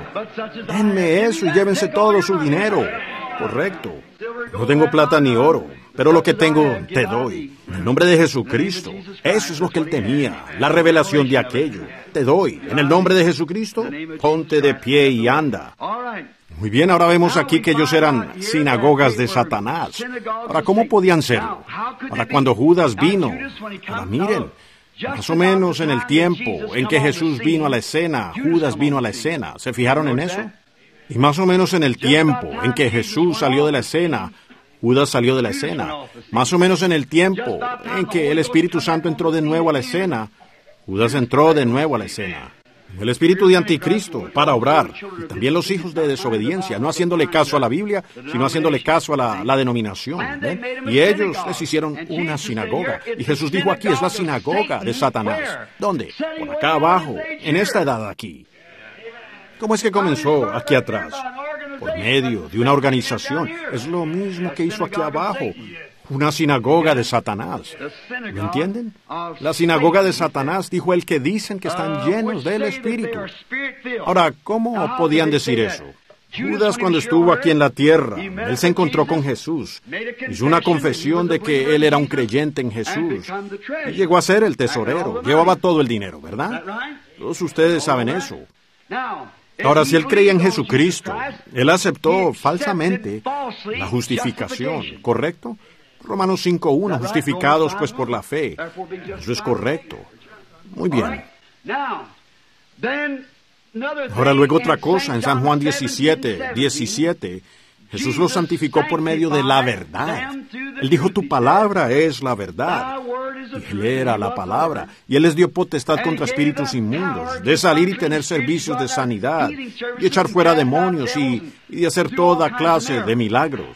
A: Denme eso y llévense todo su dinero. Correcto. No tengo plata ni oro, pero lo que tengo te doy. En el nombre de Jesucristo. Eso es lo que él tenía, la revelación de aquello. Te doy. En el nombre de Jesucristo, ponte de pie y anda. Muy bien, ahora vemos aquí que ellos eran sinagogas de Satanás. Ahora, ¿cómo podían serlo? Ahora, cuando Judas vino, ahora miren, más o menos en el tiempo en que Jesús vino a la escena, Judas vino a la escena. ¿Se fijaron en eso? Y más o menos en el tiempo en que Jesús salió de la escena, Judas salió de la escena. Más o menos en el tiempo en que el Espíritu Santo entró de nuevo a la escena, Judas entró de nuevo a la escena. El espíritu de anticristo para obrar, y también los hijos de desobediencia, no haciéndole caso a la Biblia, sino haciéndole caso a la, la denominación. ¿Ven? Y ellos les hicieron una sinagoga. Y Jesús dijo, aquí es la sinagoga de Satanás. ¿Dónde? Por acá abajo, en esta edad aquí. ¿Cómo es que comenzó aquí atrás? Por medio de una organización. Es lo mismo que hizo aquí abajo. Una sinagoga de Satanás. ¿Lo entienden? La sinagoga de Satanás, dijo el que dicen que están llenos del Espíritu. Ahora, ¿cómo podían decir eso? Judas, cuando estuvo aquí en la tierra, él se encontró con Jesús. Hizo una confesión de que él era un creyente en Jesús. Y llegó a ser el tesorero. Llevaba todo el dinero, ¿verdad? Todos ustedes saben eso. Ahora, si él creía en Jesucristo, él aceptó falsamente la justificación, ¿correcto? Romanos cinco uno, justificados pues por la fe. Eso es correcto. Muy bien. Ahora luego otra cosa, en San Juan diecisiete, diecisiete, Jesús los santificó por medio de la verdad. Él dijo, tu palabra es la verdad. Y él era la palabra. Y él les dio potestad contra espíritus inmundos, de salir y tener servicios de sanidad, y echar fuera demonios, y, y de hacer toda clase de milagros.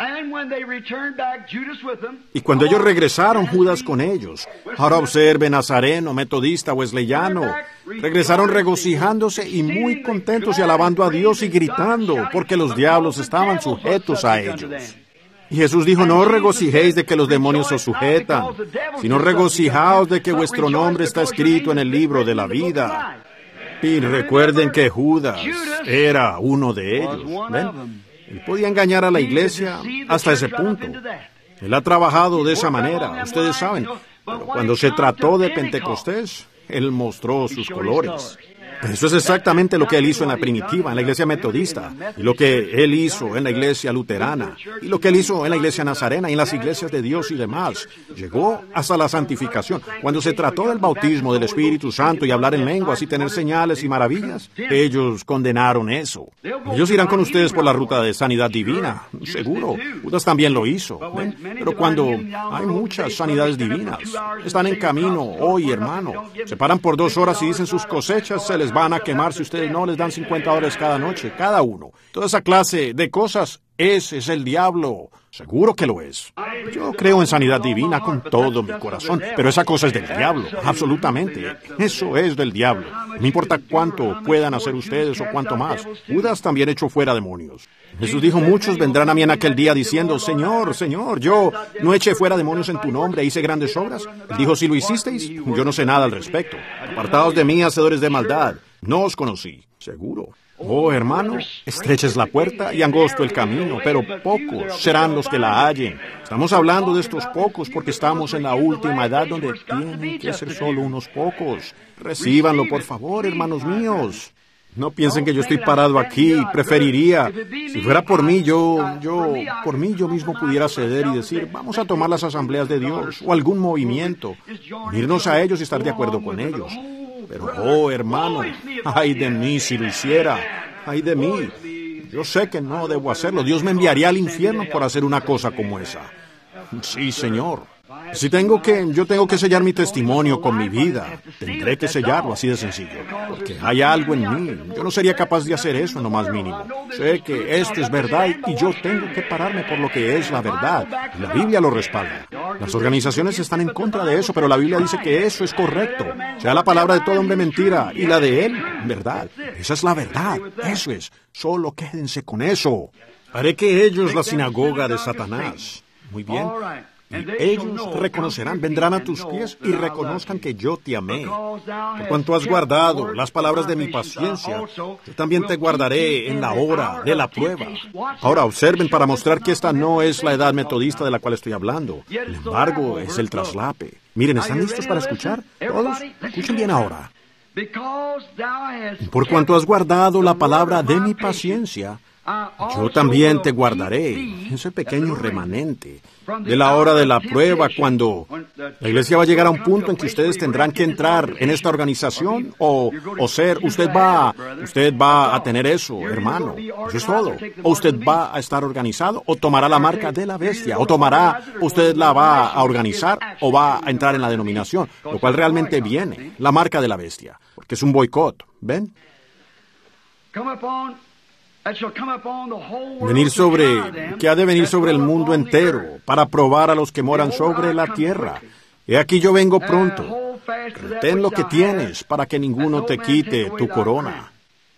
A: Y cuando ellos regresaron, Judas con ellos. Ahora observe, nazareno, metodista, wesleyano. Regresaron regocijándose y muy contentos y alabando a Dios y gritando, porque los diablos estaban sujetos a ellos. Y Jesús dijo, no os regocijéis de que los demonios os sujetan, sino regocijaos de que vuestro nombre está escrito en el libro de la vida. Y recuerden que Judas era uno de ellos. ¿Ven? Él podía engañar a la iglesia hasta ese punto. Él ha trabajado de esa manera, ustedes saben. Pero cuando se trató de Pentecostés, Él mostró sus colores. Eso es exactamente lo que Él hizo en la primitiva, en la iglesia metodista, y lo que Él hizo en la iglesia luterana, y lo que Él hizo en la iglesia nazarena y en las iglesias de Dios y demás. Llegó hasta la santificación. Cuando se trató del bautismo del Espíritu Santo y hablar en lenguas y tener señales y maravillas, ellos condenaron eso. Ellos irán con ustedes por la ruta de sanidad divina, seguro. Judas también lo hizo. ¿Ven? Pero cuando hay muchas sanidades divinas, están en camino hoy, hermano. Se paran por dos horas y dicen sus cosechas se les van a quemar si ustedes no les dan cincuenta dólares cada noche, cada uno. Toda esa clase de cosas, ese es el diablo. Seguro que lo es. Yo creo en sanidad divina con todo mi corazón, pero esa cosa es del diablo, absolutamente. Eso es del diablo. No importa cuánto puedan hacer ustedes o cuánto más. Judas también echó fuera demonios. Jesús dijo, muchos vendrán a mí en aquel día diciendo, Señor, Señor, yo no eché fuera demonios en tu nombre, hice grandes obras. Él dijo, si lo hicisteis, yo no sé nada al respecto. Apartaos de mí, hacedores de maldad. No os conocí, seguro. Oh, hermano, estrecha es la puerta y angosto el camino, pero pocos serán los que la hallen. Estamos hablando de estos pocos porque estamos en la última edad donde tienen que ser solo unos pocos. Recíbanlo, por favor, hermanos míos. No piensen que yo estoy parado aquí, preferiría, si fuera por mí, yo, yo, por mí yo mismo pudiera ceder y decir, vamos a tomar las asambleas de Dios, o algún movimiento, unirnos a ellos y estar de acuerdo con ellos. Pero, oh, hermano, ay de mí si lo hiciera, ay de mí. Yo sé que no debo hacerlo, Dios me enviaría al infierno por hacer una cosa como esa. Sí, Señor. Si tengo que, yo tengo que sellar mi testimonio con mi vida, tendré que sellarlo, así de sencillo, porque hay algo en mí. Yo no sería capaz de hacer eso en lo más mínimo. Sé que esto es verdad y yo tengo que pararme por lo que es la verdad. Y la Biblia lo respalda. Las organizaciones están en contra de eso, pero la Biblia dice que eso es correcto. Sea la palabra de todo hombre mentira y la de él, verdad. Esa es la verdad, eso es. Solo quédense con eso. Haré que ellos la sinagoga de Satanás. Muy bien. Y ellos reconocerán, vendrán a tus pies y reconozcan que yo te amé. Por cuanto has guardado las palabras de mi paciencia, yo también te guardaré en la hora de la prueba. Ahora observen para mostrar que esta no es la edad metodista de la cual estoy hablando. Sin embargo, es el traslape. Miren, ¿están listos para escuchar? Todos, escuchen bien ahora. Por cuanto has guardado la palabra de mi paciencia, yo también te guardaré, ese pequeño remanente, de la hora de la prueba, cuando la iglesia va a llegar a un punto en que ustedes tendrán que entrar en esta organización o, o ser, usted va, usted va a tener eso, hermano, eso es todo. O usted va a estar organizado o tomará la marca de la bestia, o tomará, usted la va a organizar o va a entrar en la denominación, lo cual realmente viene, la marca de la bestia, porque es un boicot, ¿ven? Venir sobre, que ha de venir sobre el mundo entero, para probar a los que moran sobre la tierra. He aquí yo vengo pronto. Retén lo que tienes, para que ninguno te quite tu corona.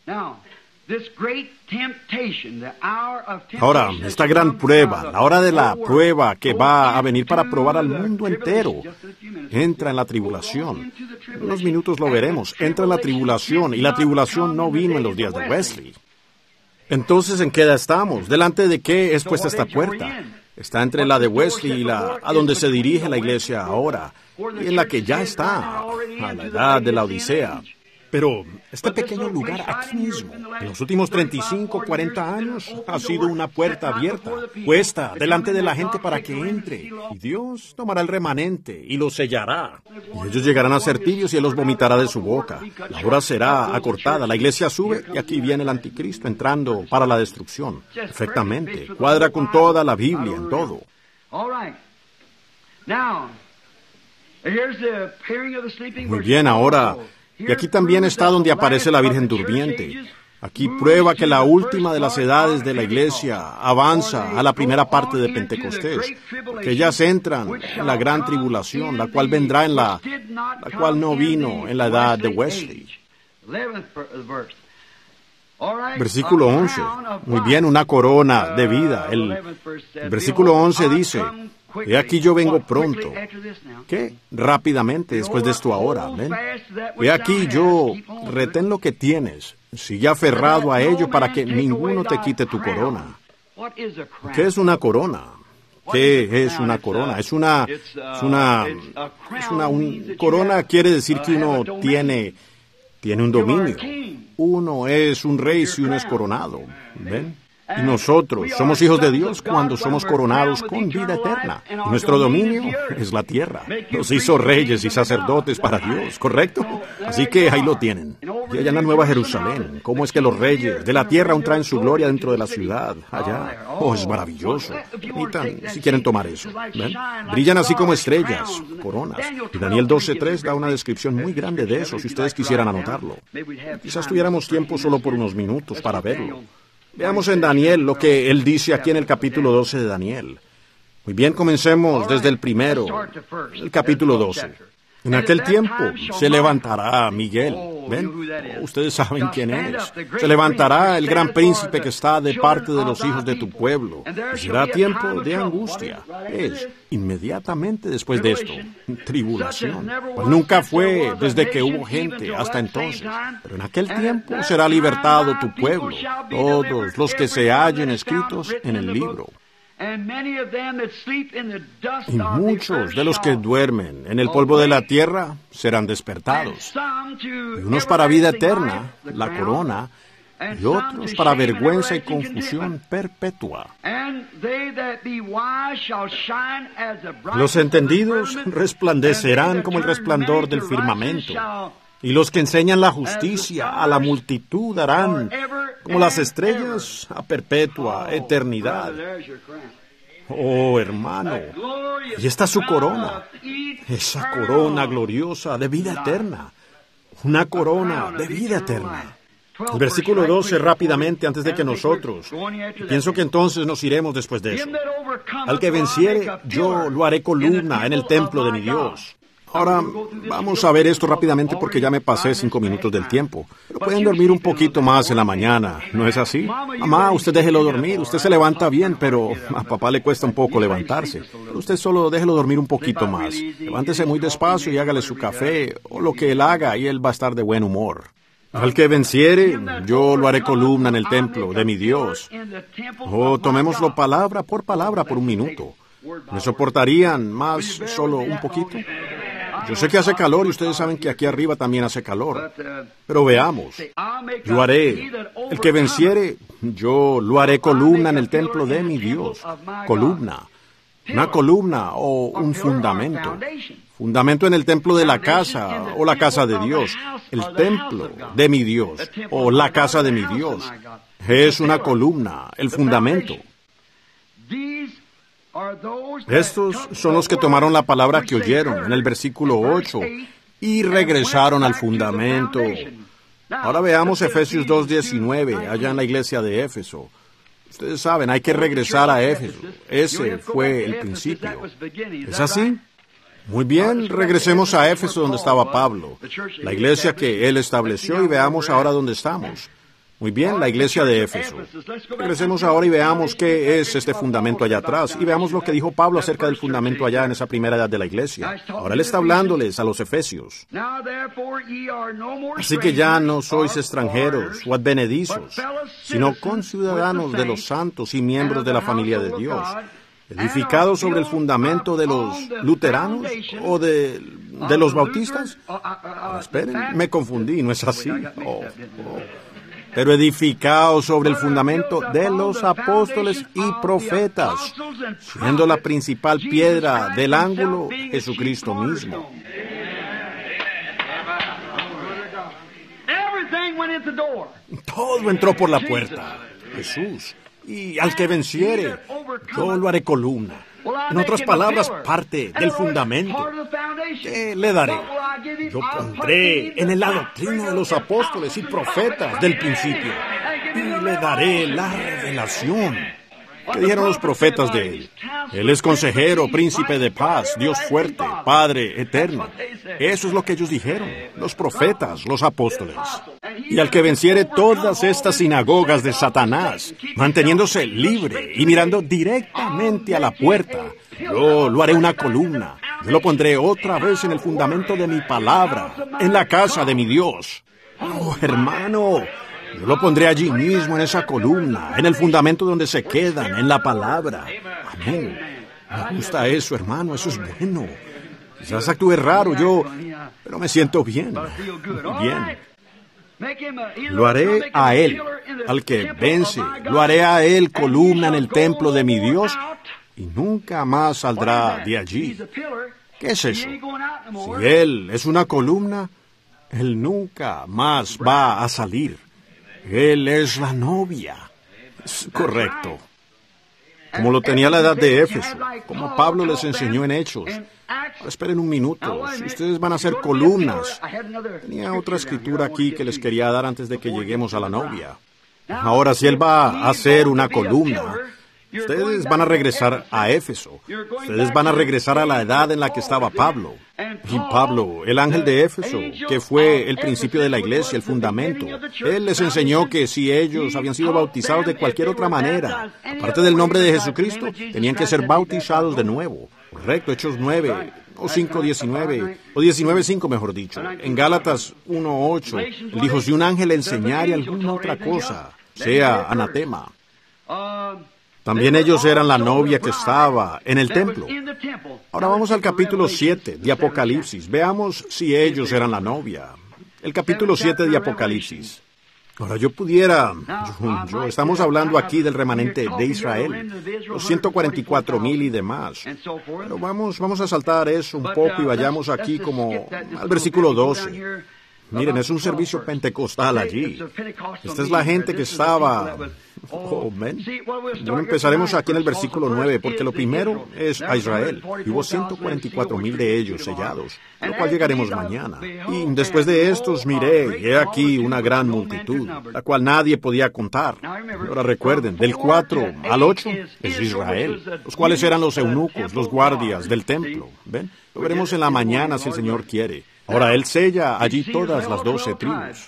A: Ahora, esta gran prueba, la hora de la prueba que va a venir para probar al mundo entero, entra en la tribulación. En unos minutos lo veremos. Entra en la tribulación, y la tribulación no vino en los días de Wesley. Entonces, ¿en qué edad estamos? ¿Delante de qué es puesta esta puerta? Está entre la de Wesley y la a donde se dirige la iglesia ahora, y en la que ya está, a la edad de la Odisea. Pero este pequeño lugar aquí mismo, en los últimos treinta y cinco, cuarenta años, ha sido una puerta abierta, puesta delante de la gente para que entre. Y Dios tomará el remanente y lo sellará. Y ellos llegarán a ser tibios y Él los vomitará de su boca. La hora será acortada, la iglesia sube y aquí viene el anticristo entrando para la destrucción. Perfectamente, cuadra con toda la Biblia en todo. Muy bien, ahora... Y aquí también está donde aparece la Virgen durmiente. Aquí prueba que la última de las edades de la iglesia avanza a la primera parte de Pentecostés, que ellas entran en la gran tribulación, la cual vendrá en la, la cual no vino en la edad de Wesley. Versículo once. Muy bien, una corona de vida. El, el versículo once dice... He aquí yo vengo pronto. ¿Qué? Rápidamente, después de esto ahora. ¿Ven? He aquí yo, retén lo que tienes. Sigue aferrado a ello para que ninguno te quite tu corona. ¿Qué es una corona? ¿Qué es una corona? Es una, es una, es una, un, corona quiere decir que uno tiene, tiene un dominio. Uno es un rey si uno es coronado, ¿ven? Y nosotros somos hijos de Dios cuando somos coronados con vida eterna. Y nuestro dominio es la tierra. Nos hizo reyes y sacerdotes para Dios, ¿correcto? Así que ahí lo tienen. Y allá en la Nueva Jerusalén, ¿cómo es que los reyes de la tierra aún traen su gloria dentro de la ciudad? Allá. Oh, es maravilloso. Permitan, si quieren tomar eso. ¿Ven? Brillan así como estrellas, coronas. Y Daniel doce tres da una descripción muy grande de eso, si ustedes quisieran anotarlo. Quizás tuviéramos tiempo solo por unos minutos para verlo. Veamos en Daniel lo que él dice aquí en el capítulo doce de Daniel. Muy bien, comencemos desde el primero, el capítulo doce. En aquel tiempo se levantará Miguel. ¿Ven? Oh, ustedes saben quién es. Se levantará el gran príncipe que está de parte de los hijos de tu pueblo. Y será tiempo de angustia. Es inmediatamente después de esto. Tribulación. Pues nunca fue desde que hubo gente hasta entonces. Pero en aquel tiempo será libertado tu pueblo. Todos los que se hallen escritos en el libro. Y muchos de los que duermen en el polvo de la tierra serán despertados. Y unos para vida eterna, la corona, y otros para vergüenza y confusión perpetua. Los entendidos resplandecerán como el resplandor del firmamento. Y los que enseñan la justicia a la multitud harán como las estrellas a perpetua eternidad. Oh, hermano, y esta es su corona, esa corona gloriosa de vida eterna, una corona de vida eterna. El versículo doce rápidamente antes de que nosotros, pienso que entonces nos iremos después de eso. Al que venciere, yo lo haré columna en el templo de mi Dios. Ahora, vamos a ver esto rápidamente porque ya me pasé cinco minutos del tiempo. Pero pueden dormir un poquito más en la mañana, ¿no es así? Mamá, usted déjelo dormir, usted se levanta bien, pero a papá le cuesta un poco levantarse. Pero usted solo déjelo dormir un poquito más. Levántese muy despacio y hágale su café, o lo que él haga, y él va a estar de buen humor. Al que venciere, yo lo haré columna en el templo de mi Dios. O tomémoslo palabra por palabra por un minuto. ¿Me soportarían más solo un poquito? Yo sé que hace calor y ustedes saben que aquí arriba también hace calor. Pero veamos. Yo haré, el que venciere, yo lo haré columna en el templo de mi Dios. Columna. Una columna o un fundamento. Fundamento en el templo de la casa o la casa de Dios. El templo de mi Dios o la casa de mi Dios. Es una columna, el fundamento. Estos son los que tomaron la palabra que oyeron en el versículo ocho y regresaron al fundamento. Ahora veamos Efesios dos diecinueve, allá en la iglesia de Éfeso. Ustedes saben, hay que regresar a Éfeso. Ese fue el principio. ¿Es así? Muy bien, regresemos a Éfeso donde estaba Pablo, la iglesia que él estableció, y veamos ahora dónde estamos. Muy bien, la iglesia de Éfeso. Regresemos ahora y veamos qué es este fundamento allá atrás. Y veamos lo que dijo Pablo acerca del fundamento allá en esa primera edad de la iglesia. Ahora él está hablándoles a los efesios. Así que ya no sois extranjeros o advenedizos, sino conciudadanos de los santos y miembros de la familia de Dios, edificados sobre el fundamento de los luteranos o de, de los bautistas. Oh, esperen, me confundí, ¿no es así? Oh, oh. Pero edificados sobre el fundamento de los apóstoles y profetas, siendo la principal piedra del ángulo Jesucristo mismo. Todo entró por la puerta, Jesús. Y al que venciere, yo lo haré columna. En otras palabras, parte del fundamento. ¿Qué le daré? Yo pondré en la doctrina de los apóstoles y profetas del principio, y le daré la revelación. ¿Qué dijeron los profetas de él? Él es consejero, príncipe de paz, Dios fuerte, Padre eterno. Eso es lo que ellos dijeron, los profetas, los apóstoles. Y al que venciere todas estas sinagogas de Satanás, manteniéndose libre y mirando directamente a la puerta, yo lo haré una columna. Yo lo pondré otra vez en el fundamento de mi palabra, en la casa de mi Dios. Oh, hermano, yo lo pondré allí mismo en esa columna, en el fundamento donde se quedan, en la palabra. Amén. Me gusta eso, hermano, eso es bueno. Quizás actúe raro yo, pero me siento bien, bien. Lo haré a él, al que vence, lo haré a él columna en el templo de mi Dios, y nunca más saldrá de allí. ¿Qué es eso? Si él es una columna, él nunca más va a salir. Él es la novia. Es correcto. Como lo tenía la edad de Éfeso, como Pablo les enseñó en Hechos. Ahora, esperen un minuto, si ustedes van a ser columnas. Tenía otra escritura aquí que les quería dar antes de que lleguemos a la novia. Ahora, si él va a ser una columna, ustedes van a regresar a Éfeso. Ustedes van a regresar a la edad en la que estaba Pablo. Y Pablo, el ángel de Éfeso, que fue el principio de la iglesia, el fundamento, él les enseñó que si ellos habían sido bautizados de cualquier otra manera, aparte del nombre de Jesucristo, tenían que ser bautizados de nuevo. Correcto, Hechos nueve, o cinco diecinueve, o diecinueve cinco mejor dicho. En Gálatas uno ocho, él dijo, si un ángel le enseñare alguna otra cosa, sea anatema. También ellos eran la novia que estaba en el templo. Ahora vamos al capítulo siete de Apocalipsis. Veamos si ellos eran la novia. El capítulo siete de Apocalipsis. Ahora yo pudiera, yo, yo, estamos hablando aquí del remanente de Israel, los ciento cuarenta y cuatro mil y demás. Pero vamos, vamos a saltar eso un poco y vayamos aquí como al versículo doce. Miren, es un servicio pentecostal allí. Esta es la gente que estaba... Oh, ven. Bueno, empezaremos aquí en el versículo nueve, porque lo primero es a Israel. Y hubo ciento cuarenta y cuatro mil de ellos sellados, a lo cual llegaremos mañana. Y después de estos miré, y he aquí una gran multitud, la cual nadie podía contar. Ahora recuerden, del cuatro al ocho es Israel, los cuales eran los eunucos, los guardias del templo. ¿Ven? Lo veremos en la mañana si el Señor quiere. Ahora, él sella allí todas las doce tribus.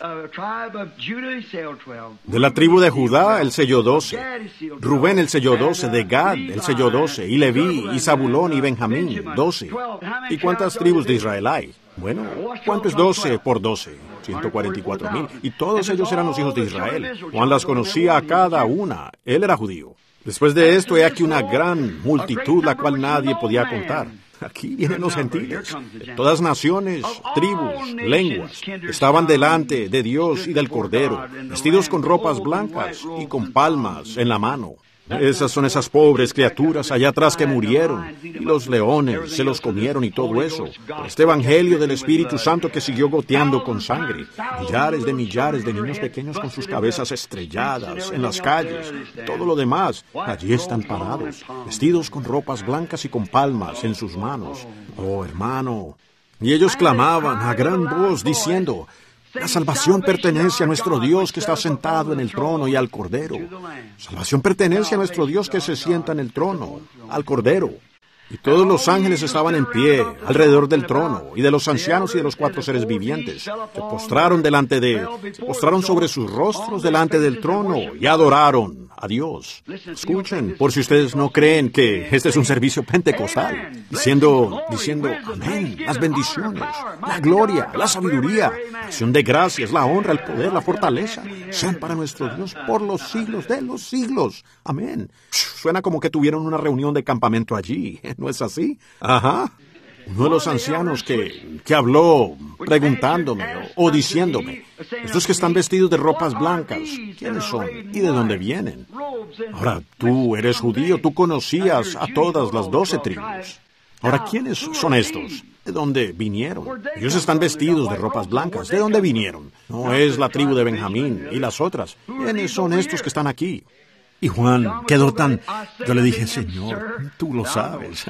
A: De la tribu de Judá, él selló doce. Rubén, él selló doce. De Gad, él selló doce. Y Leví, y Zabulón, y Benjamín, doce. ¿Y cuántas tribus de Israel hay? Bueno, ¿cuánto es doce por doce? ciento cuarenta y cuatro mil. Y todos ellos eran los hijos de Israel. Juan las conocía a cada una. Él era judío. Después de esto, he aquí una gran multitud, la cual nadie podía contar. Aquí vienen los gentiles, de todas naciones, tribus, lenguas, estaban delante de Dios y del Cordero, vestidos con ropas blancas y con palmas en la mano. Esas son esas pobres criaturas allá atrás que murieron, y los leones se los comieron y todo eso. Este evangelio del Espíritu Santo que siguió goteando con sangre. Millares de millares de niños pequeños con sus cabezas estrelladas en las calles, todo lo demás. Allí están parados, vestidos con ropas blancas y con palmas en sus manos. Oh, hermano. Y ellos clamaban a gran voz diciendo, la salvación pertenece a nuestro Dios que está sentado en el trono y al Cordero. Salvación pertenece a nuestro Dios que se sienta en el trono, al Cordero. Y todos los ángeles estaban en pie alrededor del trono, y de los ancianos y de los cuatro seres vivientes. Se postraron delante de, se postraron sobre sus rostros delante del trono y adoraron a Dios. Escuchen, por si ustedes no creen que este es un servicio pentecostal, diciendo, diciendo, amén, las bendiciones, la gloria, la sabiduría, la acción de gracias, la honra, el poder, la fortaleza, sean para nuestro Dios por los siglos de los siglos. Amén. Suena como que tuvieron una reunión de campamento allí, ¿no es así? Ajá. Uno de los ancianos que, que habló preguntándome o, o diciéndome, estos que están vestidos de ropas blancas, ¿quiénes son y de dónde vienen? Ahora, tú eres judío, tú conocías a todas las doce tribus. Ahora, ¿quiénes son estos? ¿De dónde vinieron? Ellos están vestidos de ropas blancas. ¿De dónde vinieron? No es la tribu de Benjamín y las otras. ¿Quiénes son estos que están aquí? Y Juan quedó tan... Yo le dije, Señor, tú lo sabes.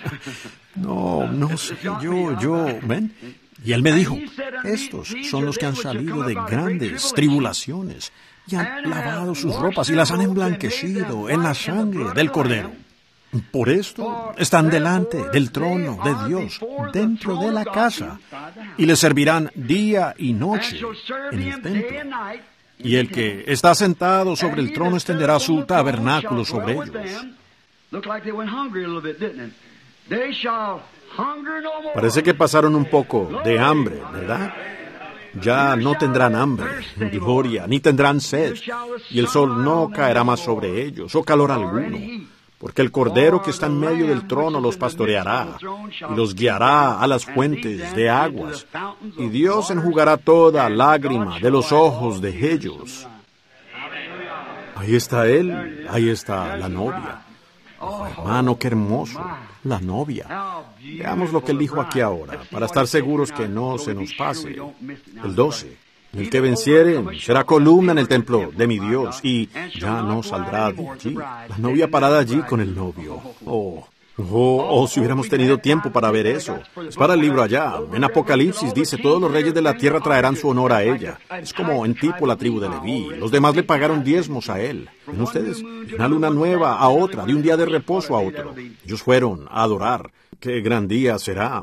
A: No, no sé, yo, yo, ¿ven? Y él me dijo, estos son los que han salido de grandes tribulaciones y han lavado sus ropas y las han emblanquecido en la sangre del Cordero. Por esto están delante del trono de Dios, dentro de la casa, y le servirán día y noche en el templo. Y el que está sentado sobre el trono extenderá su tabernáculo sobre ellos. Parece que pasaron un poco de hambre, ¿verdad? Ya no tendrán hambre, gloria, ni tendrán sed, y el sol no caerá más sobre ellos, o calor alguno, Porque el Cordero que está en medio del trono los pastoreará y los guiará a las fuentes de aguas, y Dios enjugará toda lágrima de los ojos de ellos. Ahí está Él, ahí está la novia. Oh, hermano, qué hermoso, la novia. Veamos lo que Él dijo aquí ahora, para estar seguros que no se nos pase. El doce. El que venciere será columna en el templo de mi Dios, y ya no saldrá de allí. La novia parada allí con el novio. Oh, oh, oh, si hubiéramos tenido tiempo para ver eso. Es para el libro allá. En Apocalipsis dice, todos los reyes de la tierra traerán su honor a ella. Es como en tipo la tribu de Leví. Los demás le pagaron diezmos a él. ¿Ven ustedes? De una luna nueva a otra, de un día de reposo a otro. Ellos fueron a adorar. ¡Qué gran día será!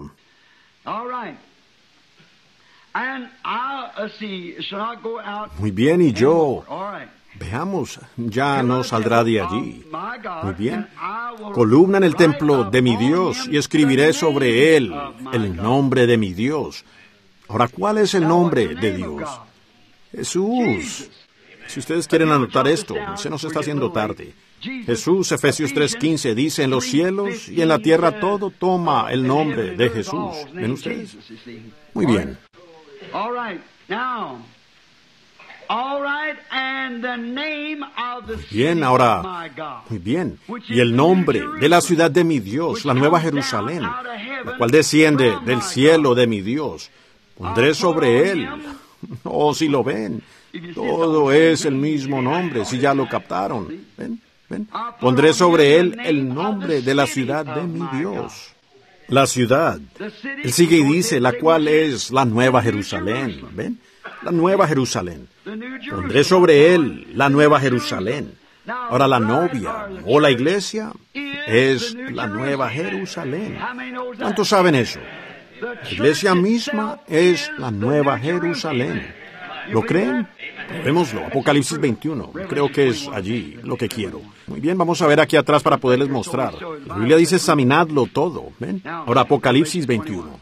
A: Muy bien, y yo, veamos, ya no saldrá de allí. Muy bien. Columna en el templo de mi Dios, y escribiré sobre él el nombre de mi Dios. Ahora, ¿cuál es el nombre de Dios? Jesús. Si ustedes quieren anotar esto, se nos está haciendo tarde. Jesús, Efesios tres quince, dice, en los cielos y en la tierra todo toma el nombre de Jesús. ¿Ven ustedes? Muy bien.
B: All right, now, all right, and the name of the city
A: Bien, ahora, muy bien, y el nombre de la ciudad de mi Dios, la Nueva Jerusalén, la cual desciende del cielo de mi Dios, pondré sobre él, oh, si lo ven, todo es el mismo nombre, si ya lo captaron, ven, ven, pondré sobre él el nombre de la ciudad de mi Dios. La ciudad. Él sigue y dice, la cual es la Nueva Jerusalén. ¿Ven? La Nueva Jerusalén. Pondré sobre él la Nueva Jerusalén. Ahora la novia o la iglesia es la Nueva Jerusalén. ¿Cuántos saben eso? La iglesia misma es la Nueva Jerusalén. ¿Lo creen? Vémoslo, Apocalipsis veintiuno. Creo que es allí lo que quiero. Muy bien, vamos a ver aquí atrás para poderles mostrar. La Biblia dice examinadlo todo. ¿Ven? Ahora Apocalipsis veintiuno.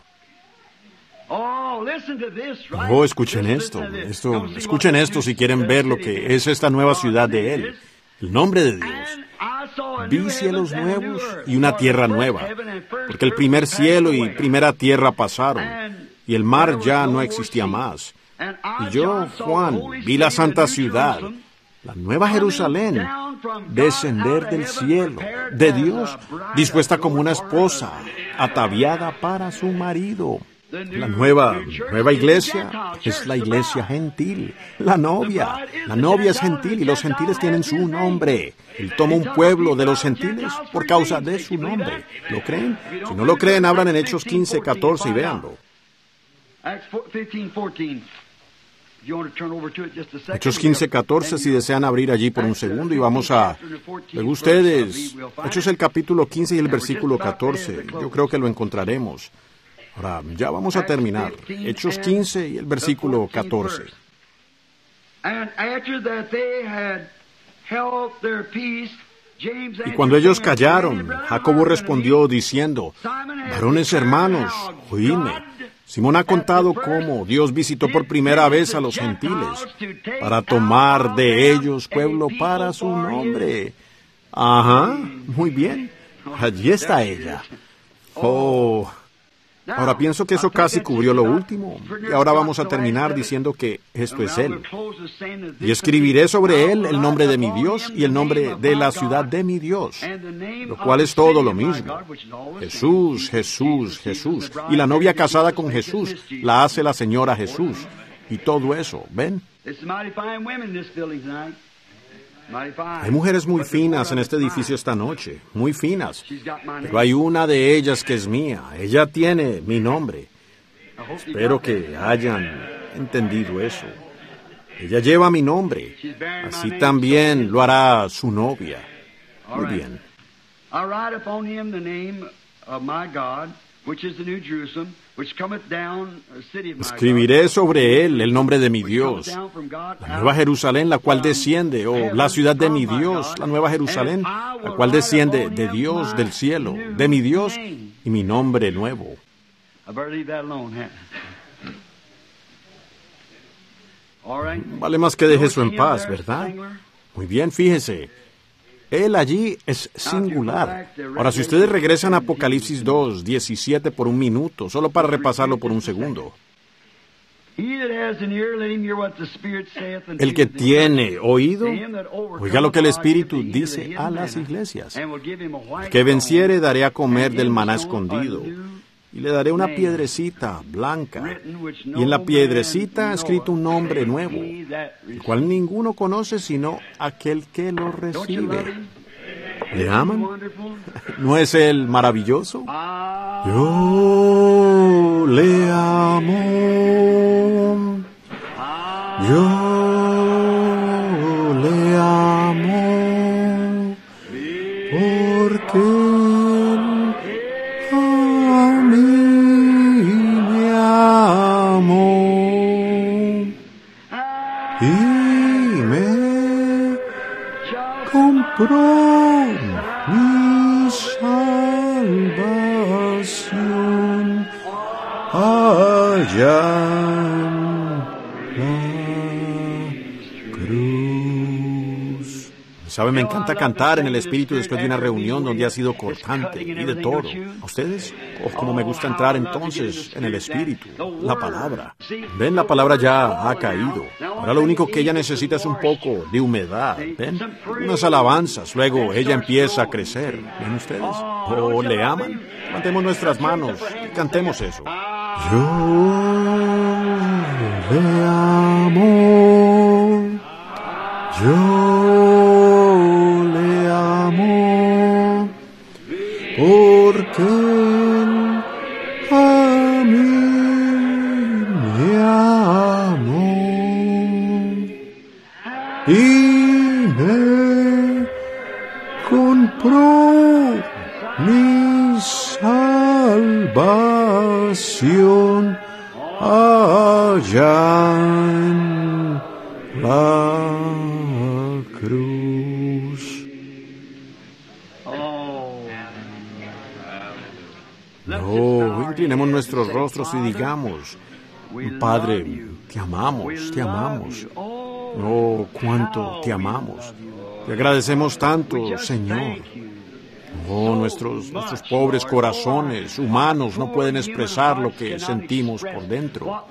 A: Oh, escuchen esto. esto. Escuchen esto si quieren ver lo que es esta nueva ciudad de Él. El nombre de Dios. Vi cielos nuevos y una tierra nueva, porque el primer cielo y primera tierra pasaron, y el mar ya no existía más. Y yo, Juan, vi la santa ciudad, la Nueva Jerusalén, descender del cielo, de Dios, dispuesta como una esposa, ataviada para su marido. La nueva, nueva iglesia es la iglesia gentil, la novia. La novia es gentil y los gentiles tienen su nombre. Él toma un pueblo de los gentiles por causa de su nombre. ¿Lo creen? Si no lo creen, abran en Hechos quince, catorce y véanlo. Hechos quince, catorce, si desean abrir allí por un segundo, y vamos a ver ustedes. Hechos el capítulo quince y el versículo catorce. Yo creo que lo encontraremos. Ahora, ya vamos a terminar. Hechos quince y el versículo catorce. Y cuando ellos callaron, Jacobo respondió diciendo, varones hermanos, oídme. Simón ha contado cómo Dios visitó por primera vez a los gentiles para tomar de ellos pueblo para su nombre. Ajá, muy bien. Allí está ella. Oh, ahora pienso que eso casi cubrió lo último. Y ahora vamos a terminar diciendo que esto es Él. Y escribiré sobre Él el nombre de mi Dios y el nombre de la ciudad de mi Dios, lo cual es todo lo mismo. Jesús, Jesús, Jesús. Y la novia casada con Jesús la hace la señora Jesús. Y todo eso, ¿ven? Hay mujeres muy finas en este edificio esta noche, muy finas, pero hay una de ellas que es mía. Ella tiene mi nombre. Espero que hayan entendido eso. Ella lleva mi nombre. Así también lo hará su novia. Muy bien. Escribiré sobre él el nombre de mi Dios, la Nueva Jerusalén, la cual desciende, o la ciudad de mi Dios, la Nueva Jerusalén, la cual desciende de Dios del cielo, de mi Dios y mi nombre nuevo. Vale más que deje eso en paz, ¿verdad? Muy bien, fíjese. Él allí es singular. Ahora, si ustedes regresan a Apocalipsis dos, diecisiete por un minuto, solo para repasarlo por un segundo. El que tiene oído, oiga lo que el Espíritu dice a las iglesias. El que venciere daré a comer del maná escondido, y le daré una piedrecita blanca, y en la piedrecita ha escrito un nombre nuevo, el cual ninguno conoce sino aquel que lo recibe. ¿Le aman? ¿No es Él maravilloso? Yo le amo. Yo le amo. Porque Él a mí me amó. Y me compró mi salvación allá en la cruz. ¿Sabe? Me encanta cantar en el Espíritu después de una reunión donde ha sido cortante y de todo. ¿A ustedes? Oh, como me gusta entrar entonces en el Espíritu, la palabra. ¿Ven? La palabra ya ha caído. Ahora lo único que ella necesita es un poco de humedad. ¿Ven? Unas alabanzas. Luego ella empieza a crecer. ¿Ven ustedes? ¿O le aman? Levantemos nuestras manos y cantemos eso. Yo le amo. Yo le amo. Porque Él a mí me amó y me compró mi salvación allá en la cruz. No, inclinemos nuestros rostros y digamos, Padre, te amamos, te amamos. Oh, cuánto te amamos. Te agradecemos tanto, Señor. Oh, nuestros, nuestros pobres corazones humanos no pueden expresar lo que sentimos por dentro,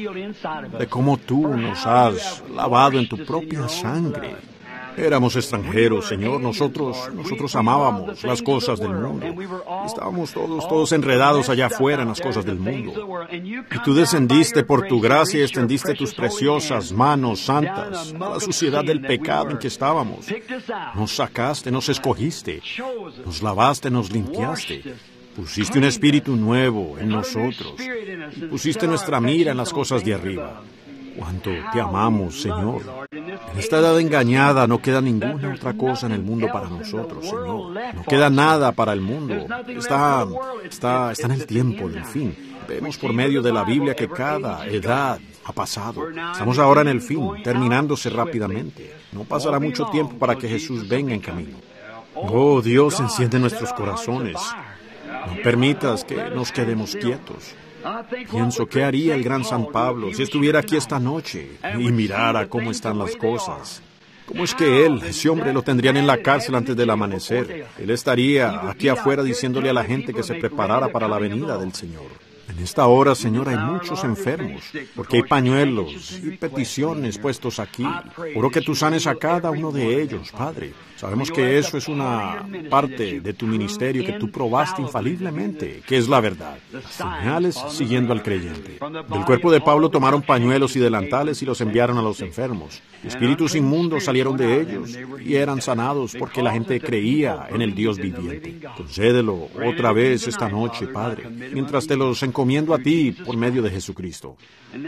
A: de cómo tú nos has lavado en tu propia sangre. Éramos extranjeros, Señor. Nosotros, nosotros amábamos las cosas del mundo. Estábamos todos, todos enredados allá afuera en las cosas del mundo. Y tú descendiste por tu gracia y extendiste tus preciosas manos santas a la suciedad del pecado en que estábamos. Nos sacaste, nos escogiste, nos lavaste, nos limpiaste. Pusiste un espíritu nuevo en nosotros y pusiste nuestra mira en las cosas de arriba. Cuánto te amamos, Señor. En esta edad engañada no queda ninguna otra cosa en el mundo para nosotros, Señor. No queda nada para el mundo. Está, está, está en el tiempo del fin. Vemos por medio de la Biblia que cada edad ha pasado. Estamos ahora en el fin, terminándose rápidamente. No pasará mucho tiempo para que Jesús venga en camino. Oh, Dios, enciende nuestros corazones. No permitas que nos quedemos quietos. Pienso, ¿qué haría el gran San Pablo si estuviera aquí esta noche y mirara cómo están las cosas? ¿Cómo es que él, ese hombre, lo tendrían en la cárcel antes del amanecer? Él estaría aquí afuera diciéndole a la gente que se preparara para la venida del Señor. En esta hora, Señor, hay muchos enfermos, porque hay pañuelos y peticiones puestos aquí. Oro que tú sanes a cada uno de ellos, Padre. Sabemos que eso es una parte de tu ministerio que tú probaste infaliblemente, que es la verdad. Señales siguiendo al creyente. Del cuerpo de Pablo tomaron pañuelos y delantales y los enviaron a los enfermos. Espíritus inmundos salieron de ellos y eran sanados porque la gente creía en el Dios viviente. Concédelo otra vez esta noche, Padre, mientras te los encomiendo a ti por medio de Jesucristo.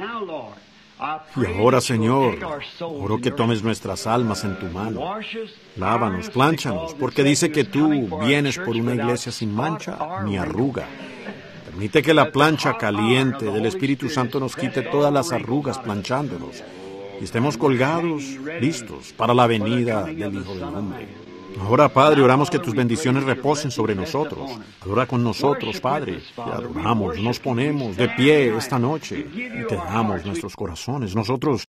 A: Y ahora, Señor, oro que tomes nuestras almas en tu mano. Lávanos, plánchanos, porque dice que tú vienes por una iglesia sin mancha ni arruga. Permite que la plancha caliente del Espíritu Santo nos quite todas las arrugas planchándonos y estemos colgados, listos para la venida del Hijo del Hombre. Ahora, Padre, oramos que tus bendiciones reposen sobre nosotros. Adora con nosotros, Padre. Te adoramos, nos ponemos de pie esta noche y te damos nuestros corazones. Nosotros